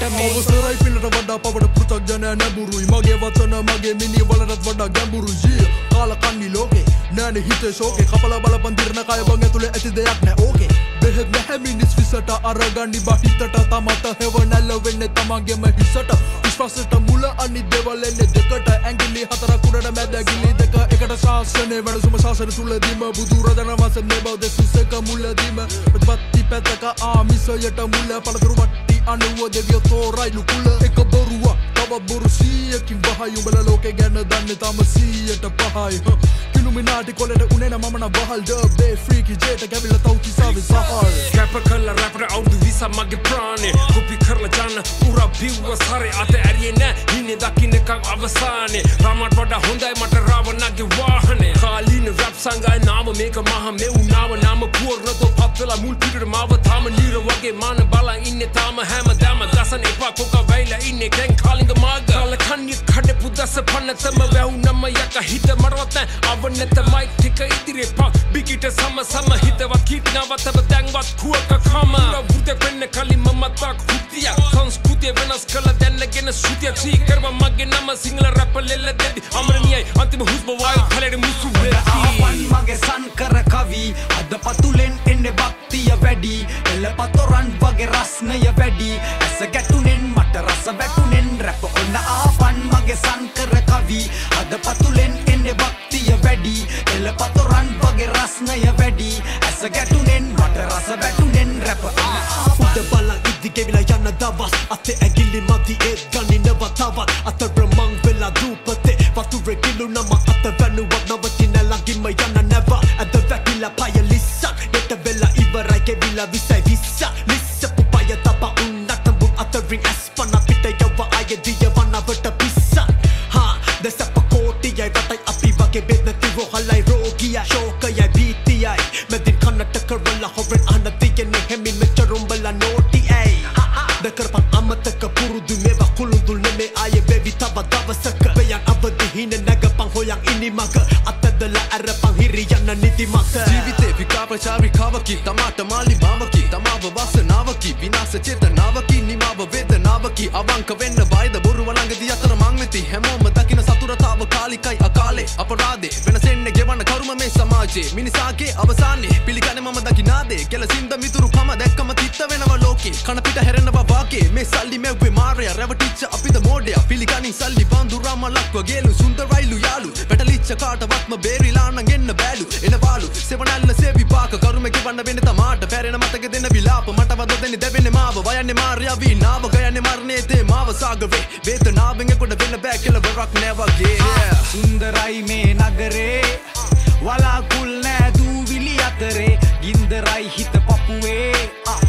C: මේ අවසරයි පිනට වඩා පවට පෘථග්ජන නැඹුරුයි මගේ වචන මගේ මිනි වලටත් වඩා ගැඹුරුයි කාල කන්නි ලෝකේ නෑනේ හිතේ ශෝකේ කපල බලපන් දිරන කය බං ඇතුලේ ඇති දෙයක් නෑ ඕකේ බෙහෙත් නැහැ මිනිස් විසට අරගන්නි බහිතට තමට හෙව නැල්ල වෙන්නේ තමන්ගේම හිසට විශ්වාසයට මුල අනිත් දේවල් එන්නේ දෙකට ඇඟිලි හතරක් උඩට මැද ඇඟිලි දෙක එකට ශාසනේ වැඩසුම ශාසන තුලදීම බුදුරජාණන් වහන්සේ නෙබව දෙසුසක මුලදීම ප්‍රතිපත්ති පැතක ආමිසයට මුල පළතුරු වට්ටි අනුව දෙවියෝ තෝරයි ලුකුල එක බොරුවක් තව බොරු සීයකින් බහයි උඹලා ලෝකේ ගැන දන්නේ තම සීයට පහයි කිලුමිනාටි කොලට උනේ නම් මම නම් බහල් ඩබේ ෆ්‍රීකි ජේට ගැවිලා තව්ති සාවේ සහල්
D: Rapper කල්ලා rapper අවුදු විස මගේ ප්‍රාණේ කුපි කරලා ජන උරා බිව්ව සරේ අත ඇරියේ නෑ ඉන්නේ දකින්නකම් අවසානේ රාමට වඩා හොඳයි මට රාවණගේ වාහනේ කාලීන රැප් සංගය නාම මේක මහ මෙවුනාව නාම පුවර්ණතෝ පත්වලා මුල් පිටට මාව තාම නීර වගේ මාන බලන් ඉන්නේ තාම හැමදාම ගසන එපා කොක වෙයිලා ඉන්නේ ගැන් කාලිංග මාග කාල කන්නේ කඩේ පුදස පන්නතම වැවුනම යක හිත මරවත් නෑ අවන්නත මයික් ටික ඉදිරියේ පා බිකිට සම සම හිතවත් කිට්නවතව දැන්වත් කුවක කම වෘතේ පෙන්න කලින් මමතක් කුතිය සංස්කෘතිය වෙනස් කළ දැන්නගෙන සුතිය චී කරව මගේ නම සිංහල රැප් ලෙල්ල දෙදි අමරණීයයි අන්තිම හුස්ම වායු කලෙට මුසු වෙති
C: ආපන් මගේ සංකර කවි අද පතුලෙන් එන්නේ භක්තිය වැඩි එළ පතොරන් වගේ රස්නය වැඩි ඇස ගැටුනෙන් මට රස වැටුනෙන් රැප ඔන්න ආපන් මගේ සංකර කවි අද පතුලෙන් එන්නේ භක්තිය වැඩි එළ පතොරන් වගේ රස්නය වැඩි ඇස ගැටුනෙන් මට රස වැටුනෙන් රැප උඩ බලන් ඉදි ගෙවිලා යන දවස් අතේ ඇගිලි මදි ඒ ගනි නව තවත් අතර මං වෙලා දූපතේ වතුරේ කිලු නම අත වැනුවක් නවතින ළඟින්ම යන නැව අද වැකිලා පය ලිස්සක් නෙට වෙලා ඉවරයි ගෙවිලා විසයි විස්ස ලිස්ස පුපය තබ උන්නට බුන් අතරින් ඇස්පන පිට යව අය දිය වනවට පිස්ස හා දෙසප කෝටියයි වටයි අපි වගේ බෙදති රෝහලයි රෝගියයි ශෝකයයි භීතියයි මෙදින් කන්නට කරවලා හොරෙන් අහන තියන්නේ හැමින් මෙච්චරුම්බලා නෝටි ඇයි දකරපන් අමතක පුරුදු මේවා කුළුඳුල් නෙමේ ආයේ බෙවි තව දවසක බයන් අවදි හින නැගපන් හොයන් ඉනි මග අතදලා අරපන් හිරියන්න නිදි මත ජීවිතේ විකාපචාරිකාවකි තමාට මාලි මාවකි තමාව වාසනාවකි විනාශ චේතනාවකි නිමාව වේදනාවකි අවංක වෙන්න වයිද බොරුව ළඟදී අතර මං වෙති හැමෝම දකින සතුරතාව කාලිකයි අකාලේ අපරාධේ වෙනසෙන්නේ ගෙවන්න කරුම මේ සමාජේ මිනිසාගේ අවසානයේ පිළිගන්නේ මම දකිනාදේ කෙලසින්ද මිතුරු කම දැක්කම තිත්ත වෙනවා ලෝකේ කන පිට හැරෙනවා වාගේ මේ සල්ලි මෙව්වේ මාරය රැවටිච්ච අපිද මෝඩය පිළිගනි සල්ලි බඳුරම ලක්ව ගේලු සුන්දරයිලු යාලු පැටලිච්ච කාටවත්ම බේරිලා නම් එන්න බෑලු එනවාලු සෙවණැල්ල සේවිපාක කරුම ගෙවන්න වෙන්නේ තමාට පැරෙන මතක දෙන විලාප මට වද දෙන්නේ දැවෙන්නේ මාව වයන්නේ මාර්යා වී නාව ගයන්නේ මරණේ තේ මාව සාගරේ වේදනාවෙන් කොට වෙන්න බෑ කියලා වරක් නෑ වගේ
E: සුන්දරයි මේ නගරේ වලාකුල් නෑ දූවිලි අතරේ ගින්දරයි හිත පපුවේ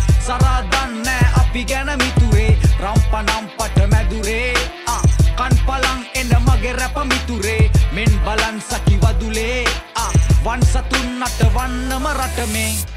E: සරදන් නෑ අපි ගැන මිතුවේ රම්පනම් පට මැදුරේ කන් පලං එන්න මගේ රැප මිතුරේ මෙන් බලන් සකි වදුලේ වන් සතුන් අට වන්නම රට මේ